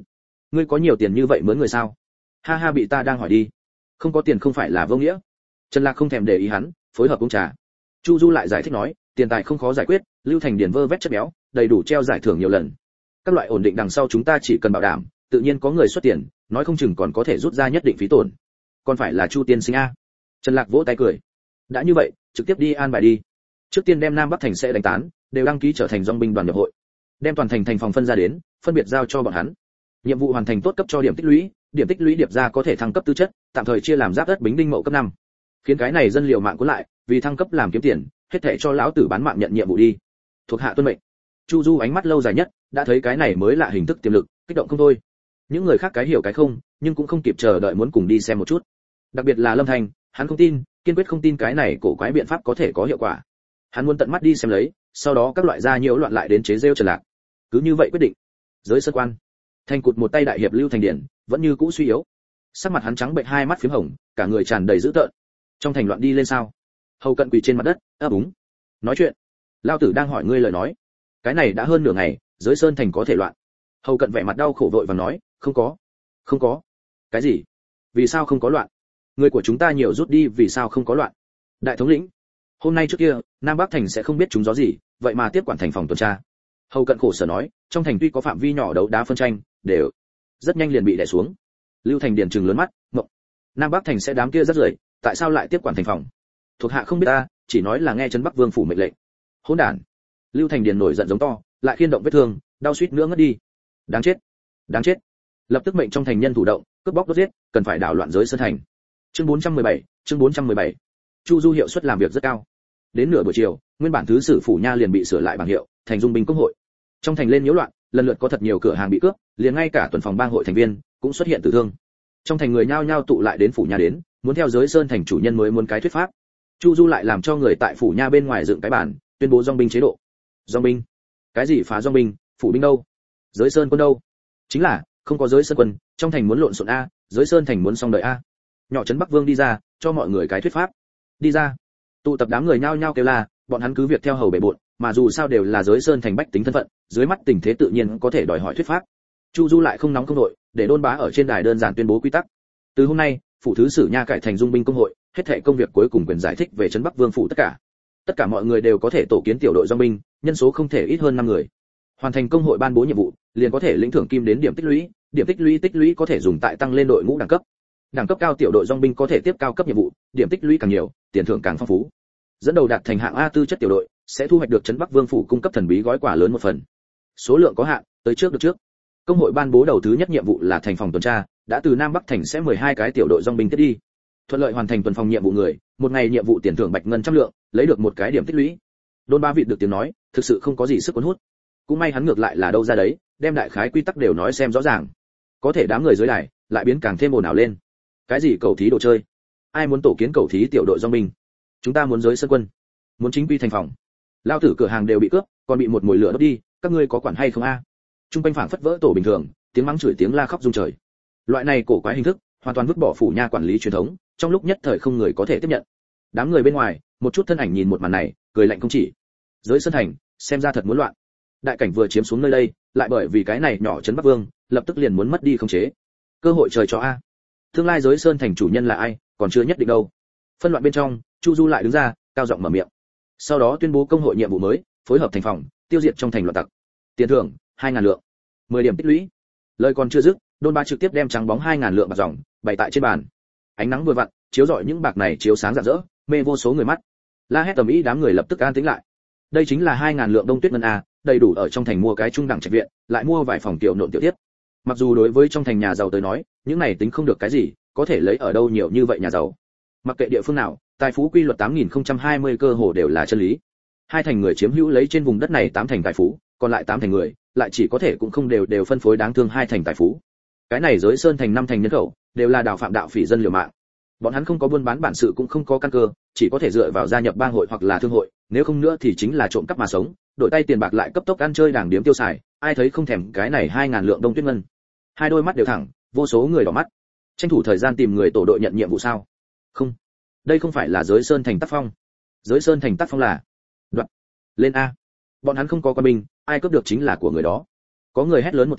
ngươi có nhiều tiền như vậy mướn người sao? Ha ha, bị ta đang hỏi đi. Không có tiền không phải là vô nghĩa. Trần Lạc không thèm để ý hắn, phối hợp uống trà. Chu Du lại giải thích nói, tiền tài không khó giải quyết, Lưu Thành Điền vơ vét chất béo, đầy đủ treo giải thưởng nhiều lần. Các loại ổn định đằng sau chúng ta chỉ cần bảo đảm, tự nhiên có người xuất tiền, nói không chừng còn có thể rút ra nhất định phí tổn. Còn phải là Chu tiên sinh a. Trần Lạc vỗ tay cười. Đã như vậy, trực tiếp đi an bài đi. Trước tiên đem Nam Bắc thành sẽ đánh tán, đều đăng ký trở thành dòng binh đoàn nhập hội. Đem toàn thành thành phòng phân ra đến, phân biệt giao cho bọn hắn. Nhiệm vụ hoàn thành tốt cấp cho điểm tích lũy, điểm tích lũy điệp ra có thể thăng cấp tư chất, tạm thời chia làm giáp đất bính đinh mậu cấp năm. Khiến cái này dân liều mạng cuốn lại, vì thăng cấp làm kiếm tiền, hết thảy cho lão tử bán mạng nhận nhiệm vụ đi. Thuộc hạ tuân mệnh. Chu Du ánh mắt lâu dài nhất, đã thấy cái này mới lạ hình thức tiềm lực, kích động không thôi. Những người khác cái hiểu cái không, nhưng cũng không kịp chờ đợi muốn cùng đi xem một chút. Đặc biệt là Lâm Thành, hắn không tin, kiên quyết không tin cái này cổ quái biện pháp có thể có hiệu quả. Hắn muốn tận mắt đi xem lấy, sau đó các loại gia nhiễu loạn lại đến chế giễu Trần Lạc. Cứ như vậy quyết định. Giới sơn quan, Thành cụt một tay đại hiệp Lưu Thành Điển, vẫn như cũ suy yếu. Sắc mặt hắn trắng bệnh, hai mắt phím hồng, cả người tràn đầy dữ tợn. Trong thành loạn đi lên sao? Hầu Cận quỳ trên mặt đất, ấp úng. Nói chuyện. Lão tử đang hỏi ngươi lời nói. Cái này đã hơn nửa ngày, giới sơn thành có thể loạn. Hầu Cận vẻ mặt đau khổ vội vàng nói, không có. Không có. Cái gì? Vì sao không có loạn? Người của chúng ta nhiều rút đi, vì sao không có loạn? Đại thống lĩnh, hôm nay trước kia, Nam Bắc thành sẽ không biết chúng gió gì, vậy mà tiếp quản thành phòng tuần tra. Hầu Cận khổ sở nói, trong thành tuy có phạm vi nhỏ đấu đá phân tranh, đều rất nhanh liền bị đè xuống. Lưu Thành Điền trừng lớn mắt, ngộng. Nam Bắc thành sẽ đám kia rất rưởi, tại sao lại tiếp quản thành phòng? Thuộc hạ không biết ta, chỉ nói là nghe trấn Bắc Vương phủ mệnh lệnh. Hỗn đản. Lưu Thành Điền nổi giận giống to, lại khiên động vết thương, đau suýt nữa ngất đi. Đáng chết, đáng chết. Lập tức mệnh trong thành nhân thủ động, cướp bóc đốt giết, cần phải đảo loạn giới sơn thành. Chương bốn trăm mười bảy, chương bốn trăm mười bảy. Chu Du hiệu suất làm việc rất cao. Đến nửa buổi chiều, nguyên bản thứ sử phủ nha liền bị sửa lại bảng hiệu, thành dung binh công hội. Trong thành lên nhiễu loạn, lần lượt có thật nhiều cửa hàng bị cướp, liền ngay cả tuần phòng bang hội thành viên cũng xuất hiện tử thương. Trong thành người nhao nhao tụ lại đến phủ nha đến, muốn theo giới sơn thành chủ nhân mới muốn cái thuyết pháp. Chu Du lại làm cho người tại phủ nha bên ngoài dựng cái bàn, tuyên bố dòng binh chế độ. Dòng binh? Cái gì phá dòng binh, phủ binh đâu? Giới sơn quân đâu? Chính là không có giới sơn quân, trong thành muốn lộn xộn a, giới sơn thành muốn xong đời a. Nhỏ trấn Bắc Vương đi ra, cho mọi người cái thuyết pháp. Đi ra. Tụ tập đám người nhao nhao kêu la, bọn hắn cứ việc theo hầu bệ bội, mà dù sao đều là giới sơn thành bách tính thân phận, dưới mắt tình thế tự nhiên có thể đòi hỏi thuyết pháp. Chu Du lại không nóng không nội, để đôn bá ở trên đài đơn giản tuyên bố quy tắc. Từ hôm nay, phủ thứ sử nha cải thành dung binh công hội, hết thảy công việc cuối cùng quyền giải thích về trấn Bắc Vương phủ tất cả. Tất cả mọi người đều có thể tổ kiến tiểu đội dòng binh, nhân số không thể ít hơn năm người. Hoàn thành công hội ban bố nhiệm vụ, liền có thể lĩnh thưởng kim đến điểm tích lũy, điểm tích lũy tích lũy có thể dùng tại tăng lên đội ngũ đẳng cấp. Đẳng cấp cao tiểu đội dòng binh có thể tiếp cao cấp nhiệm vụ, điểm tích lũy càng nhiều, tiền thưởng càng phong phú. Dẫn đầu đạt thành hạng A tư chất tiểu đội, sẽ thu hoạch được trấn Bắc Vương phủ cung cấp thần bí gói quà lớn một phần. Số lượng có hạn, tới trước được trước. Công hội ban bố đầu thứ nhất nhiệm vụ là thành phòng tuần tra, đã từ Nam Bắc thành sẽ mười hai cái tiểu đội dòng binh tiếp đi. Thuận lợi hoàn thành tuần phòng nhiệm vụ người, một ngày nhiệm vụ tiền thưởng bạch ngân trăm lượng, lấy được một cái điểm tích lũy. Đôn Ba Vị được tiếng nói, thực sự không có gì sức cuốn hút. Cũng may hắn ngược lại là đâu ra đấy, đem đại khái quy tắc đều nói xem rõ ràng. Có thể đám người dưới đài lại biến càng thêm ồn ào lên. Cái gì cầu thí đồ chơi? Ai muốn tổ kiến cầu thí tiểu đội dòng binh? Chúng ta muốn giới sơn quân, muốn chính quy thành phòng. Lao tử cửa hàng đều bị cướp, còn bị một mùi lửa đốt đi, các ngươi có quản hay không a? Trung quanh phảng phất vỡ tổ bình thường, tiếng mắng chửi tiếng la khóc rung trời. Loại này cổ quái hình thức, hoàn toàn vứt bỏ phủ nha quản lý truyền thống, trong lúc nhất thời không người có thể tiếp nhận. Đám người bên ngoài, một chút thân ảnh nhìn một màn này, cười lạnh không chỉ. Giới sơn thành, xem ra thật muốn loạn. Đại cảnh vừa chiếm xuống nơi đây, lại bởi vì cái này nhỏ trấn Bắc Vương, lập tức liền muốn mất đi khống chế. Cơ hội trời cho a. Tương lai giới sơn thành chủ nhân là ai, còn chưa nhất định đâu. Phân loạn bên trong, Chu Du lại đứng ra, cao giọng mở miệng. Sau đó tuyên bố công hội nhiệm vụ mới, phối hợp thành phòng, tiêu diệt trong thành loạn tặc. Tiền thưởng hai ngàn lượng, mười điểm tích lũy. Lời còn chưa dứt, Đôn Ba trực tiếp đem trắng bóng hai ngàn lượng bạc ròng bày tại trên bàn. Ánh nắng vừa vặn, chiếu rọi những bạc này chiếu sáng rạng rỡ, mê vô số người mắt. La hét tầm ý, đám người lập tức an tĩnh lại. Đây chính là hai ngàn lượng đông tuyết ngân a, đầy đủ ở trong thành mua cái trung đẳng trạch viện, lại mua vài phòng tiểu nộn tiểu tiếp. Mặc dù đối với trong thành nhà giàu tới nói, những này tính không được cái gì, có thể lấy ở đâu nhiều như vậy nhà giàu. Mặc kệ địa phương nào, tài phú quy luật tám nghìn không trăm hai mươi cơ hồ đều là chân lý. Hai thành người chiếm hữu lấy trên vùng đất này tám thành tài phú, còn lại tám thành người, lại chỉ có thể cũng không đều đều phân phối đáng thương hai thành tài phú. Cái này giới sơn thành năm thành nhân khẩu, đều là đào phạm đạo phỉ dân liều mạng. Bọn hắn không có buôn bán bản sự cũng không có căn cơ, chỉ có thể dựa vào gia nhập bang hội hoặc là thương hội, nếu không nữa thì chính là trộm cắp mà sống, đổi tay tiền bạc lại cấp tốc ăn chơi đàng điếm tiêu xài, ai thấy không thèm cái này hai ngàn lượng đông tuyết ngân. Hai đôi mắt đều thẳng, vô số người đỏ mắt. Tranh thủ thời gian tìm người tổ đội nhận nhiệm vụ sao? Không, đây không phải là giới sơn thành tác phong. Giới sơn thành tác phong là đoạn lên a. Bọn hắn không có quân binh, ai cướp được chính là của người đó. Có người hét lớn một tiếng,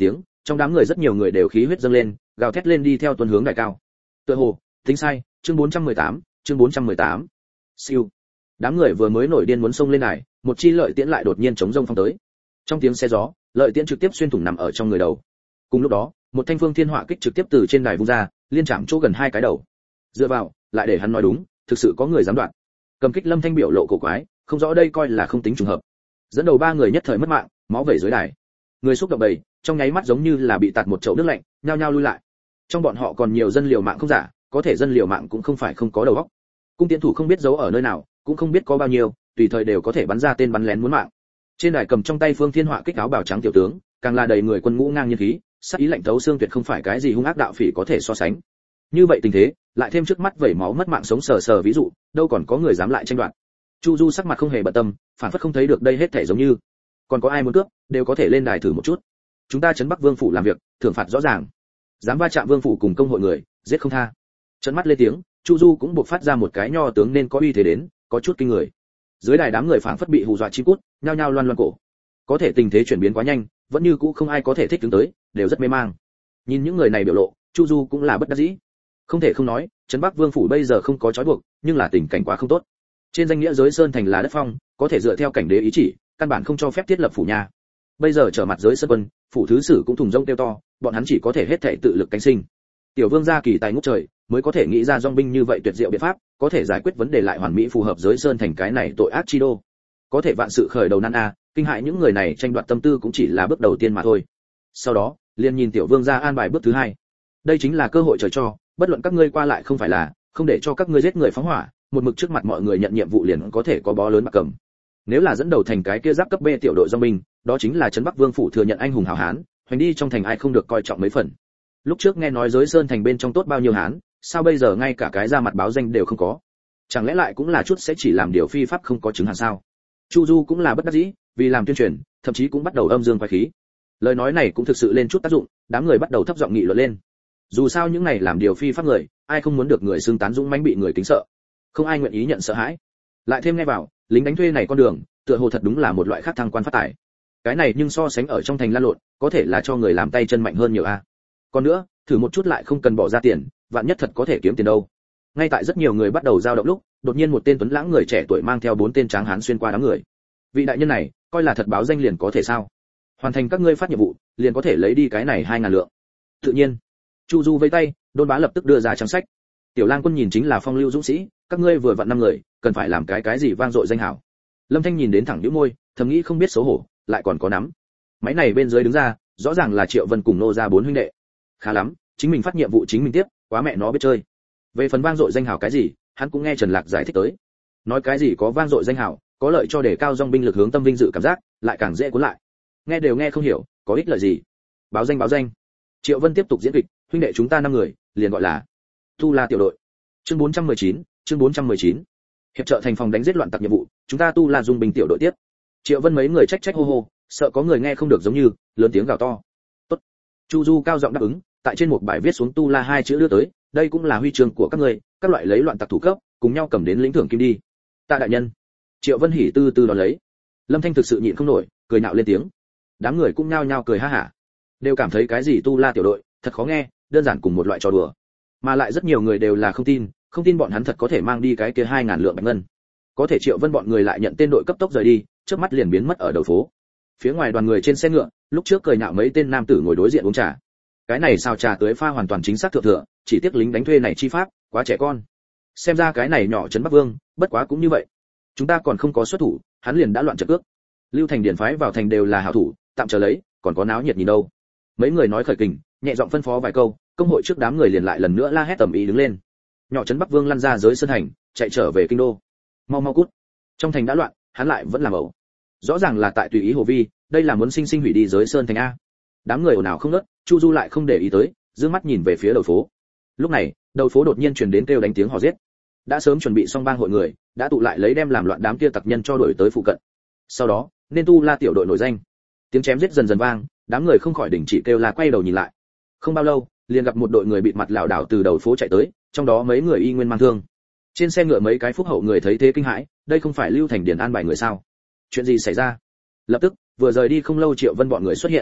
trong đám người rất nhiều người đều khí huyết dâng lên, gào thét lên đi theo tuần hướng đài cao. Tựa hồ, tính sai, chương bốn trăm mười tám, chương bốn trăm mười tám. Siêu. Đám người vừa mới nổi điên muốn xông lên đài, một chi lợi tiễn lại đột nhiên chống rông phong tới. Trong tiếng xe gió, lợi tiễn trực tiếp xuyên thủng nằm ở trong người đầu. Cùng lúc đó, một thanh phương thiên hỏa kích trực tiếp từ trên đài vung ra, liên chạm chỗ gần hai cái đầu. Dựa vào, lại để hắn nói đúng, thực sự có người dám đoạn. Cầm kích Lâm Thanh biểu lộ cổ quái, không rõ đây coi là không tính trùng hợp. Dẫn đầu ba người nhất thời mất mạng, máu vẩy dưới đài. Người xúc động bầy, trong nháy mắt giống như là bị tạt một chậu nước lạnh, nhao nhao lui lại. Trong bọn họ còn nhiều dân liều mạng không giả, có thể dân liều mạng cũng không phải không có đầu óc. Cung tiễn thủ không biết giấu ở nơi nào, cũng không biết có bao nhiêu, tùy thời đều có thể bắn ra tên bắn lén muốn mạng. Trên đài cầm trong tay phương thiên họa kích áo bào trắng tiểu tướng, càng là đầy người quân ngũ ngang nhiên khí, sát ý lạnh thấu xương tuyệt không phải cái gì hung ác đạo phỉ có thể so sánh. Như vậy tình thế, lại thêm trước mắt vẩy máu mất mạng sống sờ sờ ví dụ, đâu còn có người dám lại tranh đoạt. Chu Du sắc mặt không hề bận tâm, phản phất không thấy được đây hết thể giống như, còn có ai muốn cướp, đều có thể lên đài thử một chút. Chúng ta trấn Bắc Vương phủ làm việc, thưởng phạt rõ ràng. Dám va chạm Vương phủ cùng công hội người, giết không tha. Trấn mắt lên tiếng, Chu Du cũng buộc phát ra một cái nho tướng nên có uy thế đến, có chút kinh người. Dưới đài đám người phảng phất bị hù dọa chim cút, nhao nhao loan loan cổ. Có thể tình thế chuyển biến quá nhanh, vẫn như cũ không ai có thể thích ứng tới, đều rất mê mang. Nhìn những người này biểu lộ, Chu Du cũng là bất đắc dĩ. Không thể không nói, trấn Bắc Vương phủ bây giờ không có trói buộc, nhưng là tình cảnh quá không tốt. Trên danh nghĩa giới sơn thành là đất phong, có thể dựa theo cảnh đế ý chỉ, căn bản không cho phép thiết lập phủ nhà. Bây giờ trở mặt giới sơn quân, phủ thứ sử cũng thùng rông tiêu to, bọn hắn chỉ có thể hết thảy tự lực cánh sinh. Tiểu Vương gia kỳ tài ngút trời, mới có thể nghĩ ra dòng binh như vậy tuyệt diệu biện pháp, có thể giải quyết vấn đề lại hoàn mỹ phù hợp giới sơn thành cái này tội ác chi đô. Có thể vạn sự khởi đầu nan a, kinh hại những người này tranh đoạt tâm tư cũng chỉ là bước đầu tiên mà thôi. Sau đó, liền nhìn Tiểu Vương gia an bài bước thứ hai. Đây chính là cơ hội trời cho, bất luận các ngươi qua lại không phải là, không để cho các ngươi giết người phóng hỏa, một mực trước mặt mọi người nhận nhiệm vụ liền có thể có bó lớn bạc cầm. Nếu là dẫn đầu thành cái kia giáp cấp B tiểu đội dòng binh, đó chính là trấn Bắc Vương phủ thừa nhận anh hùng hảo hán, hoành đi trong thành ai không được coi trọng mấy phần. Lúc trước nghe nói giới sơn thành bên trong tốt bao nhiêu hán, sao bây giờ ngay cả cái ra mặt báo danh đều không có? Chẳng lẽ lại cũng là chút sẽ chỉ làm điều phi pháp không có chứng hàng sao? Chu Du cũng là bất đắc dĩ, vì làm tuyên truyền, thậm chí cũng bắt đầu âm dương quái khí. Lời nói này cũng thực sự lên chút tác dụng, đám người bắt đầu thấp giọng nghị luận lên. Dù sao những này làm điều phi pháp người, ai không muốn được người xưng tán dũng mãnh bị người kính sợ, không ai nguyện ý nhận sợ hãi. Lại thêm nghe vào, lính đánh thuê này con đường, tựa hồ thật đúng là một loại khác thăng quan phát tài. Cái này nhưng so sánh ở trong thành lan lộn, có thể là cho người làm tay chân mạnh hơn nhiều a. Còn nữa, thử một chút lại không cần bỏ ra tiền, vạn nhất thật có thể kiếm tiền đâu. Ngay tại rất nhiều người bắt đầu dao động lúc, đột nhiên một tên tuấn lãng người trẻ tuổi mang theo bốn tên tráng hán xuyên qua đám người. Vị đại nhân này, coi là thật báo danh liền có thể sao? Hoàn thành các ngươi phát nhiệm vụ, liền có thể lấy đi cái này hai ngàn lượng. Tự nhiên. Chu Du vẫy tay, Đôn Bá lập tức đưa ra trang sách. Tiểu Lang Quân nhìn chính là phong lưu dũng sĩ, các ngươi vừa vặn năm người, cần phải làm cái cái gì vang dội danh hảo. Lâm Thanh nhìn đến thẳng nhíu môi, thầm nghĩ không biết xấu hổ, lại còn có nắm. Máy này bên dưới đứng ra, rõ ràng là Triệu Vân cùng nô gia bốn huynh đệ. Khá lắm, chính mình phát nhiệm vụ chính mình tiếp, quá mẹ nó biết chơi. Về phần vang dội danh hảo cái gì, hắn cũng nghe Trần Lạc giải thích tới. Nói cái gì có vang dội danh hảo, có lợi cho đề cao dòng binh lực hướng tâm vinh dự cảm giác, lại càng dễ cuốn lại. Nghe đều nghe không hiểu, có ích lợi gì? Báo danh báo danh. Triệu Vân tiếp tục diễn kịch, huynh đệ chúng ta năm người, liền gọi là Tu La tiểu đội. Chương bốn trăm mười chín, chương bốn trăm mười chín. Hiệp trợ thành phòng đánh giết loạn tặc nhiệm vụ, chúng ta Tu La dung binh tiểu đội tiếp. Triệu Vân mấy người trách trách hô hô, sợ có người nghe không được giống như, lớn tiếng gào to. Tốt. Chu Du cao giọng đáp ứng, tại trên một bài viết xuống Tu La hai chữ đưa tới, đây cũng là huy chương của các ngươi, các loại lấy loạn tặc thủ cấp, cùng nhau cầm đến lĩnh thưởng kim đi. Tạ đại nhân. Triệu Vân hỉ tư tư đón lấy. Lâm Thanh thực sự nhịn không nổi, cười nhạo lên tiếng. Đám người cũng nhao nhao cười ha hả, đều cảm thấy cái gì Tu La tiểu đội, thật khó nghe, đơn giản cùng một loại trò đùa. Mà lại rất nhiều người đều là không tin, không tin bọn hắn thật có thể mang đi cái kia hai ngàn lượng bạch ngân. Có thể Triệu Vân bọn người lại nhận tên đội cấp tốc rời đi, trước mắt liền biến mất ở đầu phố. Phía ngoài đoàn người trên xe ngựa, lúc trước cười nhạo mấy tên nam tử ngồi đối diện uống trà. Cái này sao trà tưới pha hoàn toàn chính xác thượng thừa, chỉ tiếc lính đánh thuê này chi pháp, quá trẻ con. Xem ra cái này nhỏ trấn Bắc Vương, bất quá cũng như vậy. Chúng ta còn không có xuất thủ, hắn liền đã loạn trận cước. Lưu Thành điển phái vào thành đều là hảo thủ, tạm chờ lấy, còn có náo nhiệt nhìn đâu. Mấy người nói khởi kình, nhẹ giọng phân phó vài câu, công hội trước đám người liền lại lần nữa la hét tầm ý đứng lên. Nhỏ trấn Bắc Vương lăn ra giới sơn thành, chạy trở về kinh đô. Mau mau cút. Trong thành đã loạn, hắn lại vẫn làm ẩu. Rõ ràng là tại tùy ý hồ vi, đây là muốn sinh sinh hủy đi giới sơn thành a. Đám người ồn ào không ngớt, Chu Du lại không để ý tới, dương mắt nhìn về phía đầu phố. Lúc này, đầu phố đột nhiên truyền đến kêu đánh tiếng hò giết. Đã sớm chuẩn bị xong bang hội người, đã tụ lại lấy đem làm loạn đám kia tặc nhân cho đuổi tới phụ cận. Sau đó, nên Tu La tiểu đội nổi danh. Tiếng chém giết dần dần vang, đám người không khỏi đình chỉ kêu la quay đầu nhìn lại. Không bao lâu, liền gặp một đội người bịt mặt lảo đảo từ đầu phố chạy tới, trong đó mấy người y nguyên mang thương. Trên xe ngựa mấy cái phúc hậu người thấy thế kinh hãi, đây không phải Lưu Thành Điền an bài người sao? Chuyện gì xảy ra? Lập tức, vừa rời đi không lâu Triệu Vân bọn người xuất hiện.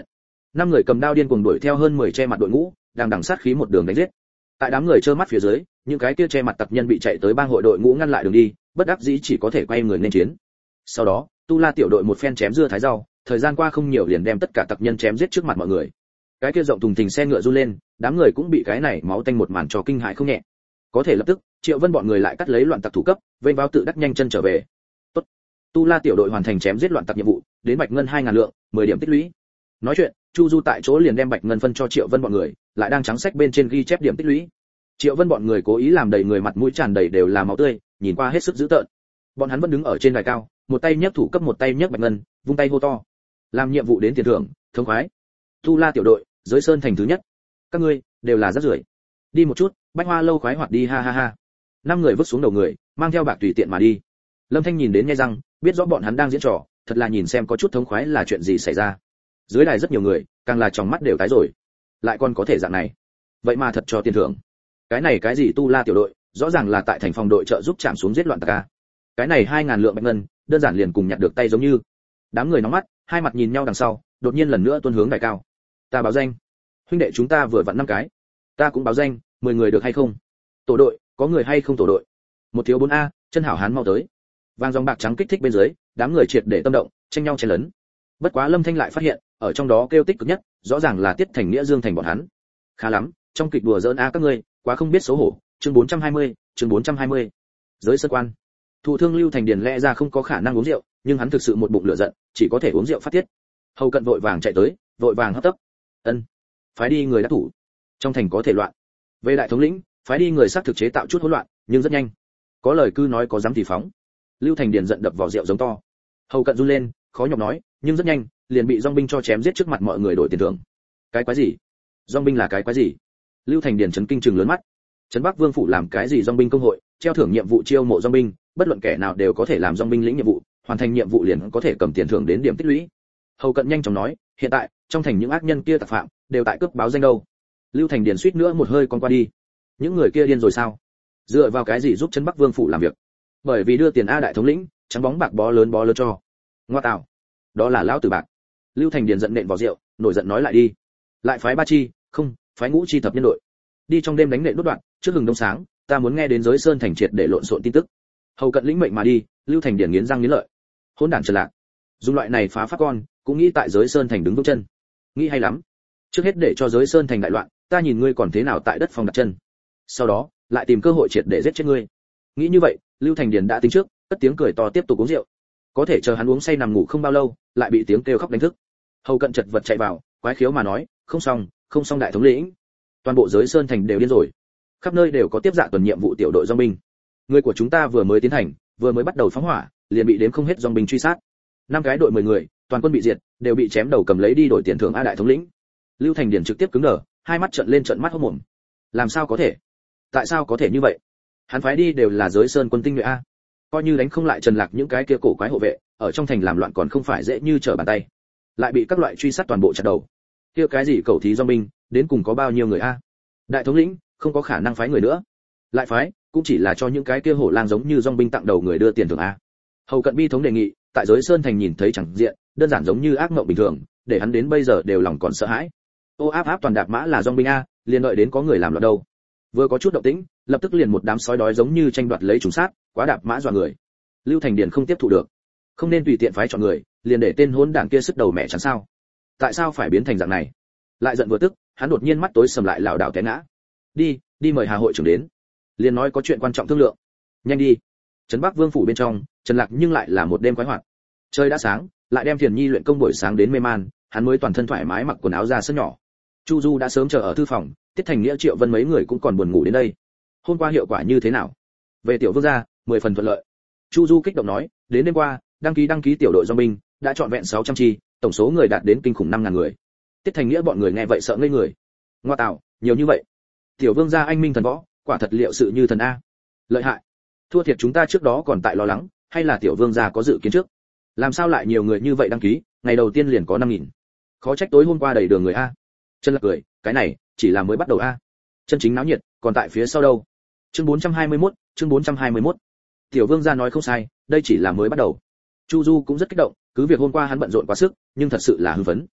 năm người cầm đao điên cuồng đuổi theo hơn mười che mặt đội ngũ, đang đằng sát khí một đường đánh giết. Tại đám người trơ mắt phía dưới, những cái kia che mặt tặc nhân bị chạy tới bang hội đội ngũ ngăn lại đường đi, bất đắc dĩ chỉ có thể quay người nên chiến. Sau đó, Tu La tiểu đội một phen chém dưa thái rau, thời gian qua không nhiều liền đem tất cả tặc nhân chém giết trước mặt mọi người. Cái kia rộng thùng thình xe ngựa run lên, đám người cũng bị cái này máu tanh một màn cho kinh hãi không nhẹ. Có thể lập tức, Triệu Vân bọn người lại cắt lấy loạn tặc thủ cấp, vênh vào tự đắc nhanh chân trở về. Tốt. Tu La tiểu đội hoàn thành chém giết loạn tặc nhiệm vụ, đến bạch ngân hai ngàn lượng, mười điểm tích lũy. Nói chuyện, Chu Du tại chỗ liền đem bạch ngân phân cho Triệu Vân bọn người, lại đang trắng sách bên trên ghi chép điểm tích lũy. Triệu Vân bọn người cố ý làm đầy người mặt mũi tràn đầy đều là máu tươi, nhìn qua hết sức dữ tợn. Bọn hắn vẫn đứng ở trên đài cao, một tay nhấc thủ cấp một tay nhấc bạch ngân, vung tay hô to. Làm nhiệm vụ đến tiền thưởng, thống khoái. Tu La tiểu đội, giới sơn thành thứ nhất. Các ngươi đều là rác rưởi. Đi một chút, bách hoa lâu khoái hoạt đi ha ha ha. Năm người vứt xuống đầu người, mang theo bạc tùy tiện mà đi. Lâm Thanh nhìn đến nghe răng, biết rõ bọn hắn đang diễn trò, thật là nhìn xem có chút thống khoái là chuyện gì xảy ra. Dưới đài rất nhiều người, càng là tròng mắt đều tái rồi. Lại còn có thể dạng này. Vậy mà thật cho tiền thưởng. Cái này cái gì Tu La tiểu đội, rõ ràng là tại thành phòng đội trợ giúp chạm xuống giết loạn tặc a. Cái này hai ngàn lượng bạch ngân, đơn giản liền cùng nhặt được tay giống như. Đám người nóng mắt, hai mặt nhìn nhau đằng sau, đột nhiên lần nữa tuôn hướng đài cao. Ta báo danh. Huynh đệ chúng ta vừa vặn năm cái. Ta cũng báo danh, mười người được hay không? Tổ đội, có người hay không tổ đội? Một thiếu bốn a, chân hảo hán mau tới. Vang dòng bạc trắng kích thích bên dưới, đám người triệt để tâm động, tranh nhau chen lấn. Bất quá Lâm Thanh lại phát hiện, ở trong đó kêu tích cực nhất, rõ ràng là Tiết Thành Nghĩa Dương Thành bọn hắn. Khá lắm, trong kịch đùa giỡn a các ngươi, quá không biết xấu hổ. Chương bốn trăm hai mươi, chương bốn trăm hai mươi. Giới sơn quan. Thủ thương Lưu Thành Điền lẽ ra không có khả năng uống rượu, nhưng hắn thực sự một bụng lửa giận, chỉ có thể uống rượu phát tiết. Hầu Cận vội vàng chạy tới, vội vàng hấp tấp. Ân, phái đi người đắc thủ. Trong thành có thể loạn. Về đại thống lĩnh, phái đi người xác thực chế tạo chút hỗn loạn, nhưng rất nhanh. Có lời cứ nói có dám thì phóng. Lưu Thành Điền giận đập vào rượu giống to. Hầu Cận run lên, khó nhọc nói, nhưng rất nhanh, liền bị dòng binh cho chém giết trước mặt mọi người đổi tiền thưởng. Cái quái gì? Dòng binh là cái quái gì? Lưu Thành Điền chấn kinh trừng lớn mắt. Trấn Bắc Vương phủ làm cái gì dòng binh công hội, treo thưởng nhiệm vụ chiêu mộ dòng binh, bất luận kẻ nào đều có thể làm dòng binh lĩnh nhiệm vụ, hoàn thành nhiệm vụ liền có thể cầm tiền thưởng đến điểm tích lũy. Hầu Cận nhanh chóng nói, hiện tại, trong thành những ác nhân kia tặc phạm, đều tại cướp báo danh đâu. Lưu Thành Điền suýt nữa một hơi con qua đi. Những người kia điên rồi sao? Dựa vào cái gì giúp Trấn Bắc Vương phủ làm việc? Bởi vì đưa tiền a đại thống lĩnh, trắng bóng bạc bó lớn bó lớn cho. Ngoa tạo, đó là lão tử bạc. Lưu Thành Điền giận nện vào rượu, nổi giận nói lại đi. Lại phái ba chi, không, phái ngũ chi thập nhân đội. Đi trong đêm đánh nện đốt đoạn, trước hừng đông sáng, ta muốn nghe đến giới sơn thành triệt để lộn xộn tin tức. Hầu Cận lĩnh mệnh mà đi, Lưu Thành Điền nghiến răng nghiến lợi. Hỗn đản trần lạc. Dùng loại này phá pháp con, cũng nghĩ tại giới sơn thành đứng vững chân. Nghĩ hay lắm. Trước hết để cho giới sơn thành đại loạn, ta nhìn ngươi còn thế nào tại đất phòng đặt chân. Sau đó, lại tìm cơ hội triệt để giết chết ngươi. Nghĩ như vậy, Lưu Thành Điền đã tính trước, cất tiếng cười to tiếp tục uống rượu. Có thể chờ hắn uống say nằm ngủ không bao lâu, lại bị tiếng kêu khóc đánh thức. Hầu Cận chật vật chạy vào, quái khiếu mà nói, không xong, không xong đại thống lĩnh. Toàn bộ giới sơn thành đều điên rồi. Khắp nơi đều có tiếp dạ tuần nhiệm vụ tiểu đội dòng binh. Người của chúng ta vừa mới tiến hành, vừa mới bắt đầu phóng hỏa, liền bị đếm không hết dòng binh truy sát. Năm cái đội mười người, toàn quân bị diệt, đều bị chém đầu cầm lấy đi đổi tiền thưởng a đại thống lĩnh. Lưu Thành Điền trực tiếp cứng đờ, hai mắt trợn lên trợn mắt hốt mồm. Làm sao có thể? Tại sao có thể như vậy? Hắn phái đi đều là giới sơn quân tinh nhuệ a. Coi như đánh không lại Trần Lạc những cái kia cổ quái hộ vệ, ở trong thành làm loạn còn không phải dễ như trở bàn tay. Lại bị các loại truy sát toàn bộ chặt đầu. Kia cái gì cầu thí dòng binh, đến cùng có bao nhiêu người a? Đại thống lĩnh, không có khả năng phái người nữa. Lại phái, cũng chỉ là cho những cái kia hổ lang giống như dòng binh tặng đầu người đưa tiền thưởng a. Hầu Cận bi thống đề nghị, tại giới sơn thành nhìn thấy chẳng diện, đơn giản giống như ác mộng bình thường, để hắn đến bây giờ đều lòng còn sợ hãi. Ô áp áp toàn đạp mã là dòng binh a, liền đợi đến có người làm loạn đâu. Vừa có chút động tĩnh, lập tức liền một đám sói đói giống như tranh đoạt lấy trùng sát, quá đạp mã dọa người. Lưu Thành Điền không tiếp thụ được, không nên tùy tiện phái chọn người, liền để tên hỗn đản kia sức đầu mẹ chắn sao? Tại sao phải biến thành dạng này? Lại giận vừa tức, hắn đột nhiên mắt tối sầm lại lảo đảo té ngã. Đi, đi mời Hà hội trưởng đến. Liền nói có chuyện quan trọng thương lượng. Nhanh đi. Trấn Bắc Vương phủ bên trong, Trần Lạc nhưng lại là một đêm khoái hoạt. Trời đã sáng, lại đem Thiền Nhi luyện công buổi sáng đến mê man, hắn mới toàn thân thoải mái mặc quần áo ra sân nhỏ. Chu Du đã sớm chờ ở thư phòng, Tiết Thành Nghĩa Triệu Vân mấy người cũng còn buồn ngủ đến đây. Hôm qua hiệu quả như thế nào? Về tiểu vương gia, mười phần thuận lợi. Chu Du kích động nói, đến đêm qua, đăng ký đăng ký tiểu đội dòng binh, đã chọn vẹn sáu trăm chi, tổng số người đạt đến kinh khủng năm ngàn người. Tiết Thành Nghĩa bọn người nghe vậy sợ ngây người. Ngoa tạo, nhiều như vậy. Tiểu vương gia anh minh thần võ, quả thật liệu sự như thần a. Lợi hại. Thua thiệt chúng ta trước đó còn tại lo lắng, hay là tiểu vương gia có dự kiến trước. Làm sao lại nhiều người như vậy đăng ký, ngày đầu tiên liền có năm nghìn. Khó trách tối hôm qua đầy đường người a. Trần Lạc cười, cái này chỉ là mới bắt đầu a. Chân chính náo nhiệt, còn tại phía sau đâu. Chương bốn trăm hai mươi mốt, chương bốn trăm hai mươi mốt. Tiểu vương gia nói không sai, đây chỉ là mới bắt đầu. Chu Du cũng rất kích động, cứ việc hôm qua hắn bận rộn quá sức, nhưng thật sự là hưng phấn.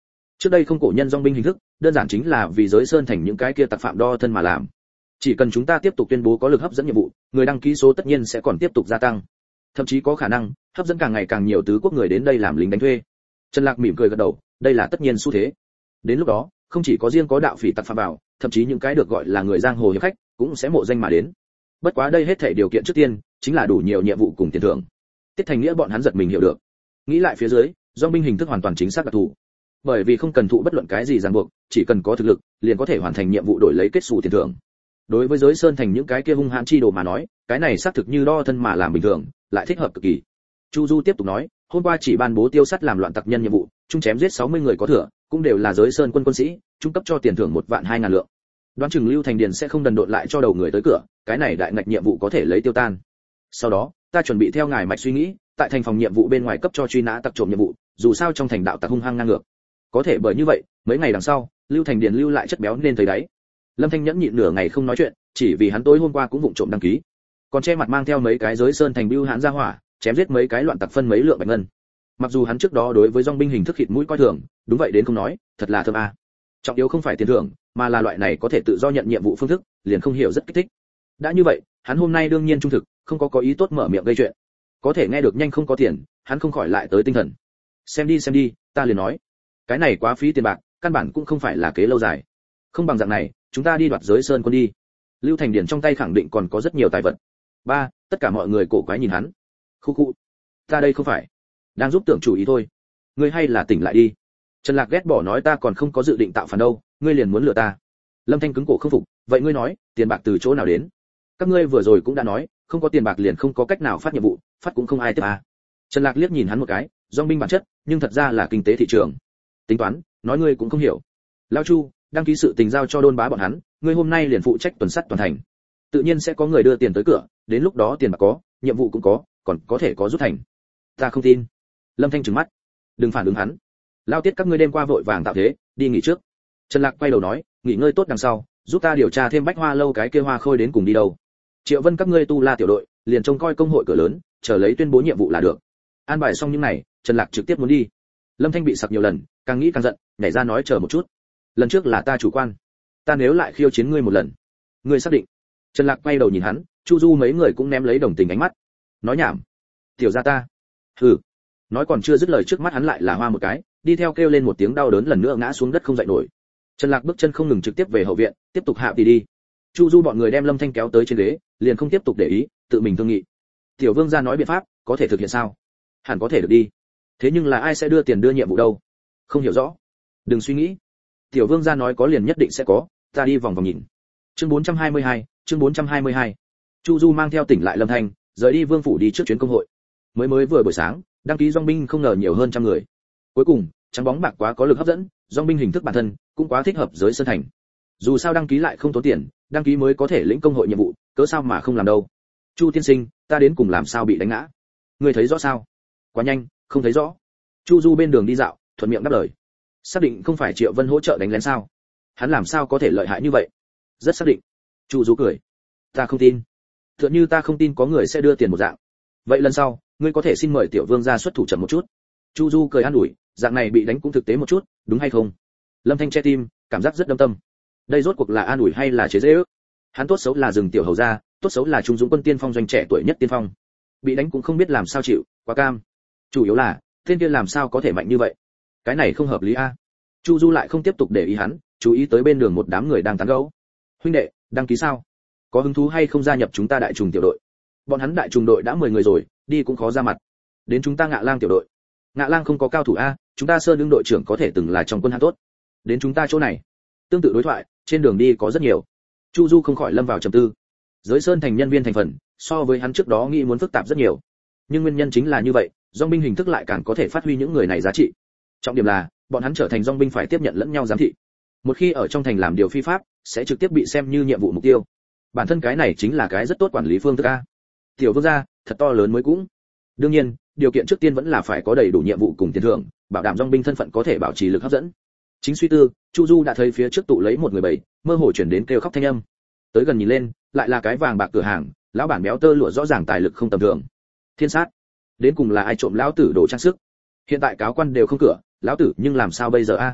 Trước đây không cổ nhân dòng binh hình thức, đơn giản chính là vì giới sơn thành những cái kia tặc phạm đo thân mà làm. Chỉ cần chúng ta tiếp tục tuyên bố có lực hấp dẫn nhiệm vụ, người đăng ký số tất nhiên sẽ còn tiếp tục gia tăng, thậm chí có khả năng hấp dẫn càng ngày càng nhiều tứ quốc người đến đây làm lính đánh thuê. Trần Lạc mỉm cười gật đầu, đây là tất nhiên xu thế. Đến lúc đó, không chỉ có riêng có đạo phỉ tặc phạm vào, thậm chí những cái được gọi là người giang hồ hiệp khách cũng sẽ mộ danh mà đến. Bất quá đây hết thảy điều kiện trước tiên chính là đủ nhiều nhiệm vụ cùng tiền thưởng. Tiết Thành Nghĩa bọn hắn giật mình hiểu được. Nghĩ lại phía dưới, dòng binh hình thức hoàn toàn chính xác đặc thù. Bởi vì không cần thụ bất luận cái gì ràng buộc, chỉ cần có thực lực, liền có thể hoàn thành nhiệm vụ đổi lấy kết xù tiền thưởng. Đối với giới sơn thành những cái kia hung hãn chi đồ mà nói, cái này xác thực như đo thân mà làm bình thường, lại thích hợp cực kỳ. Chu Du tiếp tục nói, hôm qua chỉ ban bố tiêu sát làm loạn tặc nhân nhiệm vụ, chung chém giết sáu mươi người có thừa, cũng đều là giới sơn quân quân sĩ, trung cấp cho tiền thưởng một vạn hai ngàn lượng. Đoán chừng Lưu Thành Điền sẽ không đần độn lại cho đầu người tới cửa, cái này đại ngạch nhiệm vụ có thể lấy tiêu tan. Sau đó, ta chuẩn bị theo ngài mạch suy nghĩ, tại thành phòng nhiệm vụ bên ngoài cấp cho truy nã tặc trộm nhiệm vụ, dù sao trong thành đạo tặc hung hăng ngang ngược. Có thể bởi như vậy, mấy ngày đằng sau, Lưu Thành Điền lưu lại chất béo nên thấy đáy. Lâm Thanh nhẫn nhịn nửa ngày không nói chuyện, chỉ vì hắn tối hôm qua cũng vụng trộm đăng ký, còn che mặt mang theo mấy cái giới sơn thành bưu hãn ra hỏa, chém giết mấy cái loạn tặc phân mấy lượng bạch ngân. Mặc dù hắn trước đó đối với dòng binh hình thức khịt mũi coi thường, đúng vậy đến không nói, thật là thơm a. Trọng yếu không phải tiền thưởng, mà là loại này có thể tự do nhận nhiệm vụ phương thức, liền không hiểu rất kích thích. Đã như vậy, hắn hôm nay đương nhiên trung thực, không có có ý tốt mở miệng gây chuyện. Có thể nghe được nhanh không có tiền, hắn không khỏi lại tới tinh thần. Xem đi xem đi, ta liền nói, cái này quá phí tiền bạc, căn bản cũng không phải là kế lâu dài. Không bằng dạng này, chúng ta đi đoạt giới sơn quân đi. Lưu Thành Điền trong tay khẳng định còn có rất nhiều tài vật. Ba, tất cả mọi người cổ quái nhìn hắn. Khu khu, ta đây không phải đang giúp tưởng chủ ý thôi. Ngươi hay là tỉnh lại đi. Trần Lạc ghét bỏ nói ta còn không có dự định tạo phản đâu, ngươi liền muốn lừa ta. Lâm Thanh cứng cổ không phục, vậy ngươi nói, tiền bạc từ chỗ nào đến? Các ngươi vừa rồi cũng đã nói, không có tiền bạc liền không có cách nào phát nhiệm vụ, phát cũng không ai tiếp à. Trần Lạc liếc nhìn hắn một cái, dòng binh bản chất, nhưng thật ra là kinh tế thị trường. Tính toán, nói ngươi cũng không hiểu. Lão Chu, đăng ký sự tình giao cho đôn bá bọn hắn, ngươi hôm nay liền phụ trách tuần sắt toàn thành. Tự nhiên sẽ có người đưa tiền tới cửa, đến lúc đó tiền bạc có, nhiệm vụ cũng có, còn có thể có rút thành. Ta không tin. Lâm Thanh trừng mắt. Đừng phản ứng hắn. Lao Tiết các ngươi đêm qua vội vàng tạo thế, đi nghỉ trước. Trần Lạc quay đầu nói, nghỉ ngơi tốt đằng sau, giúp ta điều tra thêm Bách Hoa lâu cái kia Hoa Khôi đến cùng đi đâu. Triệu Vân các ngươi tu la tiểu đội, liền trông coi công hội cửa lớn, chờ lấy tuyên bố nhiệm vụ là được. An bài xong những này, Trần Lạc trực tiếp muốn đi. Lâm Thanh bị sặc nhiều lần, càng nghĩ càng giận, nhảy ra nói chờ một chút. Lần trước là ta chủ quan, ta nếu lại khiêu chiến ngươi một lần, ngươi xác định? Trần Lạc quay đầu nhìn hắn, Chu Du mấy người cũng ném lấy đồng tình ánh mắt. Nói nhảm, tiểu gia ta. Hừ. Nói còn chưa dứt lời trước mắt hắn lại là hoa một cái, đi theo kêu lên một tiếng đau đớn lần nữa ngã xuống đất không dậy nổi. Trần Lạc bước chân không ngừng trực tiếp về hậu viện, tiếp tục hạ đi đi. Chu Du bọn người đem Lâm Thanh kéo tới trên ghế, liền không tiếp tục để ý, tự mình thương nghị. Tiểu Vương gia nói biện pháp, có thể thực hiện sao? Hẳn có thể được đi. Thế nhưng là ai sẽ đưa tiền đưa nhiệm vụ đâu? Không hiểu rõ. Đừng suy nghĩ. Tiểu Vương gia nói có liền nhất định sẽ có, ta đi vòng vòng nhìn. Chương bốn trăm hai mươi hai, chương bốn trăm hai mươi hai. Chu Du mang theo tỉnh lại Lâm Thanh, rời đi Vương phủ đi trước chuyến công hội. Mới mới vừa buổi sáng, đăng ký dòng binh không ngờ nhiều hơn trăm người. Cuối cùng, trắng bóng bạc quá có lực hấp dẫn, dòng binh hình thức bản thân cũng quá thích hợp giới sơn thành. Dù sao đăng ký lại không tốn tiền, đăng ký mới có thể lĩnh công hội nhiệm vụ, cớ sao mà không làm đâu. Chu tiên sinh, ta đến cùng làm sao bị đánh ngã? Ngươi thấy rõ sao? Quá nhanh, không thấy rõ. Chu Du bên đường đi dạo, thuận miệng đáp lời. Xác định không phải Triệu Vân hỗ trợ đánh lén sao? Hắn làm sao có thể lợi hại như vậy? Rất xác định. Chu Du cười. Ta không tin. Tựa như ta không tin có người sẽ đưa tiền một dạng. Vậy lần sau, ngươi có thể xin mời tiểu vương gia xuất thủ chậm một chút. Chu Du cười an ủi, dạng này bị đánh cũng thực tế một chút, đúng hay không? Lâm Thanh che tim, cảm giác rất đâm tâm. Đây rốt cuộc là an ủi hay là chế giễu? Hắn tốt xấu là rừng tiểu hầu gia, tốt xấu là trung dũng quân tiên phong doanh trẻ tuổi nhất tiên phong. Bị đánh cũng không biết làm sao chịu, quá cam. Chủ yếu là, tên kia làm sao có thể mạnh như vậy? Cái này không hợp lý a. Chu Du lại không tiếp tục để ý hắn, chú ý tới bên đường một đám người đang tán gẫu. Huynh đệ, đăng ký sao? Có hứng thú hay không gia nhập chúng ta đại trùng tiểu đội? Bọn hắn đại trùng đội đã mười người rồi, đi cũng khó ra mặt. Đến chúng ta Ngạ Lang tiểu đội. Ngạ Lang không có cao thủ a, chúng ta Sơn Đương đội trưởng có thể từng là trong quân hạng tốt. Đến chúng ta chỗ này. Tương tự đối thoại, trên đường đi có rất nhiều. Chu Du không khỏi lâm vào trầm tư. Giới Sơn thành nhân viên thành phần, so với hắn trước đó nghĩ muốn phức tạp rất nhiều. Nhưng nguyên nhân chính là như vậy, dòng binh hình thức lại càng có thể phát huy những người này giá trị. Trọng điểm là, bọn hắn trở thành dòng binh phải tiếp nhận lẫn nhau giám thị. Một khi ở trong thành làm điều phi pháp, sẽ trực tiếp bị xem như nhiệm vụ mục tiêu. Bản thân cái này chính là cái rất tốt quản lý phương thức a. Tiểu Vương gia, thật to lớn mới cũng. Đương nhiên, điều kiện trước tiên vẫn là phải có đầy đủ nhiệm vụ cùng tiền thưởng, bảo đảm dòng binh thân phận có thể bảo trì lực hấp dẫn. Chính suy tư, Chu Du đã thấy phía trước tụ lấy một người bảy, mơ hồ chuyển đến kêu khóc thanh âm. Tới gần nhìn lên, lại là cái vàng bạc cửa hàng, lão bản béo tơ lụa rõ ràng tài lực không tầm thường. Thiên sát, đến cùng là ai trộm lão tử đồ trang sức? Hiện tại cáo quan đều không cửa, lão tử nhưng làm sao bây giờ a?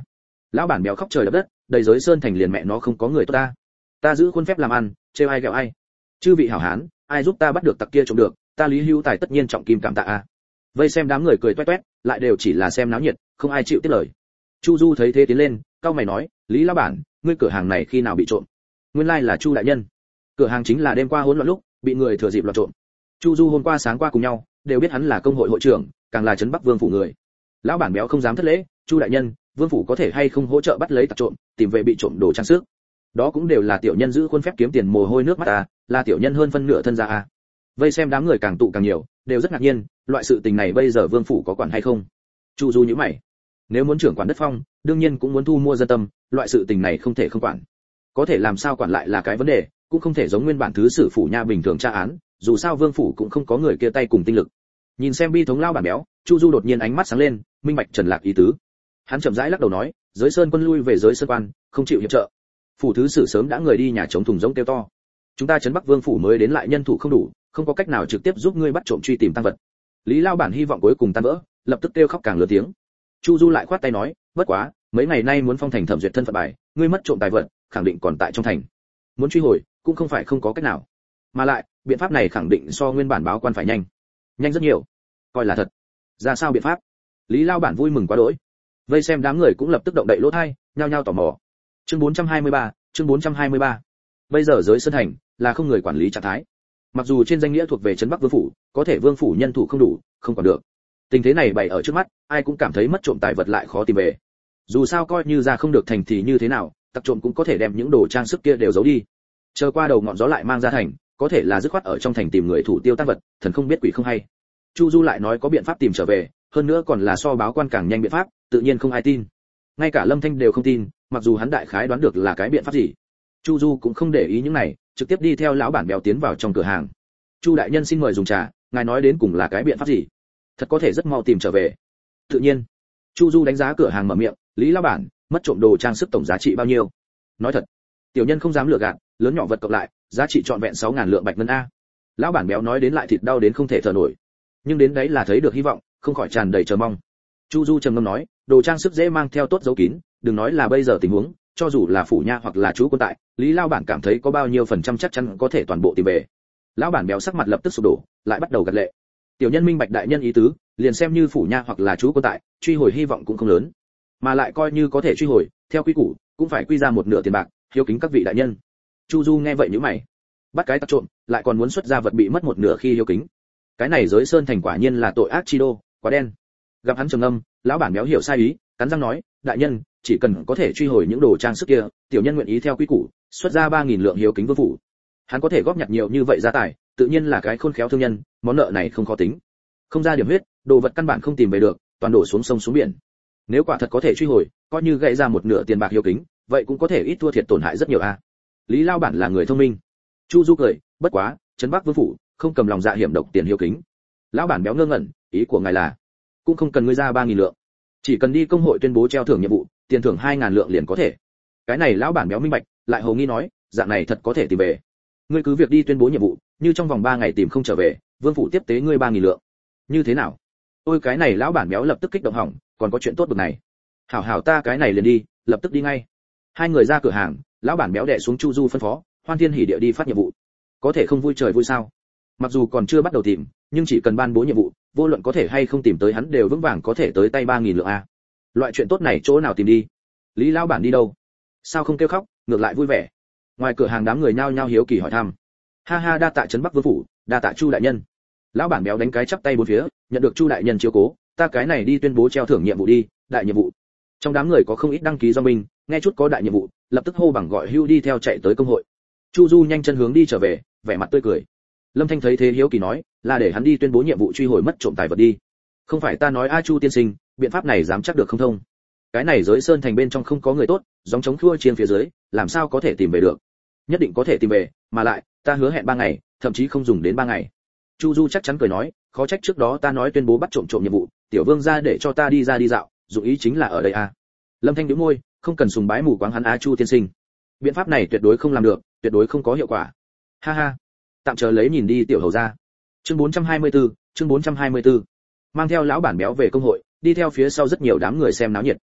Lão bản béo khóc trời đập đất, đầy giới sơn thành liền mẹ nó không có người tốt ta. Ta giữ khuôn phép làm ăn, trêu ai ghẹo ai. Chư vị hảo hán, ai giúp ta bắt được tặc kia trộm được, ta Lý Hữu Tài tất nhiên trọng kim cảm tạ a. Vây xem đám người cười toét toét, lại đều chỉ là xem náo nhiệt, không ai chịu tiếp lời. Chu Du thấy thế tiến lên, cau mày nói, Lý lão bản, ngươi cửa hàng này khi nào bị trộm? Nguyên lai là Chu đại nhân. Cửa hàng chính là đêm qua hỗn loạn lúc, bị người thừa dịp loạn trộm. Chu Du hôm qua sáng qua cùng nhau, đều biết hắn là công hội hội trưởng, càng là trấn Bắc Vương phủ người. Lão bản béo không dám thất lễ, Chu đại nhân, Vương phủ có thể hay không hỗ trợ bắt lấy tặc trộm, tìm về bị trộm đồ trang sức. Đó cũng đều là tiểu nhân giữ khuôn phép kiếm tiền mồ hôi nước mắt à, là tiểu nhân hơn phân nửa thân gia à. Vây xem đám người càng tụ càng nhiều, đều rất ngạc nhiên, loại sự tình này bây giờ Vương phủ có quản hay không? Chu Du nhíu mày. Nếu muốn trưởng quản đất phong, đương nhiên cũng muốn thu mua dân tâm, loại sự tình này không thể không quản. Có thể làm sao quản lại là cái vấn đề, cũng không thể giống nguyên bản thứ sử phủ nha bình thường tra án, dù sao Vương phủ cũng không có người kia tay cùng tinh lực. Nhìn xem bi thống lao bản béo, Chu Du đột nhiên ánh mắt sáng lên, minh bạch Trần Lạc ý tứ. Hắn chậm rãi lắc đầu nói, giới sơn quân lui về giới sơn quan, không chịu hiệp trợ. Phủ thứ sử sớm đã người đi nhà chống thùng rỗng kêu to. Chúng ta trấn Bắc Vương phủ mới đến lại nhân thủ không đủ, không có cách nào trực tiếp giúp ngươi bắt trộm truy tìm tăng vật. Lý lao bản hy vọng cuối cùng tan vỡ, lập tức kêu khóc càng lớn tiếng. Chu Du lại khoát tay nói, bất quá, mấy ngày nay muốn phong thành thẩm duyệt thân phận bài, ngươi mất trộm tài vật, khẳng định còn tại trong thành. Muốn truy hồi, cũng không phải không có cách nào. Mà lại, biện pháp này khẳng định so nguyên bản báo quan phải nhanh. Nhanh rất nhiều. Coi là thật. Ra sao biện pháp? Lý lao bản vui mừng quá đỗi. Vây xem đám người cũng lập tức động đậy lỗ tai, nhao nhao tò mò. Chương bốn trăm hai mươi ba, chương bốn trăm hai mươi ba. Bây giờ giới sơn thành là không người quản lý trạng thái. Mặc dù trên danh nghĩa thuộc về trấn Bắc Vương phủ, có thể Vương phủ nhân thủ không đủ, không còn được. Tình thế này bày ở trước mắt, ai cũng cảm thấy mất trộm tài vật lại khó tìm về. Dù sao coi như ra không được thành thì như thế nào, tặc trộm cũng có thể đem những đồ trang sức kia đều giấu đi. Chờ qua đầu ngọn gió lại mang ra thành, có thể là dứt khoát ở trong thành tìm người thủ tiêu tăng vật, thần không biết quỷ không hay. Chu Du lại nói có biện pháp tìm trở về, hơn nữa còn là so báo quan càng nhanh biện pháp, tự nhiên không ai tin. Ngay cả Lâm Thanh đều không tin, mặc dù hắn đại khái đoán được là cái biện pháp gì. Chu Du cũng không để ý những này, trực tiếp đi theo lão bản béo tiến vào trong cửa hàng. Chu đại nhân xin mời dùng trà, ngài nói đến cùng là cái biện pháp gì? Thật có thể rất mau tìm trở về. Tự nhiên. Chu Du đánh giá cửa hàng mở miệng, Lý lão bản, mất trộm đồ trang sức tổng giá trị bao nhiêu? Nói thật, tiểu nhân không dám lừa gạt, lớn nhỏ vật cộng lại, giá trị trọn vẹn sáu ngàn lượng bạch ngân a. Lão bản béo nói đến lại thịt đau đến không thể thở nổi. Nhưng đến đấy là thấy được hy vọng, không khỏi tràn đầy chờ mong. Chu Du trầm ngâm nói, đồ trang sức dễ mang theo tốt dấu kín, đừng nói là bây giờ tình huống, cho dù là phủ nha hoặc là chú quân tại, Lý lão bản cảm thấy có bao nhiêu phần trăm chắc chắn có thể toàn bộ tìm về. Lão bản béo sắc mặt lập tức sụp đổ, lại bắt đầu gật lệ. Tiểu nhân minh bạch đại nhân ý tứ, liền xem như phủ nha hoặc là chú quân tại, truy hồi hy vọng cũng không lớn. Mà lại coi như có thể truy hồi, theo quy củ, cũng phải quy ra một nửa tiền bạc, hiếu kính các vị đại nhân. Chu Du nghe vậy nhíu mày. Bắt cái tặc trộm, lại còn muốn xuất ra vật bị mất một nửa khi hiếu kính. Cái này giới sơn thành quả nhiên là tội ác chi đô, quá đen. Gặp hắn trầm ngâm, lão bản béo hiểu sai ý, cắn răng nói, đại nhân, chỉ cần có thể truy hồi những đồ trang sức kia, tiểu nhân nguyện ý theo quy củ, xuất ra ba nghìn lượng hiếu kính vương phủ. Hắn có thể góp nhặt nhiều như vậy gia tài, tự nhiên là cái khôn khéo thương nhân, món nợ này không khó tính. Không ra điểm huyết, đồ vật căn bản không tìm về được, toàn đổ xuống sông xuống biển. Nếu quả thật có thể truy hồi, coi như gãy ra một nửa tiền bạc hiếu kính, vậy cũng có thể ít thua thiệt tổn hại rất nhiều a. Lý lao bản là người thông minh. Chu Du cười, bất quá, trấn Bắc Vương phủ không cầm lòng dạ hiểm độc tiền hiếu kính. Lão bản béo ngơ ngẩn, ý của ngài là, cũng không cần ngươi ra ba nghìn lượng, chỉ cần đi công hội tuyên bố treo thưởng nhiệm vụ, tiền thưởng hai ngàn lượng liền có thể. Cái này lão bản béo minh bạch, lại hồ nghi nói, dạng này thật có thể tìm về. Ngươi cứ việc đi tuyên bố nhiệm vụ, như trong vòng ba ngày tìm không trở về, Vương phủ tiếp tế ngươi ba nghìn lượng. Như thế nào? Ôi cái này lão bản béo lập tức kích động hỏng, còn có chuyện tốt bực này. Hảo hảo ta cái này liền đi, lập tức đi ngay. Hai người ra cửa hàng, lão bản béo đè xuống Chu Du phân phó, hoan thiên hỉ địa đi phát nhiệm vụ. Có thể không vui trời vui sao? Mặc dù còn chưa bắt đầu tìm, nhưng chỉ cần ban bố nhiệm vụ, vô luận có thể hay không tìm tới hắn đều vững vàng có thể tới tay ba nghìn lượng a. Loại chuyện tốt này chỗ nào tìm đi? Lý lão bản đi đâu? Sao không kêu khóc, ngược lại vui vẻ? Ngoài cửa hàng đám người nhao nhao hiếu kỳ hỏi thăm. Ha ha, đa tạ trấn Bắc Vương phủ, đa tạ Chu đại nhân. Lão bản béo đánh cái chắp tay bốn phía, nhận được Chu đại nhân chiếu cố, ta cái này đi tuyên bố treo thưởng nhiệm vụ đi, đại nhiệm vụ. Trong đám người có không ít đăng ký do mình, nghe chút có đại nhiệm vụ, lập tức hô bằng gọi hưu đi theo chạy tới công hội. Chu Du nhanh chân hướng đi trở về, vẻ mặt tươi cười. Lâm Thanh thấy thế hiếu kỳ nói, là để hắn đi tuyên bố nhiệm vụ truy hồi mất trộm tài vật đi. Không phải ta nói a Chu tiên sinh, biện pháp này dám chắc được không thông? Cái này giới sơn thành bên trong không có người tốt, giống chống thua chiên phía dưới, làm sao có thể tìm về được? Nhất định có thể tìm về, mà lại, ta hứa hẹn ba ngày, thậm chí không dùng đến ba ngày. Chu Du chắc chắn cười nói, khó trách trước đó ta nói tuyên bố bắt trộm trộm nhiệm vụ, tiểu vương ra để cho ta đi ra đi dạo, dụng ý chính là ở đây a. Lâm Thanh nhíu môi, không cần sùng bái mù quáng hắn a Chu tiên sinh. Biện pháp này tuyệt đối không làm được, tuyệt đối không có hiệu quả. Ha ha, tạm chờ lấy nhìn đi tiểu hầu ra. Chương bốn trăm hai mươi tư, chương bốn trăm hai mươi tư. Mang theo lão bản béo về công hội, đi theo phía sau rất nhiều đám người xem náo nhiệt.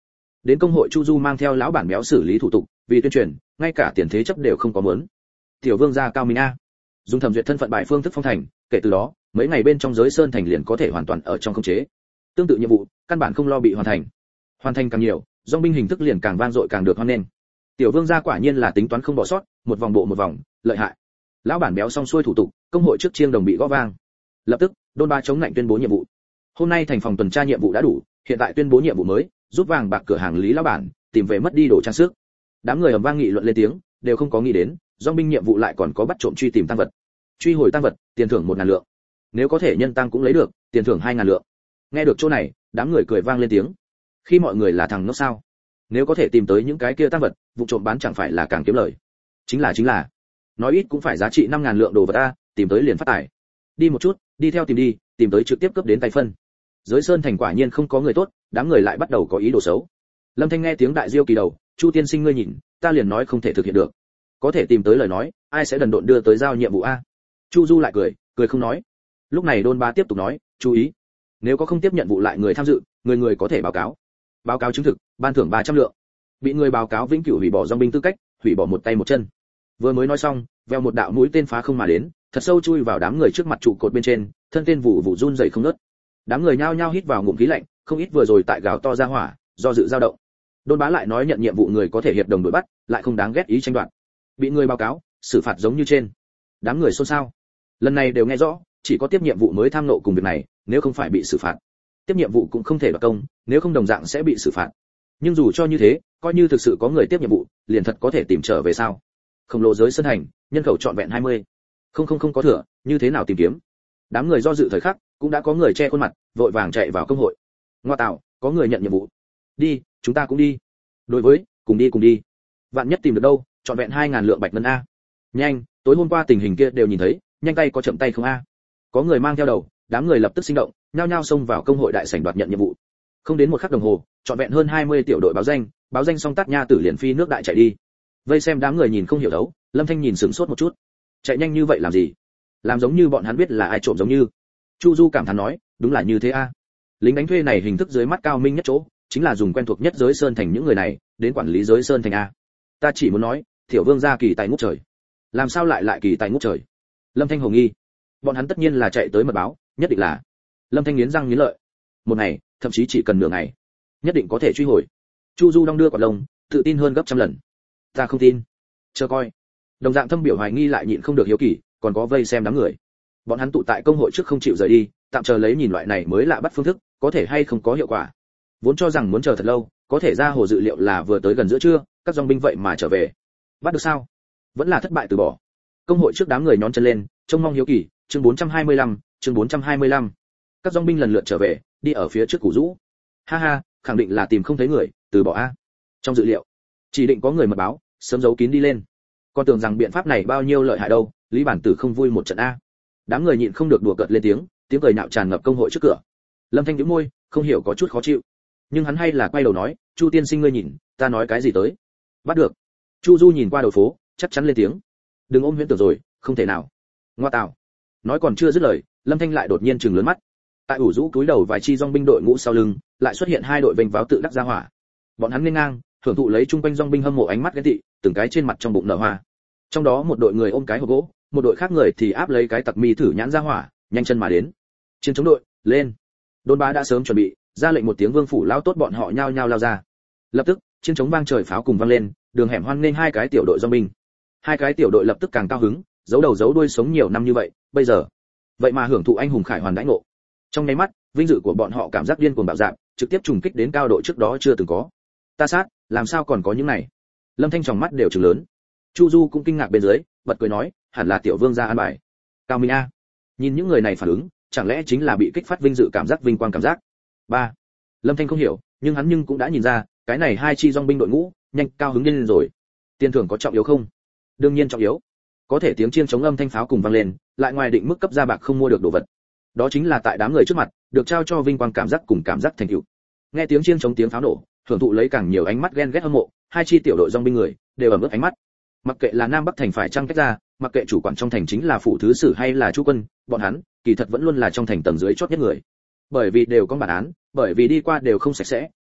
Đến công hội Chu Du mang theo lão bản béo xử lý thủ tục, vì tuyên truyền, ngay cả tiền thế chấp đều không có muốn. Tiểu vương gia cao minh a. Dùng thẩm duyệt thân phận bại phương thức phong thành, kể từ đó, mấy ngày bên trong giới sơn thành liền có thể hoàn toàn ở trong khống chế. Tương tự nhiệm vụ, căn bản không lo bị hoàn thành. Hoàn thành càng nhiều, dòng binh hình thức liền càng vang dội càng được hoan nghênh. Tiểu vương gia quả nhiên là tính toán không bỏ sót, một vòng bộ một vòng, lợi hại. Lão bản béo xong xuôi thủ tục, công hội trước chiêng đồng bị gõ vang. Lập tức, Đôn Ba chống lạnh tuyên bố nhiệm vụ. Hôm nay thành phòng tuần tra nhiệm vụ đã đủ, hiện tại tuyên bố nhiệm vụ mới, giúp vàng bạc cửa hàng Lý lão bản tìm về mất đi đồ trang sức. Đám người ầm vang nghị luận lên tiếng, đều không có nghĩ đến, dòng binh nhiệm vụ lại còn có bắt trộm truy tìm tăng vật. Truy hồi tăng vật, tiền thưởng một ngàn lượng. Nếu có thể nhân tăng cũng lấy được, tiền thưởng hai ngàn lượng. Nghe được chỗ này, đám người cười vang lên tiếng. Khi mọi người là thằng ngốc sao? Nếu có thể tìm tới những cái kia tăng vật, vụ trộm bán chẳng phải là càng kiếm lời. Chính là chính là. Nói ít cũng phải giá trị năm ngàn lượng đồ vật a, tìm tới liền phát tài. Đi một chút, đi theo tìm đi, tìm tới trực tiếp cướp đến tay phân. Giới sơn thành quả nhiên không có người tốt, đám người lại bắt đầu có ý đồ xấu. Lâm Thanh nghe tiếng đại diêu kỳ đầu, Chu tiên sinh ngươi nhìn, ta liền nói không thể thực hiện được. Có thể tìm tới lời nói, ai sẽ đần độn đưa tới giao nhiệm vụ a? Chu Du lại cười, cười không nói. Lúc này Đôn Ba tiếp tục nói, chú ý, nếu có không tiếp nhận vụ lại người tham dự, người người có thể báo cáo. Báo cáo chứng thực, ban thưởng ba trăm lượng. Bị người báo cáo vĩnh cửu hủy bỏ dòng binh tư cách, hủy bỏ một tay một chân. Vừa mới nói xong, veo một đạo mũi tên phá không mà đến, thật sâu chui vào đám người trước mặt trụ cột bên trên, thân tên vụ vụ run rẩy không ngớt. Đám người nhao nhao hít vào ngụm khí lạnh, không ít vừa rồi tại gào to ra hỏa, do dự dao động. Đôn Bá lại nói nhận nhiệm vụ người có thể hiệp đồng đuổi bắt, lại không đáng ghét ý tranh đoạt. Bị người báo cáo, xử phạt giống như trên. Đám người xôn xao. Lần này đều nghe rõ, chỉ có tiếp nhiệm vụ mới tham nộ cùng việc này, nếu không phải bị xử phạt. Tiếp nhiệm vụ cũng không thể đoạt công, nếu không đồng dạng sẽ bị xử phạt. Nhưng dù cho như thế, coi như thực sự có người tiếp nhiệm vụ, liền thật có thể tìm trở về sao? Khổng lồ giới sơn hành, nhân khẩu trọn vẹn hai mươi. Không không không có thừa, như thế nào tìm kiếm? Đám người do dự thời khắc, cũng đã có người che khuôn mặt, vội vàng chạy vào công hội. Ngoa tạo, có người nhận nhiệm vụ. Đi, chúng ta cũng đi. Đối với, cùng đi cùng đi. Vạn nhất tìm được đâu, trọn vẹn hai ngàn lượng bạch ngân a. Nhanh, tối hôm qua tình hình kia đều nhìn thấy, nhanh tay có chậm tay không a? Có người mang theo đầu, đám người lập tức sinh động, nhao nhao xông vào công hội đại sảnh đoạt nhận nhiệm vụ. Không đến một khắc đồng hồ, trọn vẹn hơn hai mươi tiểu đội báo danh, báo danh xong tát nha tử liền phi nước đại chạy đi. Vây xem đám người nhìn không hiểu đấu, Lâm Thanh nhìn sửng sốt một chút. Chạy nhanh như vậy làm gì? Làm giống như bọn hắn biết là ai trộm giống như. Chu Du cảm thán nói, đúng là như thế a. Lính đánh thuê này hình thức dưới mắt cao minh nhất chỗ, chính là dùng quen thuộc nhất giới sơn thành những người này, đến quản lý giới sơn thành a. Ta chỉ muốn nói, Tiểu Vương gia kỳ tài ngút trời. Làm sao lại lại kỳ tài ngút trời? Lâm Thanh hồ nghi. Bọn hắn tất nhiên là chạy tới mật báo, nhất định là. Lâm Thanh nghiến răng nghiến lợi. Một ngày, thậm chí chỉ cần nửa ngày, nhất định có thể truy hồi. Chu Du đong đưa quả lông, tự tin hơn gấp trăm lần. Ta không tin. Chờ coi. Đồng dạng thâm biểu hoài nghi lại nhịn không được hiếu kỳ, còn có vây xem đám người. Bọn hắn tụ tại công hội trước không chịu rời đi, tạm chờ lấy nhìn loại này mới lạ bắt phương thức, có thể hay không có hiệu quả. Vốn cho rằng muốn chờ thật lâu, có thể ra hồ dự liệu là vừa tới gần giữa trưa, các dòng binh vậy mà trở về. Bắt được sao? Vẫn là thất bại từ bỏ. Công hội trước đám người nhón chân lên, trông mong hiếu kỳ, chương bốn trăm hai mươi lăm, chương bốn trăm hai mươi lăm. Các dòng binh lần lượt trở về, đi ở phía trước củ rũ. Ha ha, khẳng định là tìm không thấy người, từ bỏ a. Trong dự liệu, chỉ định có người mật báo, sớm giấu kín đi lên. Con tưởng rằng biện pháp này bao nhiêu lợi hại đâu, Lý Bản Tử không vui một trận a. Đám người nhịn không được đùa cợt lên tiếng, tiếng cười nhạo tràn ngập công hội trước cửa. Lâm Thanh nhíu môi, không hiểu có chút khó chịu, nhưng hắn hay là quay đầu nói, Chu tiên sinh ngươi nhìn, ta nói cái gì tới? Bắt được. Chu Du nhìn qua đầu phố, chắc chắn lên tiếng. Đừng ôm huyễn tưởng rồi, không thể nào. Ngoa tạo. Nói còn chưa dứt lời, Lâm Thanh lại đột nhiên trừng lớn mắt. Tại ủ rũ cúi đầu vài chi dòng binh đội ngũ sau lưng, lại xuất hiện hai đội vênh váo tự đắc ra hỏa. Bọn hắn nghênh ngang, thưởng thụ lấy trung quanh dòng binh hâm mộ ánh mắt ghen tị, từng cái trên mặt trong bụng nở hoa. Trong đó một đội người ôm cái hộp gỗ, một đội khác người thì áp lấy cái tặc mi thử nhãn ra hỏa, nhanh chân mà đến. Chiến chống đội, lên. Đôn Bá đã sớm chuẩn bị, ra lệnh một tiếng vương phủ lao tốt bọn họ nhao nhao lao ra. Lập tức, chiến chống vang trời pháo cùng vang lên, đường hẻm hoan nghênh hai cái tiểu đội dòng binh. Hai cái tiểu đội lập tức càng cao hứng, giấu đầu giấu đuôi sống nhiều năm như vậy, bây giờ, vậy mà hưởng thụ anh hùng khải hoàn đãi ngộ. Trong nháy mắt, vinh dự của bọn họ cảm giác điên cuồng bạo dạn, trực tiếp trùng kích đến cao độ trước đó chưa từng có. Ta sát, làm sao còn có những này? Lâm Thanh tròng mắt đều trừng lớn. Chu Du cũng kinh ngạc bên dưới, bật cười nói, hẳn là tiểu vương gia an bài. Cao Minh a. Nhìn những người này phản ứng, chẳng lẽ chính là bị kích phát vinh dự cảm giác vinh quang cảm giác. Ba. Lâm Thanh không hiểu, nhưng hắn nhưng cũng đã nhìn ra, cái này hai chi dòng binh đội ngũ, nhanh cao hứng lên rồi. Tiền thưởng có trọng yếu không? Đương nhiên trọng yếu. Có thể tiếng chiêng chống âm thanh pháo cùng vang lên, lại ngoài định mức cấp ra bạc không mua được đồ vật. Đó chính là tại đám người trước mặt, được trao cho vinh quang cảm giác cùng cảm giác thành tựu. Nghe tiếng chiêng chống tiếng pháo nổ, thưởng thụ lấy càng nhiều ánh mắt ghen ghét hâm mộ, hai chi tiểu đội dòng binh người đều ẩm ướt ánh mắt. Mặc kệ là Nam Bắc thành phải chăng tách ra, mặc kệ chủ quản trong thành chính là phụ thứ sử hay là chu quân, bọn hắn kỳ thật vẫn luôn là trong thành tầng dưới chót nhất người. Bởi vì đều có bản án, bởi vì đi qua đều không sạch sẽ,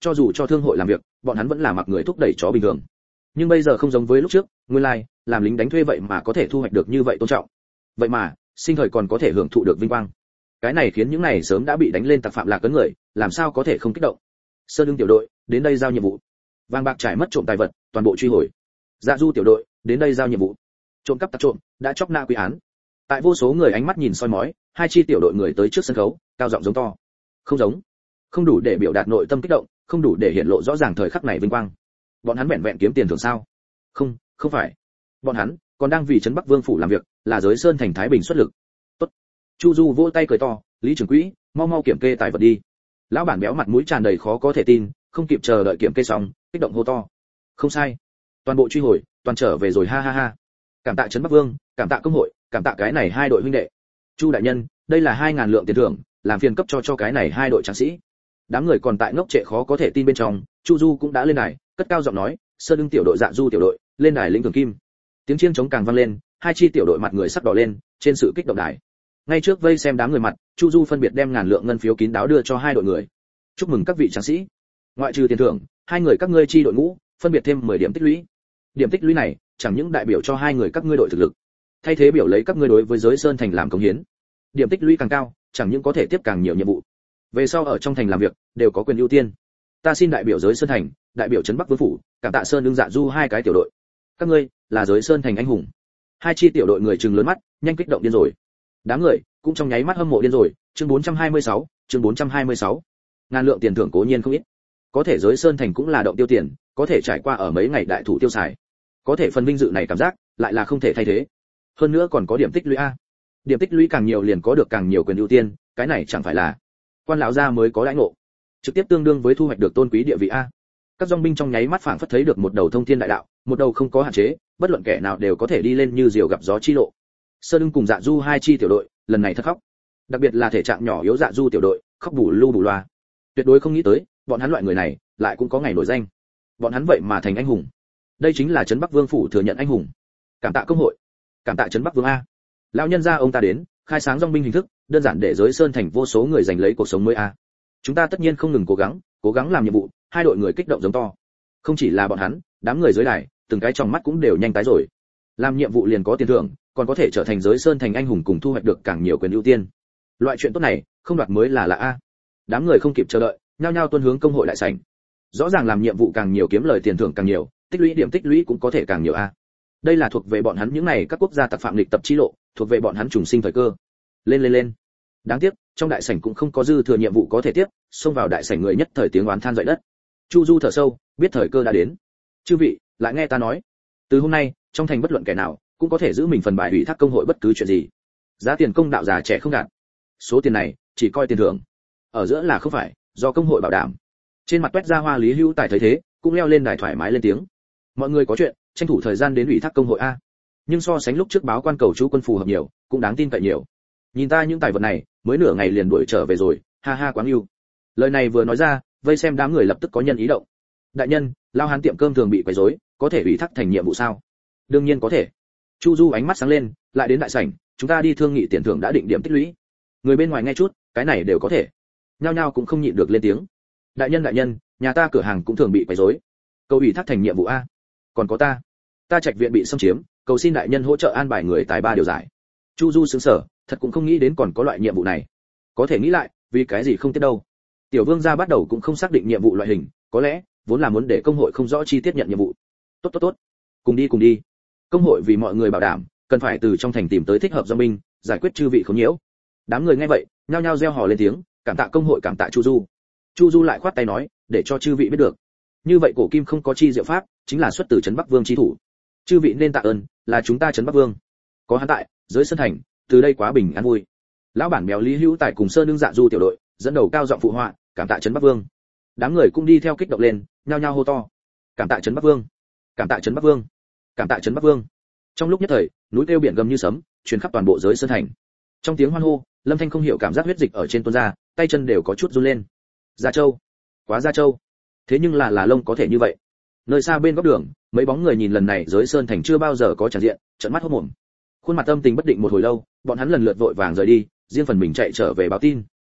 cho dù cho thương hội làm việc, bọn hắn vẫn là mặc người thúc đẩy chó bình thường. Nhưng bây giờ không giống với lúc trước, nguyên lai, like, làm lính đánh thuê vậy mà có thể thu hoạch được như vậy tôn trọng. Vậy mà, sinh thời còn có thể hưởng thụ được vinh quang. Cái này khiến những này sớm đã bị đánh lên tặc phạm lạc cấn người, làm sao có thể không kích động. Sơn Ưng tiểu đội, đến đây giao nhiệm vụ. Vàng bạc trải mất trộm tài vật, toàn bộ truy hồi. Dạ Du tiểu đội, đến đây giao nhiệm vụ. Trộm cắp tặc trộm, đã chóc nã quy án. Tại vô số người ánh mắt nhìn soi mói, hai chi tiểu đội người tới trước sân khấu, cao giọng giống to. Không giống, không đủ để biểu đạt nội tâm kích động, không đủ để hiện lộ rõ ràng thời khắc này vinh quang. Bọn hắn vẹn vẹn kiếm tiền thường sao? Không, không phải. Bọn hắn còn đang vì trấn Bắc Vương phủ làm việc, là giới sơn thành thái bình xuất lực. Tốt. Chu Du vỗ tay cười to, Lý trưởng quỹ, mau mau kiểm kê tài vật đi. Lão bản béo mặt mũi tràn đầy khó có thể tin, không kịp chờ đợi kiểm kê xong, kích động hô to. Không sai, toàn bộ truy hồi, toàn trở về rồi ha ha ha. Cảm tạ trấn Bắc Vương, cảm tạ công hội, cảm tạ cái này hai đội huynh đệ. Chu đại nhân, đây là hai ngàn lượng tiền thưởng, làm phiền cấp cho cho cái này hai đội tráng sĩ. Đám người còn tại ngốc trệ khó có thể tin bên trong, Chu Du cũng đã lên đài, cất cao giọng nói, Sơn Ưng tiểu đội Dạ Du tiểu đội, lên đài lĩnh thưởng kim. Tiếng chiêng trống càng vang lên, hai chi tiểu đội mặt người sắc đỏ lên, trên sự kích động đài. Ngay trước vây xem đám người mặt, Chu Du phân biệt đem ngàn lượng ngân phiếu kín đáo đưa cho hai đội người. Chúc mừng các vị tráng sĩ. Ngoại trừ tiền thưởng, hai người các ngươi chi đội ngũ, phân biệt thêm mười điểm tích lũy. Điểm tích lũy này, chẳng những đại biểu cho hai người các ngươi đội thực lực, thay thế biểu lấy các ngươi đối với giới sơn thành làm cống hiến. Điểm tích lũy càng cao, chẳng những có thể tiếp càng nhiều nhiệm vụ. Về sau ở trong thành làm việc, đều có quyền ưu tiên. Ta xin đại biểu giới sơn thành, đại biểu trấn Bắc Vương phủ, cảm tạ Sơn Ưng Dạ Du hai cái tiểu đội. Các ngươi là giới sơn thành anh hùng. Hai chi tiểu đội người trừng lớn mắt, nhanh kích động điên rồi. Đám người cũng trong nháy mắt hâm mộ điên rồi. Chương bốn trăm hai mươi sáu, chương bốn trăm hai mươi sáu. Ngàn lượng tiền thưởng cố nhiên không ít. Có thể giới sơn thành cũng là động tiêu tiền, có thể trải qua ở mấy ngày đại thủ tiêu xài. Có thể phần vinh dự này cảm giác lại là không thể thay thế. Hơn nữa còn có điểm tích lũy a. Điểm tích lũy càng nhiều liền có được càng nhiều quyền ưu tiên, cái này chẳng phải là quan lão gia mới có đãi ngộ, trực tiếp tương đương với thu hoạch được tôn quý địa vị a. Các dòng binh trong nháy mắt phảng phất thấy được một đầu thông thiên đại đạo, một đầu không có hạn chế, bất luận kẻ nào đều có thể đi lên như diều gặp gió chi lộ. Sơn Ưng cùng Dạ Du hai chi tiểu đội, lần này thật khóc. Đặc biệt là thể trạng nhỏ yếu Dạ Du tiểu đội, khóc bù lu bù loa. Tuyệt đối không nghĩ tới, bọn hắn loại người này lại cũng có ngày nổi danh. Bọn hắn vậy mà thành anh hùng. Đây chính là trấn Bắc Vương phủ thừa nhận anh hùng. Cảm tạ công hội, cảm tạ trấn Bắc Vương a. Lão nhân gia ông ta đến, khai sáng dòng binh hình thức, đơn giản để giới sơn thành vô số người giành lấy cuộc sống mới a. Chúng ta tất nhiên không ngừng cố gắng, cố gắng làm nhiệm vụ. Hai đội người kích động giống to. Không chỉ là bọn hắn, đám người dưới đài, từng cái trong mắt cũng đều nhanh tái rồi. Làm nhiệm vụ liền có tiền thưởng, còn có thể trở thành giới sơn thành anh hùng cùng thu hoạch được càng nhiều quyền ưu tiên. Loại chuyện tốt này, không đoạt mới là lạ a. Đám người không kịp chờ đợi, nhao nhao tuân hướng công hội đại sảnh. Rõ ràng làm nhiệm vụ càng nhiều kiếm lời tiền thưởng càng nhiều, tích lũy điểm tích lũy cũng có thể càng nhiều a. Đây là thuộc về bọn hắn những này các quốc gia tặc phạm lịch tập chi lộ, thuộc về bọn hắn trùng sinh thời cơ. Lên lên lên. Đáng tiếc, trong đại sảnh cũng không có dư thừa nhiệm vụ có thể tiếp, xông vào đại sảnh người nhất thời tiếng oán than dậy đất. Chu Du thở sâu, biết thời cơ đã đến. Chư vị, lại nghe ta nói, từ hôm nay, trong thành bất luận kẻ nào cũng có thể giữ mình phần bài ủy thác công hội bất cứ chuyện gì. Giá tiền công đạo già trẻ không gạt. Số tiền này chỉ coi tiền thưởng, ở giữa là không phải do công hội bảo đảm. Trên mặt quét ra hoa Lý Hữu Tài thấy thế, cũng leo lên đài thoải mái lên tiếng. Mọi người có chuyện, tranh thủ thời gian đến ủy thác công hội a. Nhưng so sánh lúc trước báo quan cầu chú quân phù hợp nhiều, cũng đáng tin cậy nhiều. Nhìn ta những tài vật này, mới nửa ngày liền đuổi trở về rồi, ha ha quá yêu. Lời này vừa nói ra, vây xem đám người lập tức có nhân ý động. Đại nhân, lao hán tiệm cơm thường bị quấy rối, có thể ủy thác thành nhiệm vụ sao? Đương nhiên có thể. Chu Du ánh mắt sáng lên, lại đến đại sảnh, chúng ta đi thương nghị tiền thưởng đã định điểm tích lũy. Người bên ngoài nghe chút, cái này đều có thể. Nhao nhao cũng không nhịn được lên tiếng. Đại nhân đại nhân, nhà ta cửa hàng cũng thường bị quấy rối. Cầu ủy thác thành nhiệm vụ a. Còn có ta, ta trạch viện bị xâm chiếm, cầu xin đại nhân hỗ trợ an bài người tài ba điều giải. Chu Du sững sờ, thật cũng không nghĩ đến còn có loại nhiệm vụ này. Có thể nghĩ lại, vì cái gì không tiếp đâu. Tiểu Vương gia bắt đầu cũng không xác định nhiệm vụ loại hình, có lẽ vốn là muốn để công hội không rõ chi tiết nhận nhiệm vụ. Tốt tốt tốt, cùng đi cùng đi. Công hội vì mọi người bảo đảm, cần phải từ trong thành tìm tới thích hợp do binh, giải quyết chư vị khốn nhiễu. Đám người nghe vậy, nhao nhao reo hò lên tiếng, cảm tạ công hội, cảm tạ Chu Du. Chu Du lại khoát tay nói, để cho chư vị biết được, như vậy cổ kim không có chi diệu pháp, chính là xuất từ trấn Bắc Vương chi thủ. Chư vị nên tạ ơn, là chúng ta trấn Bắc Vương. Có hắn tại, giới sơn thành, từ đây quá bình an vui. Lão bản béo Lý Hữu Tài cùng Sơn Ưng Dạ Du tiểu đội, dẫn đầu cao giọng phụ họa, cảm tạ trấn Bắc Vương. Đám người cũng đi theo kích động lên, nhao nhao hô to, cảm tạ trấn Bắc Vương, cảm tạ trấn Bắc Vương, cảm tạ trấn Bắc Vương. Trong lúc nhất thời, núi kêu biển gầm như sấm, truyền khắp toàn bộ giới sơn thành. Trong tiếng hoan hô, Lâm Thanh không hiểu cảm giác huyết dịch ở trên tuôn ra, tay chân đều có chút run lên. Gia Châu, quá Gia Châu. Thế nhưng là là lông có thể như vậy. Nơi xa bên góc đường, mấy bóng người nhìn lần này giới sơn thành chưa bao giờ có tràn diện, trợn mắt hốt mồm. Khuôn mặt âm tình bất định một hồi lâu, bọn hắn lần lượt vội vàng rời đi, riêng phần mình chạy trở về báo tin.